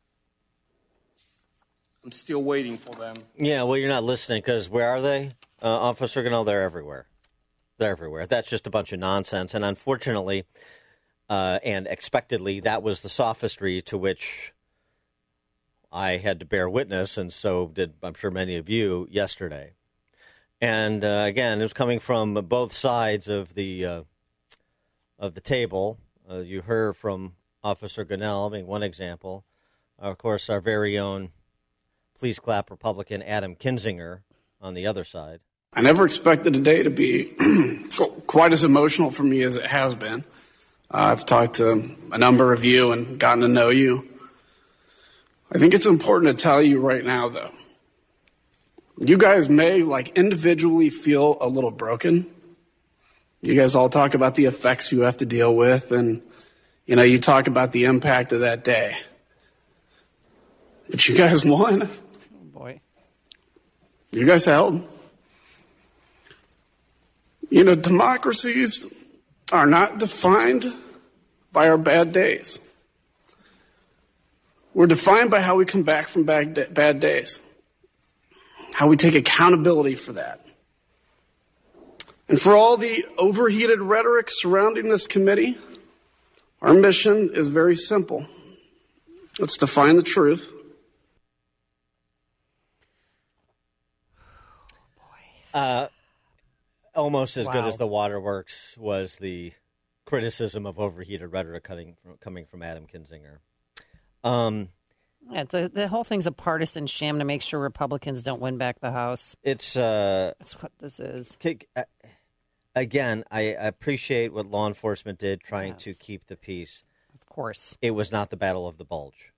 Speaker 21: I'm still waiting for them.
Speaker 1: Yeah, well, you're not listening because where are they? Uh, Officer Gonell, they're everywhere. They're everywhere. That's just a bunch of nonsense. And unfortunately, uh, and expectedly, that was the sophistry to which I had to bear witness, and so did, I'm sure, many of you yesterday. And uh, again, it was coming from both sides of the uh, of the table. Uh, you heard from Officer Gonell being one example. Uh, of course, our very own please clap Republican Adam Kinzinger on the other side.
Speaker 22: I never expected the day to be quite as emotional for me as it has been. Uh, I've talked to a number of you and gotten to know you. I think it's important to tell you right now, though. You guys may, like, individually feel a little broken. You guys all talk about the effects you have to deal with, and, you know, you talk about the impact of that day. But you guys won.
Speaker 3: Oh, boy.
Speaker 22: You guys held. You know, democracies are not defined by our bad days. We're defined by how we come back from bad, bad days, how we take accountability for that. And for all the overheated rhetoric surrounding this committee, our mission is very simple. Let's define the truth.
Speaker 1: Uh, almost as
Speaker 3: Wow.
Speaker 1: good as the waterworks was the criticism of overheated rhetoric coming from, coming from Adam Kinzinger. Um,
Speaker 3: yeah, the the whole thing's a partisan sham to make sure Republicans don't win back the House.
Speaker 1: It's uh,
Speaker 3: that's what this is.
Speaker 1: Again, I appreciate what law enforcement did trying yes. to keep the peace.
Speaker 3: Of course,
Speaker 1: it was not the Battle of the Bulge,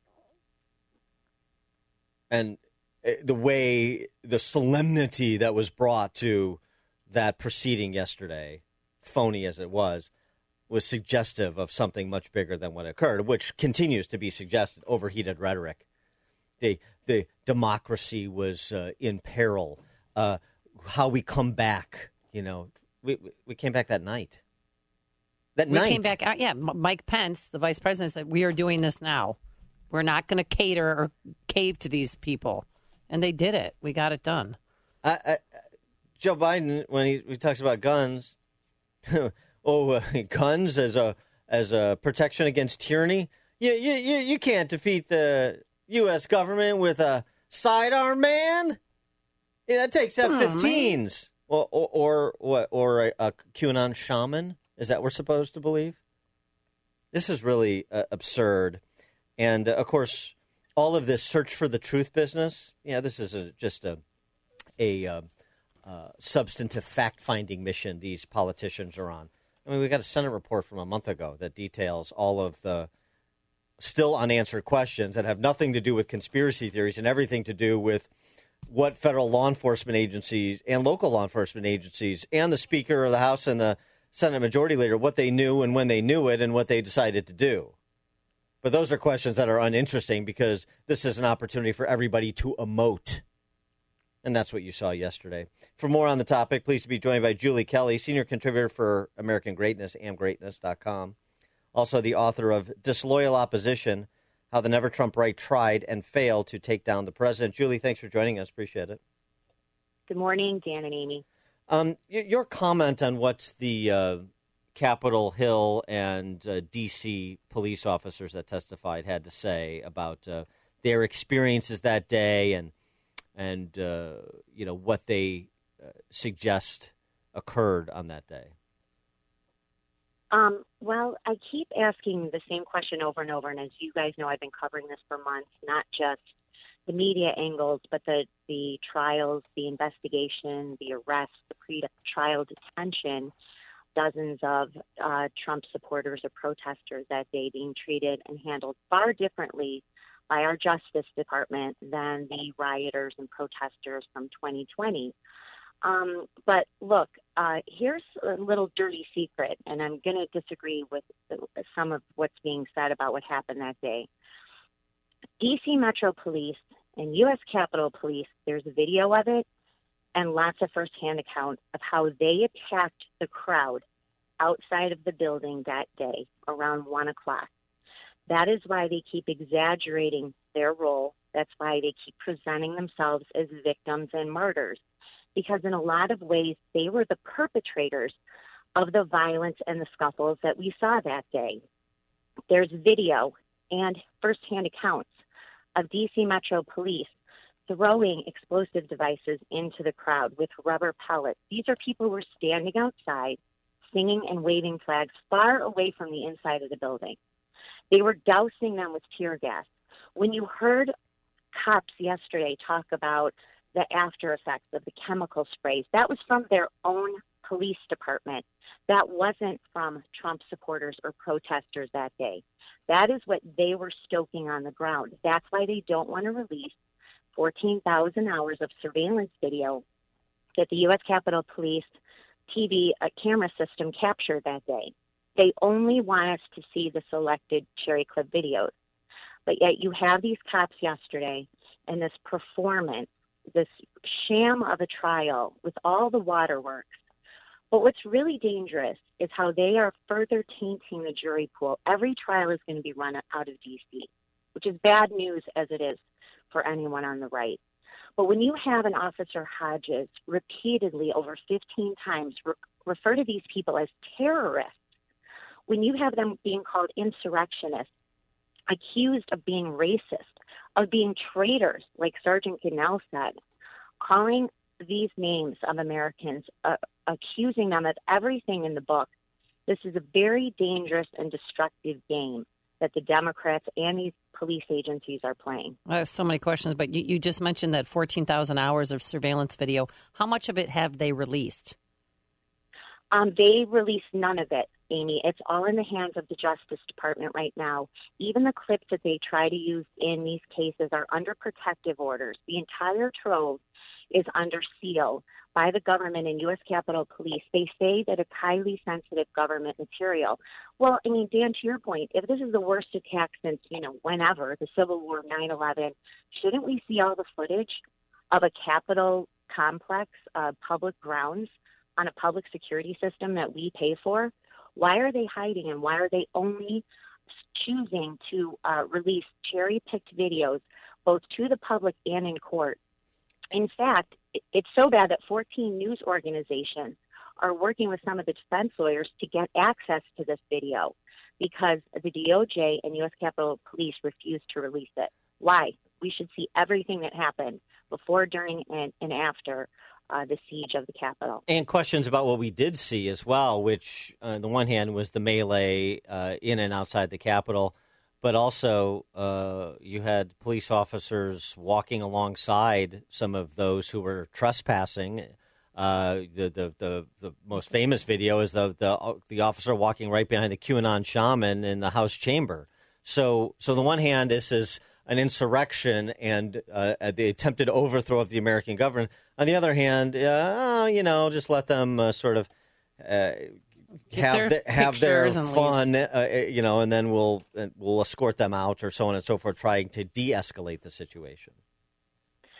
Speaker 1: and the way the solemnity that was brought to that proceeding yesterday, phony as it was, was suggestive of something much bigger than what occurred, which continues to be suggested, overheated rhetoric. The the democracy was uh, in peril. Uh, how we come back, you know, we we came back that night. That
Speaker 3: we
Speaker 1: night.
Speaker 3: came back out, yeah, Mike Pence, the vice president, said, we are doing this now. We're not going to cater or cave to these people. And they did it. We got it done.
Speaker 1: I, I, Joe Biden, when he, he talks about guns, oh, uh, guns as a as a protection against tyranny. You, you you you can't defeat the U S government with a sidearm, man. Yeah, that takes F fifteens. Or, or or what? Or a, a QAnon shaman? Is that we're supposed to believe? This is really uh, absurd. And uh, of course, all of this search for the truth business. Yeah, this is a, just a a uh, uh, substantive fact-finding mission these politicians are on. I mean, we got a Senate report from a month ago that details all of the still unanswered questions that have nothing to do with conspiracy theories and everything to do with what federal law enforcement agencies and local law enforcement agencies and the Speaker of the House and the Senate Majority Leader, what they knew and when they knew it and what they decided to do. But those are questions that are uninteresting because this is an opportunity for everybody to emote. And that's what you saw yesterday. For more on the topic, pleased to be joined by Julie Kelly, senior contributor for American Greatness, am greatness dot com. Also the author of Disloyal Opposition, How the Never Trump Right Tried and Failed to Take Down the President. Julie, thanks for joining us. Appreciate it.
Speaker 5: Good morning, Dan and Amy.
Speaker 1: Um, your comment on what the uh, Capitol Hill and uh, D C police officers that testified had to say about uh, their experiences that day and and, uh, you know, what they uh, suggest occurred on that day?
Speaker 5: Um, well, I keep asking the same question over and over, and as you guys know, I've been covering this for months, not just the media angles, but the, the trials, the investigation, the arrests, the pre-trial detention, dozens of uh, Trump supporters or protesters that day being treated and handled far differently by our Justice Department than the rioters and protesters from twenty twenty. Um, but look, uh, here's a little dirty secret, and I'm going to disagree with some of what's being said about what happened that day. D C Metro Police and U S Capitol Police, there's a video of it and lots of firsthand accounts of how they attacked the crowd outside of the building that day around one o'clock. That is why they keep exaggerating their role. That's why they keep presenting themselves as victims and martyrs, because in a lot of ways, they were the perpetrators of the violence and the scuffles that we saw that day. There's video and firsthand accounts of D C Metro Police throwing explosive devices into the crowd with rubber pellets. These are people who were standing outside, singing and waving flags far away from the inside of the building. They were dousing them with tear gas. When you heard cops yesterday talk about the after effects of the chemical sprays, that was from their own police department. That wasn't from Trump supporters or protesters that day. That is what they were stoking on the ground. That's why they don't want to release fourteen thousand hours of surveillance video that the U S Capitol Police T V uh, camera system captured that day. They only want us to see the selected cherry clip videos. But yet you have these cops yesterday and this performance, this sham of a trial with all the waterworks. But what's really dangerous is how they are further tainting the jury pool. Every trial is going to be run out of D C, which is bad news as it is for anyone on the right. But when you have an Officer Hodges repeatedly over fifteen times re- refer to these people as terrorists, when you have them being called insurrectionists, accused of being racist, of being traitors, like Sergeant Gonell said, calling these names of Americans, uh, accusing them of everything in the book, this is a very dangerous and destructive game that the Democrats and these police agencies are playing.
Speaker 3: I have so many questions, but you, you just mentioned that fourteen thousand hours of surveillance video. How much of it have they released?
Speaker 5: Um, they released none of it, Amy. It's all in the hands of the Justice Department right now. Even the clips that they try to use in these cases are under protective orders. The entire trove is under seal by the government and U S Capitol Police. They say that it's highly sensitive government material. Well, I mean, Dan, to your point, if this is the worst attack since, you know, whenever, the Civil War, nine eleven, shouldn't we see all the footage of a Capitol complex, uh, public grounds, on a public security system that we pay for? Why are they hiding, and why are they only choosing to uh, release cherry-picked videos both to the public and in court? In fact, it's so bad that fourteen news organizations are working with some of the defense lawyers to get access to this video because the D O J and U S Capitol Police refused to release it. Why? We should see everything that happened before, during, and, and after Uh, the siege of the Capitol.
Speaker 1: And questions about what we did see as well, which uh, on the one hand was the melee uh, in and outside the Capitol, but also uh, you had police officers walking alongside some of those who were trespassing. Uh, the, the the the most famous video is the the the officer walking right behind the QAnon shaman in the House chamber. So so on the one hand, this is an insurrection and uh, the attempted overthrow of the American government. On the other hand, uh, you know, just let them uh, sort of uh, have
Speaker 3: their
Speaker 1: the, have their
Speaker 3: pictures and
Speaker 1: fun, uh, you know, and then we'll uh, we'll escort them out or so on and so forth, trying to de-escalate the situation.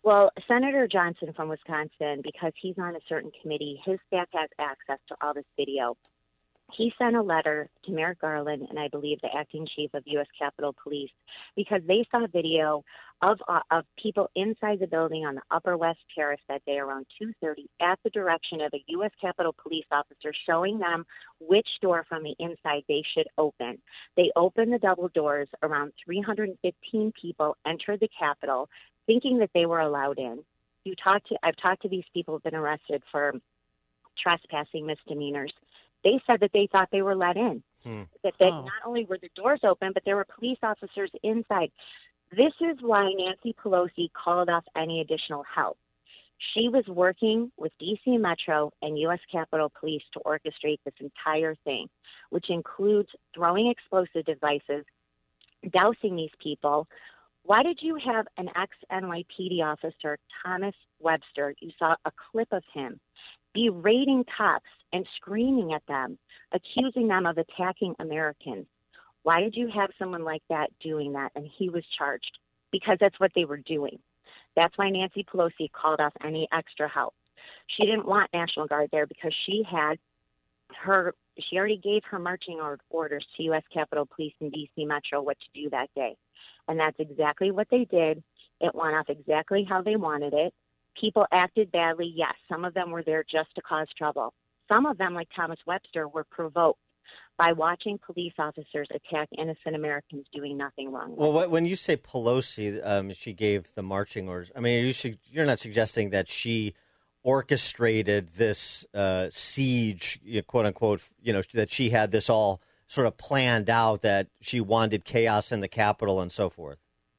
Speaker 5: Well, Senator Johnson from Wisconsin, because he's on a certain committee, his staff has access to all this video. He sent a letter to Merrick Garland and I believe the acting chief of U S Capitol Police because they saw video of uh, of people inside the building on the Upper West Terrace that day around two thirty at the direction of a U S Capitol Police officer showing them which door from the inside they should open. They opened the double doors. Around three hundred fifteen people entered the Capitol thinking that they were allowed in. You talk to I've talked to these people who've been arrested for trespassing misdemeanors. They said that they thought they were let in, hmm. that, that oh. not only were the doors open, but there were police officers inside. This is why Nancy Pelosi called off any additional help. She was working with D C Metro and U S Capitol Police to orchestrate this entire thing, which includes throwing explosive devices, dousing these people. Why did you have an ex-N Y P D officer, Thomas Webster, you saw a clip of him, berating cops and screaming at them, accusing them of attacking Americans? Why did you have someone like that doing that? And he was charged because that's what they were doing. That's why Nancy Pelosi called off any extra help. She didn't want National Guard there because she had her, she already gave her marching orders to U S Capitol Police and D C Metro what to do that day. And that's exactly what they did. It went off exactly how they wanted it. People acted badly. Yes, some of them were there just to cause trouble. Some of them, like Thomas Webster, were provoked by watching police officers attack innocent Americans doing nothing wrong.
Speaker 1: Well, what, when you say Pelosi, um, she gave the marching orders, I mean, you should, you're not suggesting that she orchestrated this uh, siege, quote unquote, you know, that she had this all sort of planned out, that she wanted chaos in the Capitol and so forth?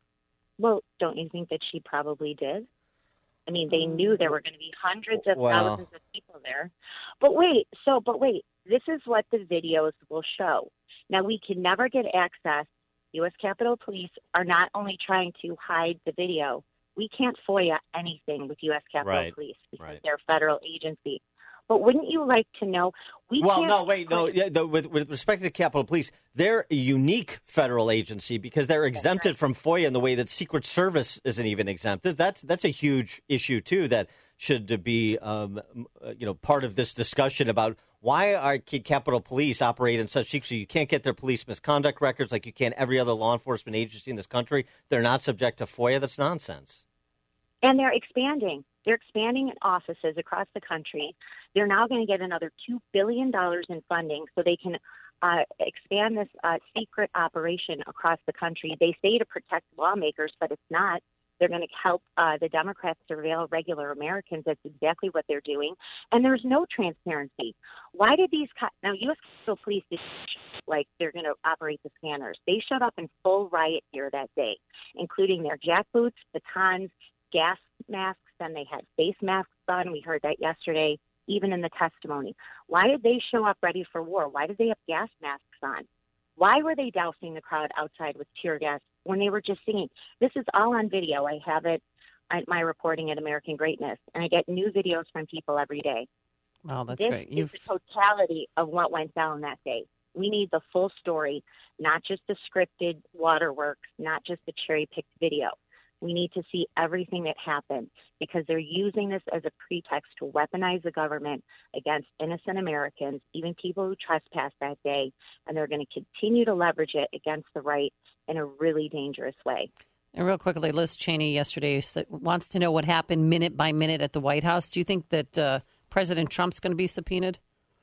Speaker 5: Well, don't you think that she probably did? I mean, they knew there were going to be hundreds of
Speaker 1: well,
Speaker 5: thousands of people there. But wait, so, but wait, this is what the videos will show. Now, we can never get access. U S Capitol Police are not only trying to hide the video. We can't FOIA anything with U S Capitol
Speaker 1: right,
Speaker 5: Police because
Speaker 1: right.
Speaker 5: they're a federal agency. But wouldn't you like to know? We
Speaker 1: well,
Speaker 5: can't
Speaker 1: no, wait, no. Yeah, the, with, with respect to the Capitol Police, they're a unique federal agency because they're exempted right. from FOIA in the way that Secret Service isn't even exempted. That's that's a huge issue too. That should be, um, you know, part of this discussion about why our Capitol Police operate in such secrecy. You can't get their police misconduct records like you can every other law enforcement agency in this country. They're not subject to FOIA. That's nonsense.
Speaker 5: And they're expanding. They're expanding in offices across the country. They're now going to get another two billion dollars in funding so they can uh, expand this uh, secret operation across the country. They say to protect lawmakers, but it's not. They're going to help uh, the Democrats surveil regular Americans. That's exactly what they're doing. And there's no transparency. Why did these co- – now, U S Capitol Police did like they're going to operate the scanners. They showed up in full riot gear that day, including their jackboots, batons, gas masks, and they had face masks on. We heard that yesterday, even in the testimony. Why did they show up ready for war? Why did they have gas masks on? Why were they dousing the crowd outside with tear gas when they were just singing? This is all on video. I have it at my reporting at American Greatness, and I get new videos from people every day.
Speaker 3: Oh, that's
Speaker 5: this
Speaker 3: great. You've...
Speaker 5: is the totality of what went down that day. We need the full story, not just the scripted waterworks, not just the cherry-picked video. We need to see everything that happened because they're using this as a pretext to weaponize the government against innocent Americans, even people who trespassed that day, and they're going to continue to leverage it against the right in a really dangerous way.
Speaker 3: And real quickly, Liz Cheney yesterday wants to know what happened minute by minute at the White House. Do you think that uh, President Trump's going to be subpoenaed?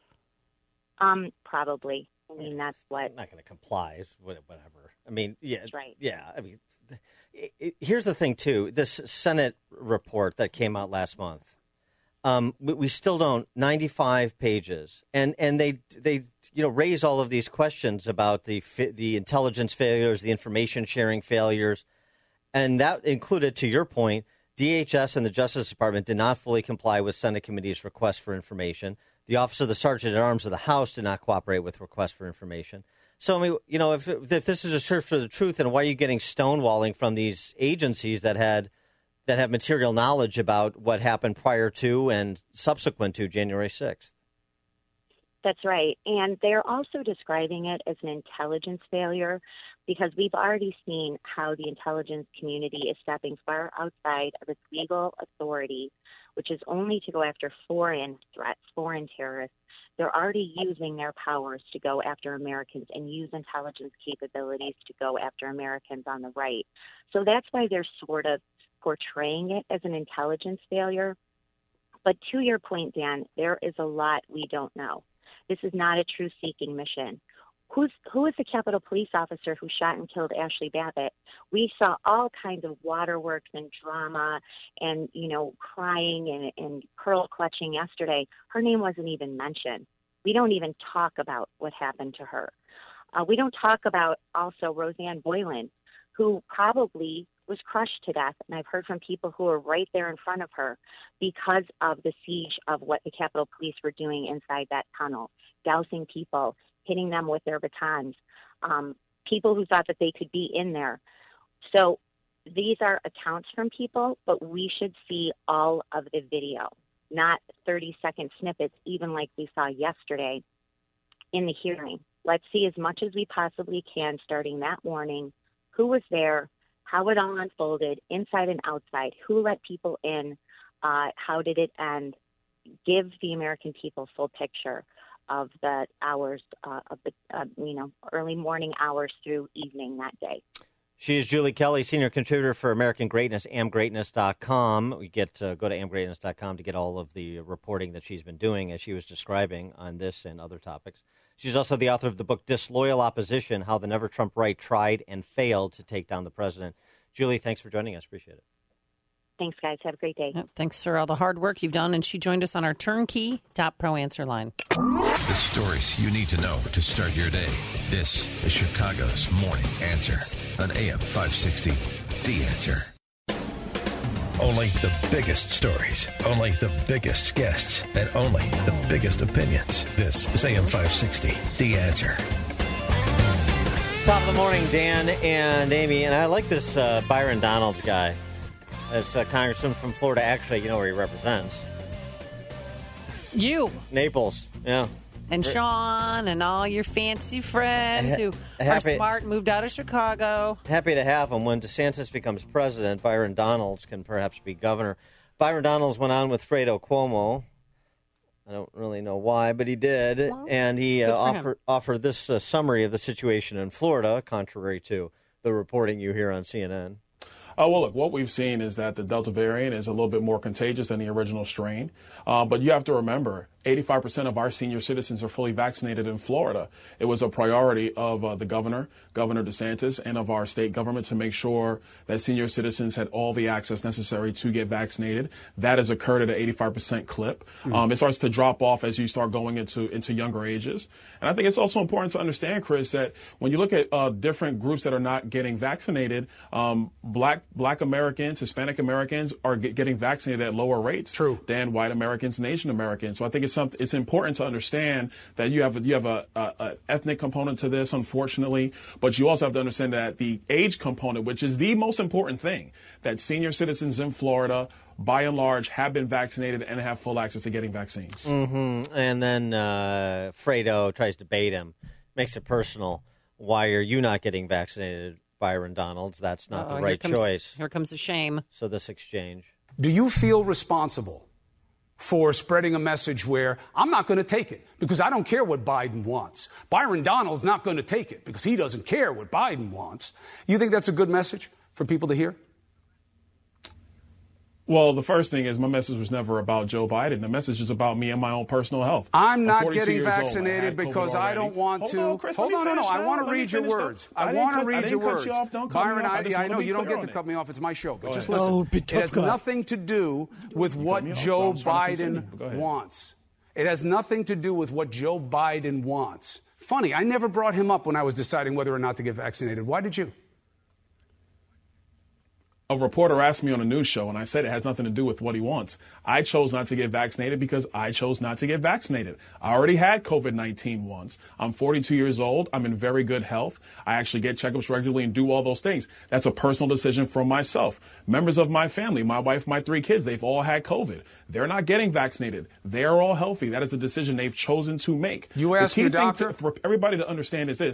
Speaker 5: Um, probably. I mean, that's what...
Speaker 1: I'm not going to comply, whatever. I mean, yeah,
Speaker 5: that's right.
Speaker 1: Yeah, I mean... It, it, here's the thing, too. This Senate report that came out last month, um, we, we still don't, ninety-five pages. And and they, they you know, raise all of these questions about the the intelligence failures, the information sharing failures. And that included, to your point, D H S and the Justice Department did not fully comply with Senate committee's request for information. The Office of the Sergeant at Arms of the House did not cooperate with requests for information. So, I mean, you know, if if this is a search for the truth, then why are you getting stonewalling from these agencies that had that have material knowledge about what happened prior to and subsequent to January sixth?
Speaker 5: That's right. And they're also describing it as an intelligence failure. because we've already seen how the intelligence community is stepping far outside of its legal authority, which is only to go after foreign threats, foreign terrorists. They're already using their powers to go after Americans and use intelligence capabilities to go after Americans on the right. So that's why they're sort of portraying it as an intelligence failure. But to your point, Dan, there is a lot we don't know. This is not a truth-seeking mission. Who's, who is the Capitol Police officer who shot and killed Ashley Babbitt? We saw all kinds of waterworks and drama and, you know, crying and, and pearl clutching yesterday. Her name wasn't even mentioned. We don't even talk about what happened to her. Uh, we don't talk about also Roseanne Boylan, who probably was crushed to death. And I've heard from people who were right there in front of her because of the siege of what the Capitol Police were doing inside that tunnel, dousing people, hitting them with their batons, um, people who thought that they could be in there. So these are accounts from people, but we should see all of the video, not thirty-second snippets, even like we saw yesterday in the hearing. Let's see as much as we possibly can starting that morning, who was there, how it all unfolded, inside and outside, who let people in, uh, how did it end. Give the American people full picture of the hours uh, of the, uh, you know, early morning hours through evening that day.
Speaker 1: She is Julie Kelly, senior contributor for American Greatness, am greatness dot com. We get uh, go to am greatness dot com to get all of the reporting that she's been doing, as she was describing on this and other topics. She's also the author of the book Disloyal Opposition: How the Never Trump Right Tried and Failed to Take Down the President. Julie, thanks for joining us. Appreciate it.
Speaker 5: Thanks, guys. Have a great day.
Speaker 3: Yep, thanks for all the hard work you've done. And she joined us on our turnkey Top Pro Answer line.
Speaker 2: The stories you need to know to start your day. This is Chicago's Morning Answer on A M five sixty. The Answer. Only the biggest stories, only the biggest guests, and only the biggest opinions. This is A M five sixty. The Answer.
Speaker 1: Top of the morning, Dan and Amy. And I like this uh, Byron Donalds guy. As a congressman from Florida. Actually, you know where he represents.
Speaker 3: You.
Speaker 1: Naples, yeah.
Speaker 3: And Sean and all your fancy friends who
Speaker 1: happy,
Speaker 3: are smart, moved out of Chicago.
Speaker 1: Happy to have him. When DeSantis becomes president, Byron Donalds can perhaps be governor. Byron Donalds went on with Fredo Cuomo. I don't really know why, but he did. Well, and he uh, offered, offered this uh, summary of the situation in Florida, contrary to the reporting you hear on C N N.
Speaker 6: Uh, well, look, what we've seen is that the Delta variant is a little bit more contagious than the original strain. Uh, but you have to remember, eighty-five percent of our senior citizens are fully vaccinated in Florida. It was a priority of uh, the governor, Governor DeSantis, and of our state government to make sure that senior citizens had all the access necessary to get vaccinated. That has occurred at an eighty-five percent clip. Mm-hmm. Um, it starts to drop off as you start going into, into younger ages. And I think it's also important to understand, Chris, that when you look at uh, different groups that are not getting vaccinated, um, black black Americans, Hispanic Americans are get, getting vaccinated at lower rates True. than white Americans and Asian Americans. So I think it's something it's important to understand that you have a, you have a, a, a ethnic component to this, unfortunately, but you also have to understand that the age component, which is the most important thing, that senior citizens in Florida, by and large, have been vaccinated and have full access to getting vaccines.
Speaker 1: Mm-hmm. And then uh, Fredo tries to bait him, makes it personal. Why are you not getting vaccinated, Byron Donalds? That's not Uh-oh, the right
Speaker 3: here comes,
Speaker 1: choice.
Speaker 3: Here comes the shame.
Speaker 1: So this exchange.
Speaker 7: Do you feel responsible for spreading a message where I'm not going to take it because I don't care what Biden wants? Byron Donalds not going to take it because he doesn't care what Biden wants. You think that's a good message for people to hear?
Speaker 6: Well, the first thing is my message was never about Joe Biden. The message is about me and my own personal health.
Speaker 7: I'm not I'm getting vaccinated because I don't want to.
Speaker 6: Hold on, Chris,
Speaker 7: Hold on, no, no. I want to read your words. I want to read your words. Byron, I, I know you don't get to cut me off. It's my show. But just listen. It has nothing to do with what Joe Biden wants. It has nothing to do with what Joe Biden wants. Funny, I never brought him up when I was deciding whether or not to get vaccinated. Why did you?
Speaker 6: A reporter asked me on a news show, and I said it has nothing to do with what he wants. I chose not to get vaccinated because I chose not to get vaccinated. I already had COVID nineteen once. I'm forty-two years old. I'm in very good health. I actually get checkups regularly and do all those things. That's a personal decision for myself. Members of my family, my wife, my three kids, they've all had COVID. They're not getting vaccinated. They're all healthy. That is a decision they've chosen to make.
Speaker 7: You asked your doctor?
Speaker 6: For everybody to understand is this.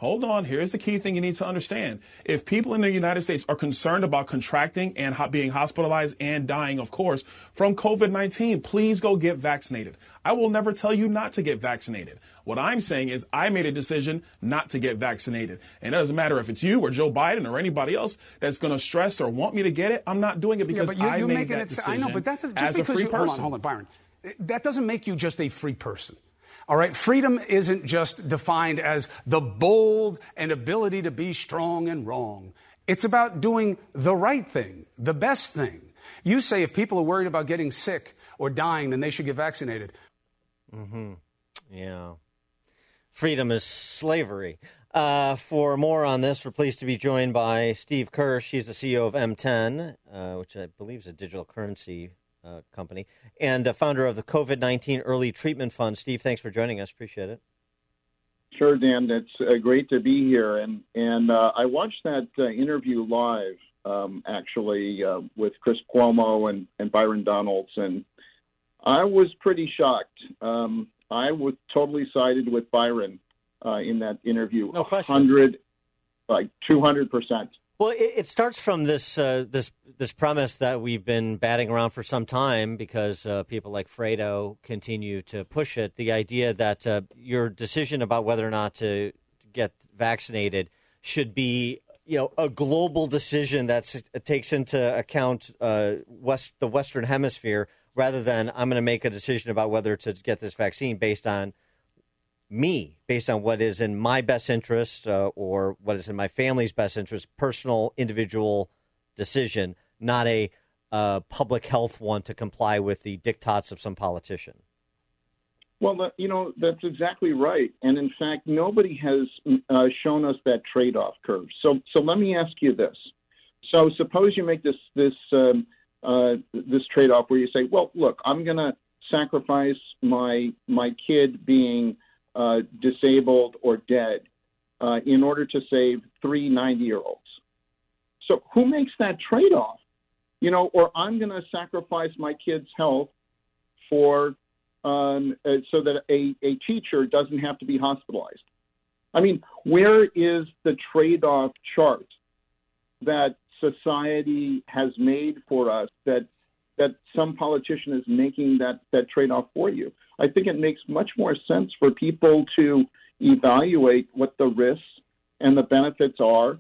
Speaker 6: Hold on. Here's the key thing you need to understand. If people in the United States are concerned about contracting and ho- being hospitalized and dying, of course, from COVID nineteen, please go get vaccinated. I will never tell you not to get vaccinated. What I'm saying is I made a decision not to get vaccinated. And it doesn't matter if it's you or Joe Biden or anybody else that's going to stress or want me to get it. I'm not doing it because
Speaker 7: yeah, but you,
Speaker 6: I
Speaker 7: you're
Speaker 6: made
Speaker 7: making
Speaker 6: that
Speaker 7: it,
Speaker 6: decision
Speaker 7: I know, but that's just
Speaker 6: as
Speaker 7: because
Speaker 6: a free
Speaker 7: you,
Speaker 6: person.
Speaker 7: Hold on, hold on, Byron. That doesn't make you just a free person. All right, freedom isn't just defined as the bold and ability to be strong and wrong. It's about doing the right thing, the best thing. You say if people are worried about getting sick or dying, then they should get vaccinated.
Speaker 1: Mm-hmm. Yeah. Freedom is slavery. Uh, for more on this, we're pleased to be joined by Steve Kirsch. He's the C E O of M ten, uh, which I believe is a digital currency Uh, company, and uh, founder of the COVID nineteen Early Treatment Fund. Steve, thanks for joining us. Appreciate it.
Speaker 8: Sure, Dan. It's uh, great to be here. And and uh, I watched that uh, interview live, um, actually, uh, with Chris Cuomo and, and Byron Donalds, and I was pretty shocked. Um, I was totally sided with Byron uh, in that interview.
Speaker 1: No question.
Speaker 8: one hundred, like two hundred percent.
Speaker 1: Well, it, it starts from this uh, this this premise that we've been batting around for some time because uh, people like Fredo continue to push it. The idea that uh, your decision about whether or not to get vaccinated should be, you know, a global decision that takes into account uh, west the Western Hemisphere, rather than I'm going to make a decision about whether to get this vaccine based on me, based on what is in my best interest uh, or what is in my family's best interest, personal, individual decision, not a uh, public health one to comply with the diktats of some politician.
Speaker 8: Well, you know, that's exactly right. And in fact, nobody has uh, shown us that trade-off curve. So, so let me ask you this. So suppose you make this, this, um, uh, this trade-off where you say, well, look, I'm going to sacrifice my, my kid being Uh, disabled or dead uh, in order to save three ninety-year-olds. So who makes that trade-off? You know, or I'm going to sacrifice my kid's health for um, uh, so that a, a teacher doesn't have to be hospitalized. I mean, where is the trade-off chart that society has made for us that that some politician is making that, that trade-off for you? I think it makes much more sense for people to evaluate what the risks and the benefits are.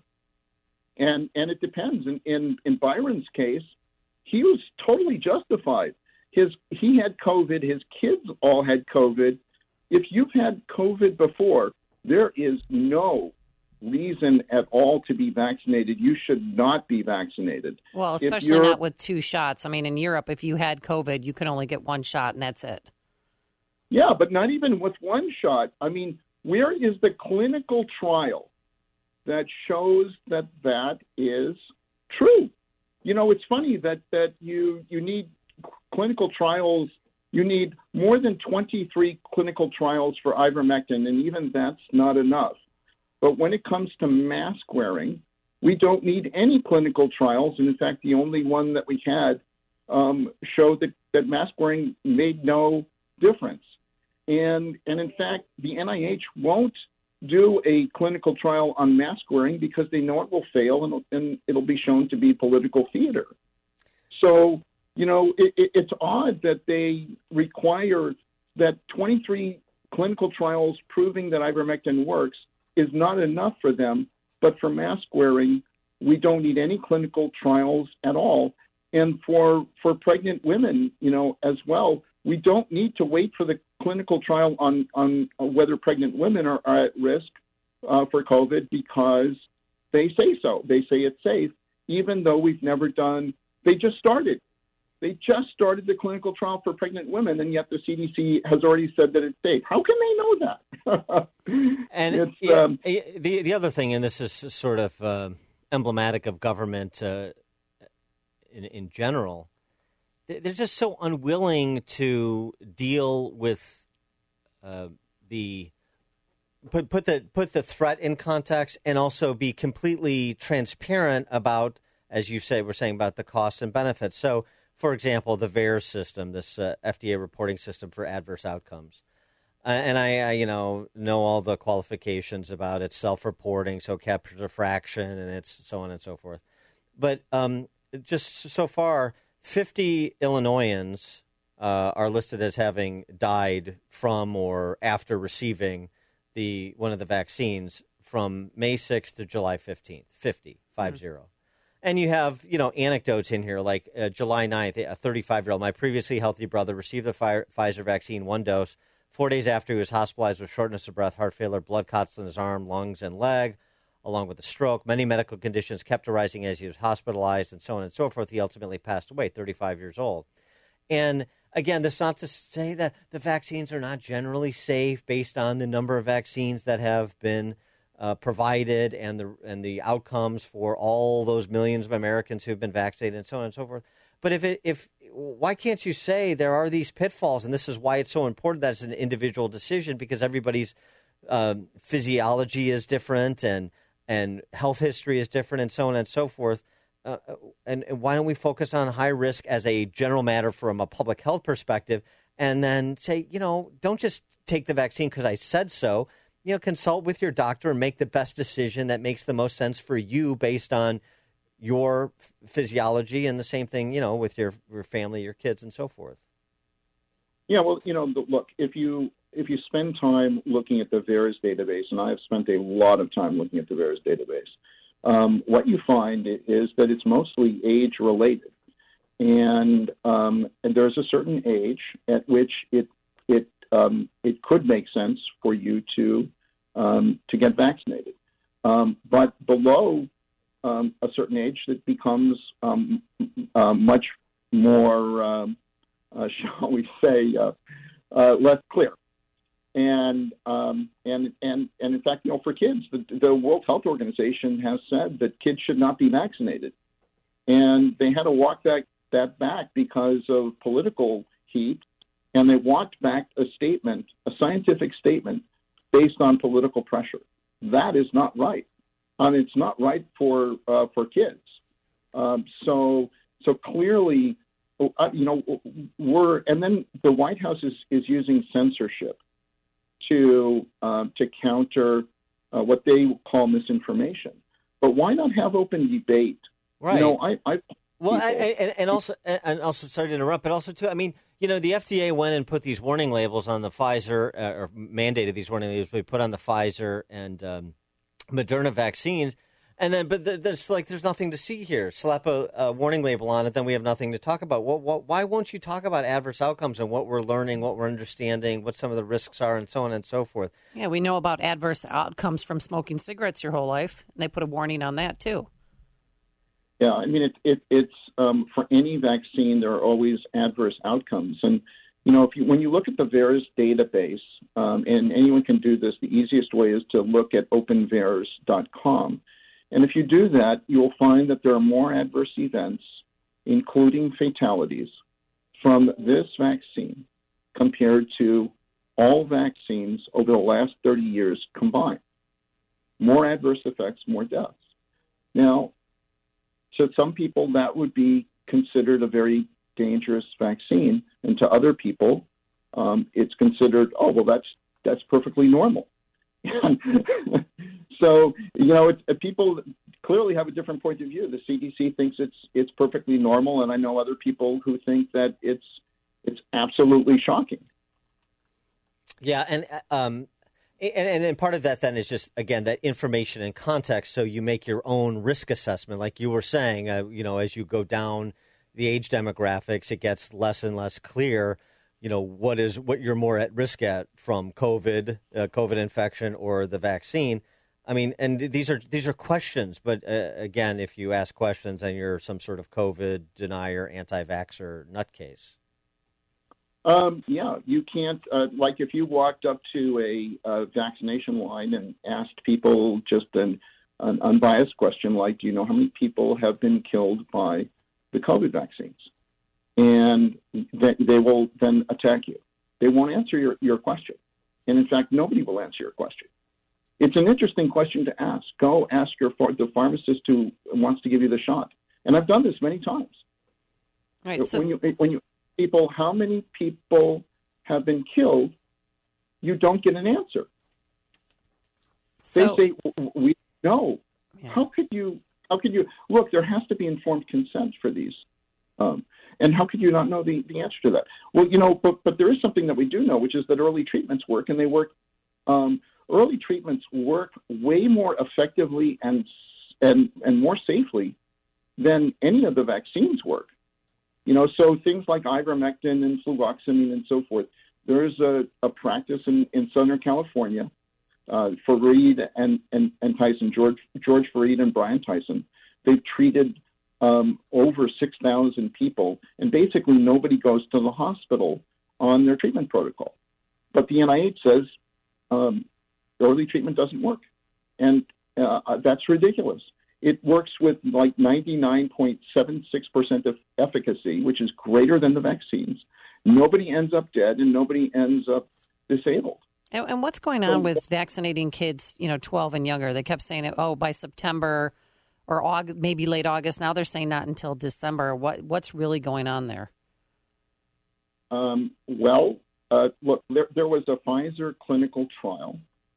Speaker 8: And and it depends. In, in, in Byron's case, he was totally justified. His He had COVID. His kids all had COVID. If you've had COVID before, there is no reason at all to be vaccinated. You should not be vaccinated.
Speaker 3: Well, especially not with two shots. I mean, in Europe, if you had COVID, you can only get one shot and that's it.
Speaker 8: Yeah, but not even with one shot. I mean, where is the clinical trial that shows that that is true? You know, it's funny that, that you you need clinical trials. You need more than twenty-three clinical trials for ivermectin, and even that's not enough. But when it comes to mask wearing, we don't need any clinical trials. And in fact, the only one that we had um, showed that, that mask wearing made no difference. And, and in fact, the N I H won't do a clinical trial on mask wearing because they know it will fail and, and it'll be shown to be political theater. So, you know, it, it, it's odd that they require that twenty-three clinical trials proving that ivermectin works is not enough for them, but for mask wearing, we don't need any clinical trials at all. And for, for pregnant women, you know, as well, we don't need to wait for the clinical trial on, on whether pregnant women are, are at risk uh, for COVID because they say so. They say it's safe, even though we've never done, they just started. They just started the clinical trial for pregnant women, and yet the C D C has already said that it's safe. How can they know that?
Speaker 1: And
Speaker 8: it's,
Speaker 1: yeah,
Speaker 8: um,
Speaker 1: the the other thing, and this is sort of uh, emblematic of government uh, in, in general, they're just so unwilling to deal with uh, the put put the put the threat in context, and also be completely transparent about, as you say, we're saying about the costs and benefits. So, for example, the V A E R S system, this uh, F D A reporting system for adverse outcomes. Uh, and I, I, you know, know all the qualifications about it's self-reporting, so it captures a fraction, and it's so on and so forth. But um, just so far, fifty Illinoisans uh, are listed as having died from or after receiving the one of the vaccines from May sixth to July fifteenth. fifty, five mm-hmm. zero. And you have, you know, anecdotes in here like uh, July ninth, a thirty-five-year-old, my previously healthy brother received the fi- Pfizer vaccine, one dose. Four days after, he was hospitalized with shortness of breath, heart failure, blood clots in his arm, lungs, and leg, along with a stroke. Many medical conditions kept arising as he was hospitalized, and so on and so forth. He ultimately passed away, thirty-five years old. And again, this is not to say that the vaccines are not generally safe based on the number of vaccines that have been uh, provided and the and the outcomes for all those millions of Americans who have been vaccinated, and so on and so forth. But if it, if why can't you say there are these pitfalls, and this is why it's so important that it's an individual decision, because everybody's um, physiology is different and and health history is different, and so on and so forth. Uh, and, and why don't we focus on high risk as a general matter from a public health perspective, and then say, you know, don't just take the vaccine because I said so. You know, consult with your doctor and make the best decision that makes the most sense for you based on your physiology, and the same thing, you know, with your, your family, your kids, and so forth.
Speaker 8: Yeah, well, you know, look, if you if you spend time looking at the VAERS database, and I have spent a lot of time looking at the VAERS database, um, what you find is that it's mostly age-related, and um, and there's a certain age at which it it um, it could make sense for you to um, to get vaccinated, um, but below Um, a certain age, that becomes um, uh, much more, um, uh, shall we say, uh, uh, less clear. And um, and and and in fact, you know, for kids, the, the World Health Organization has said that kids should not be vaccinated, and they had to walk that that back because of political heat, and they walked back a statement, a scientific statement, based on political pressure. That is not right. Um, it's not right for uh, for kids. Um, so so clearly, uh, you know, we're and then the White House is, is using censorship to um, to counter uh, what they call misinformation. But why not have open debate?
Speaker 1: Right.
Speaker 8: You know, I, I
Speaker 1: well, I, and, and also and also sorry to interrupt, but also too, I mean, you know, the F D A went and put these warning labels on the Pfizer, uh, or mandated these warning labels. We put on the Pfizer and um, Moderna vaccines, and then but there's like there's nothing to see here. Slap a, a warning label on it, then we have nothing to talk about. What, what, why won't you talk about adverse outcomes and what we're learning, what we're understanding, what some of the risks are, and so on and so forth?
Speaker 3: Yeah, we know about adverse outcomes from smoking cigarettes your whole life, and they put a warning on that too.
Speaker 8: Yeah, I mean it, it it's um, for any vaccine there are always adverse outcomes, and you know, if you, when you look at the VAERS database, um, and anyone can do this, the easiest way is to look at open vaers dot com. And if you do that, you'll find that there are more adverse events, including fatalities, from this vaccine compared to all vaccines over the last thirty years combined. More adverse effects, more deaths. Now, to some people, that would be considered a very dangerous vaccine, and to other people, um, it's considered, oh, well, that's that's perfectly normal. So, you know, it's, uh, people clearly have a different point of view. The C D C thinks it's it's perfectly normal, and I know other people who think that it's it's absolutely shocking.
Speaker 1: Yeah, and um, and and part of that then is just again that information and context. So you make your own risk assessment, like you were saying. Uh, you know, as you go down the age demographics, it gets less and less clear, you know, what is what you're more at risk at from COVID, uh, COVID infection, or the vaccine. I mean, and these are these are questions, but uh, again, if you ask questions, then you're some sort of COVID denier, anti-vaxxer nutcase.
Speaker 8: Um, yeah, you can't, uh, like if you walked up to a uh, vaccination line and asked people just an, an unbiased question like, do you know how many people have been killed by the COVID vaccines? And they, they will then attack you. They won't answer your, your question. And in fact, nobody will answer your question. It's an interesting question to ask. Go ask your the pharmacist who wants to give you the shot. And I've done this many times.
Speaker 3: Right. So
Speaker 8: when you when you people, how many people have been killed you don't get an answer.
Speaker 3: So,
Speaker 8: they say, we know.
Speaker 3: Yeah.
Speaker 8: How could you, how could you, look, there has to be informed consent for these. Um, and how could you not know the, the answer to that? Well, you know, but, but there is something that we do know, which is that early treatments work, and they work, um, early treatments work way more effectively and, and, and more safely than any of the vaccines work. You know, so things like ivermectin and fluvoxamine and so forth, there's a, a practice in, in Southern California, uh, Fareed and, and, and Tyson, George, George Fareed and Brian Tyson. They've treated um, over six thousand people, and basically nobody goes to the hospital on their treatment protocol. But the N I H says um, early treatment doesn't work, and uh, that's ridiculous. It works with like ninety-nine point seven six percent of efficacy, which is greater than the vaccines. Nobody ends up dead, and nobody ends up disabled.
Speaker 3: And, and what's going on with vaccinating kids, you know, twelve and younger? They kept saying, oh, by September or August, maybe late August. Now they're saying not until December. What What's really going on there?
Speaker 8: Um, well, uh, look, there, there was a Pfizer clinical trial,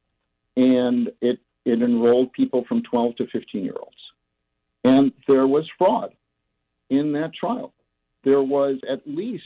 Speaker 8: and it, it enrolled people from twelve to fifteen-year-olds. And there was fraud in that trial. There was at least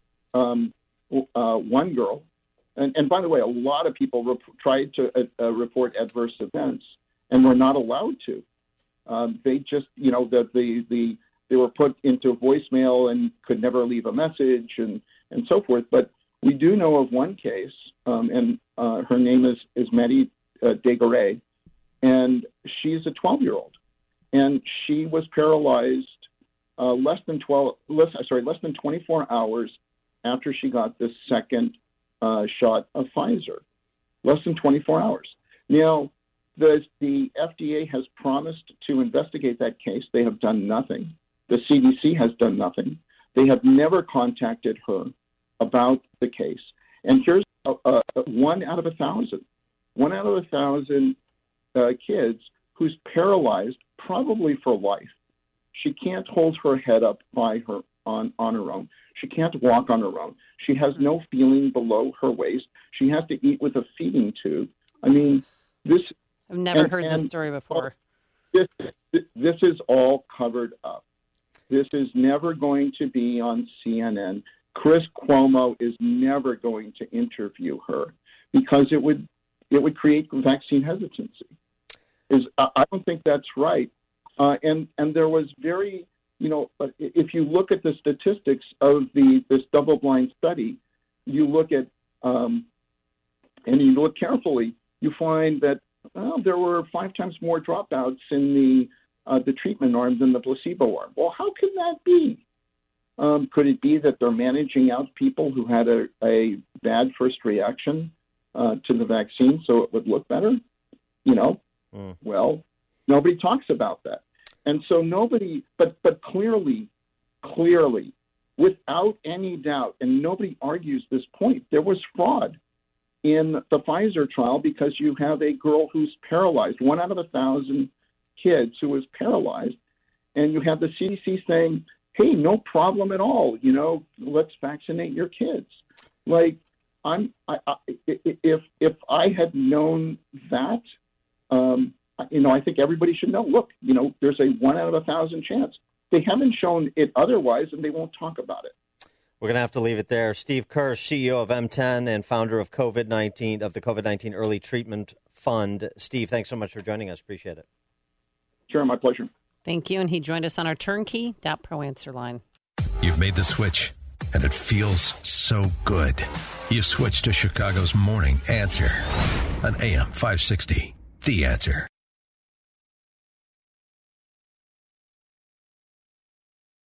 Speaker 8: um, uh, one girl, and, and by the way, a lot of people rep- tried to uh, uh, report adverse events and were not allowed to. Um, they just, you know, the, the, the they were put into voicemail and could never leave a message and, and so forth. But we do know of one case, um, and uh, her name is, is Maddie uh, Desgaret, and she's a twelve-year-old. And she was paralyzed uh, less than twelve, less, sorry, less than twenty-four hours after she got the second uh, shot of Pfizer. Less than twenty-four hours. Now, the the F D A has promised to investigate that case. They have done nothing. The C D C has done nothing. They have never contacted her about the case. And here's a, a, one out of a thousand. One out of a thousand uh, kids who's paralyzed, probably for life. She can't hold her head up by her on, on her own. She can't walk on her own. She has no feeling below her waist. She has to eat with a feeding tube. I mean, this...
Speaker 3: I've never
Speaker 8: and,
Speaker 3: heard
Speaker 8: and,
Speaker 3: this story before.
Speaker 8: This, this is all covered up. This is never going to be on C N N. Chris Cuomo is never going to interview her because it would it would create vaccine hesitancy. Is I don't think that's right. Uh, and and there was very, you know, if you look at the statistics of the this double-blind study, you look at um, and you look carefully, you find that well, there were five times more dropouts in the uh, the treatment arm than the placebo arm. Well, how can that be? Um, could it be that they're managing out people who had a, a bad first reaction uh, to the vaccine so it would look better? You know, mm. well, nobody talks about that. And so nobody, but but clearly, clearly, without any doubt, and nobody argues this point, there was fraud in the Pfizer trial because you have a girl who's paralyzed, one out of a thousand kids who is paralyzed, and you have the C D C saying, hey, no problem at all, you know, let's vaccinate your kids. Like, I'm, I, I, if if I had known that, um, you know, I think everybody should know, look, you know, there's a one out of a thousand chance. They haven't shown it otherwise, and they won't talk about it.
Speaker 1: We're going to have to leave it there. Steve Kirsch, C E O of M ten and founder of COVID nineteen, of the COVID nineteen Early Treatment Fund. Steve, thanks so much for joining us. Appreciate it.
Speaker 8: Sure, my pleasure.
Speaker 3: Thank you. And he joined us on our turnkey dot pro answer line.
Speaker 2: You've made the switch, and it feels so good. You've switched to Chicago's Morning Answer on A M five sixty. The Answer.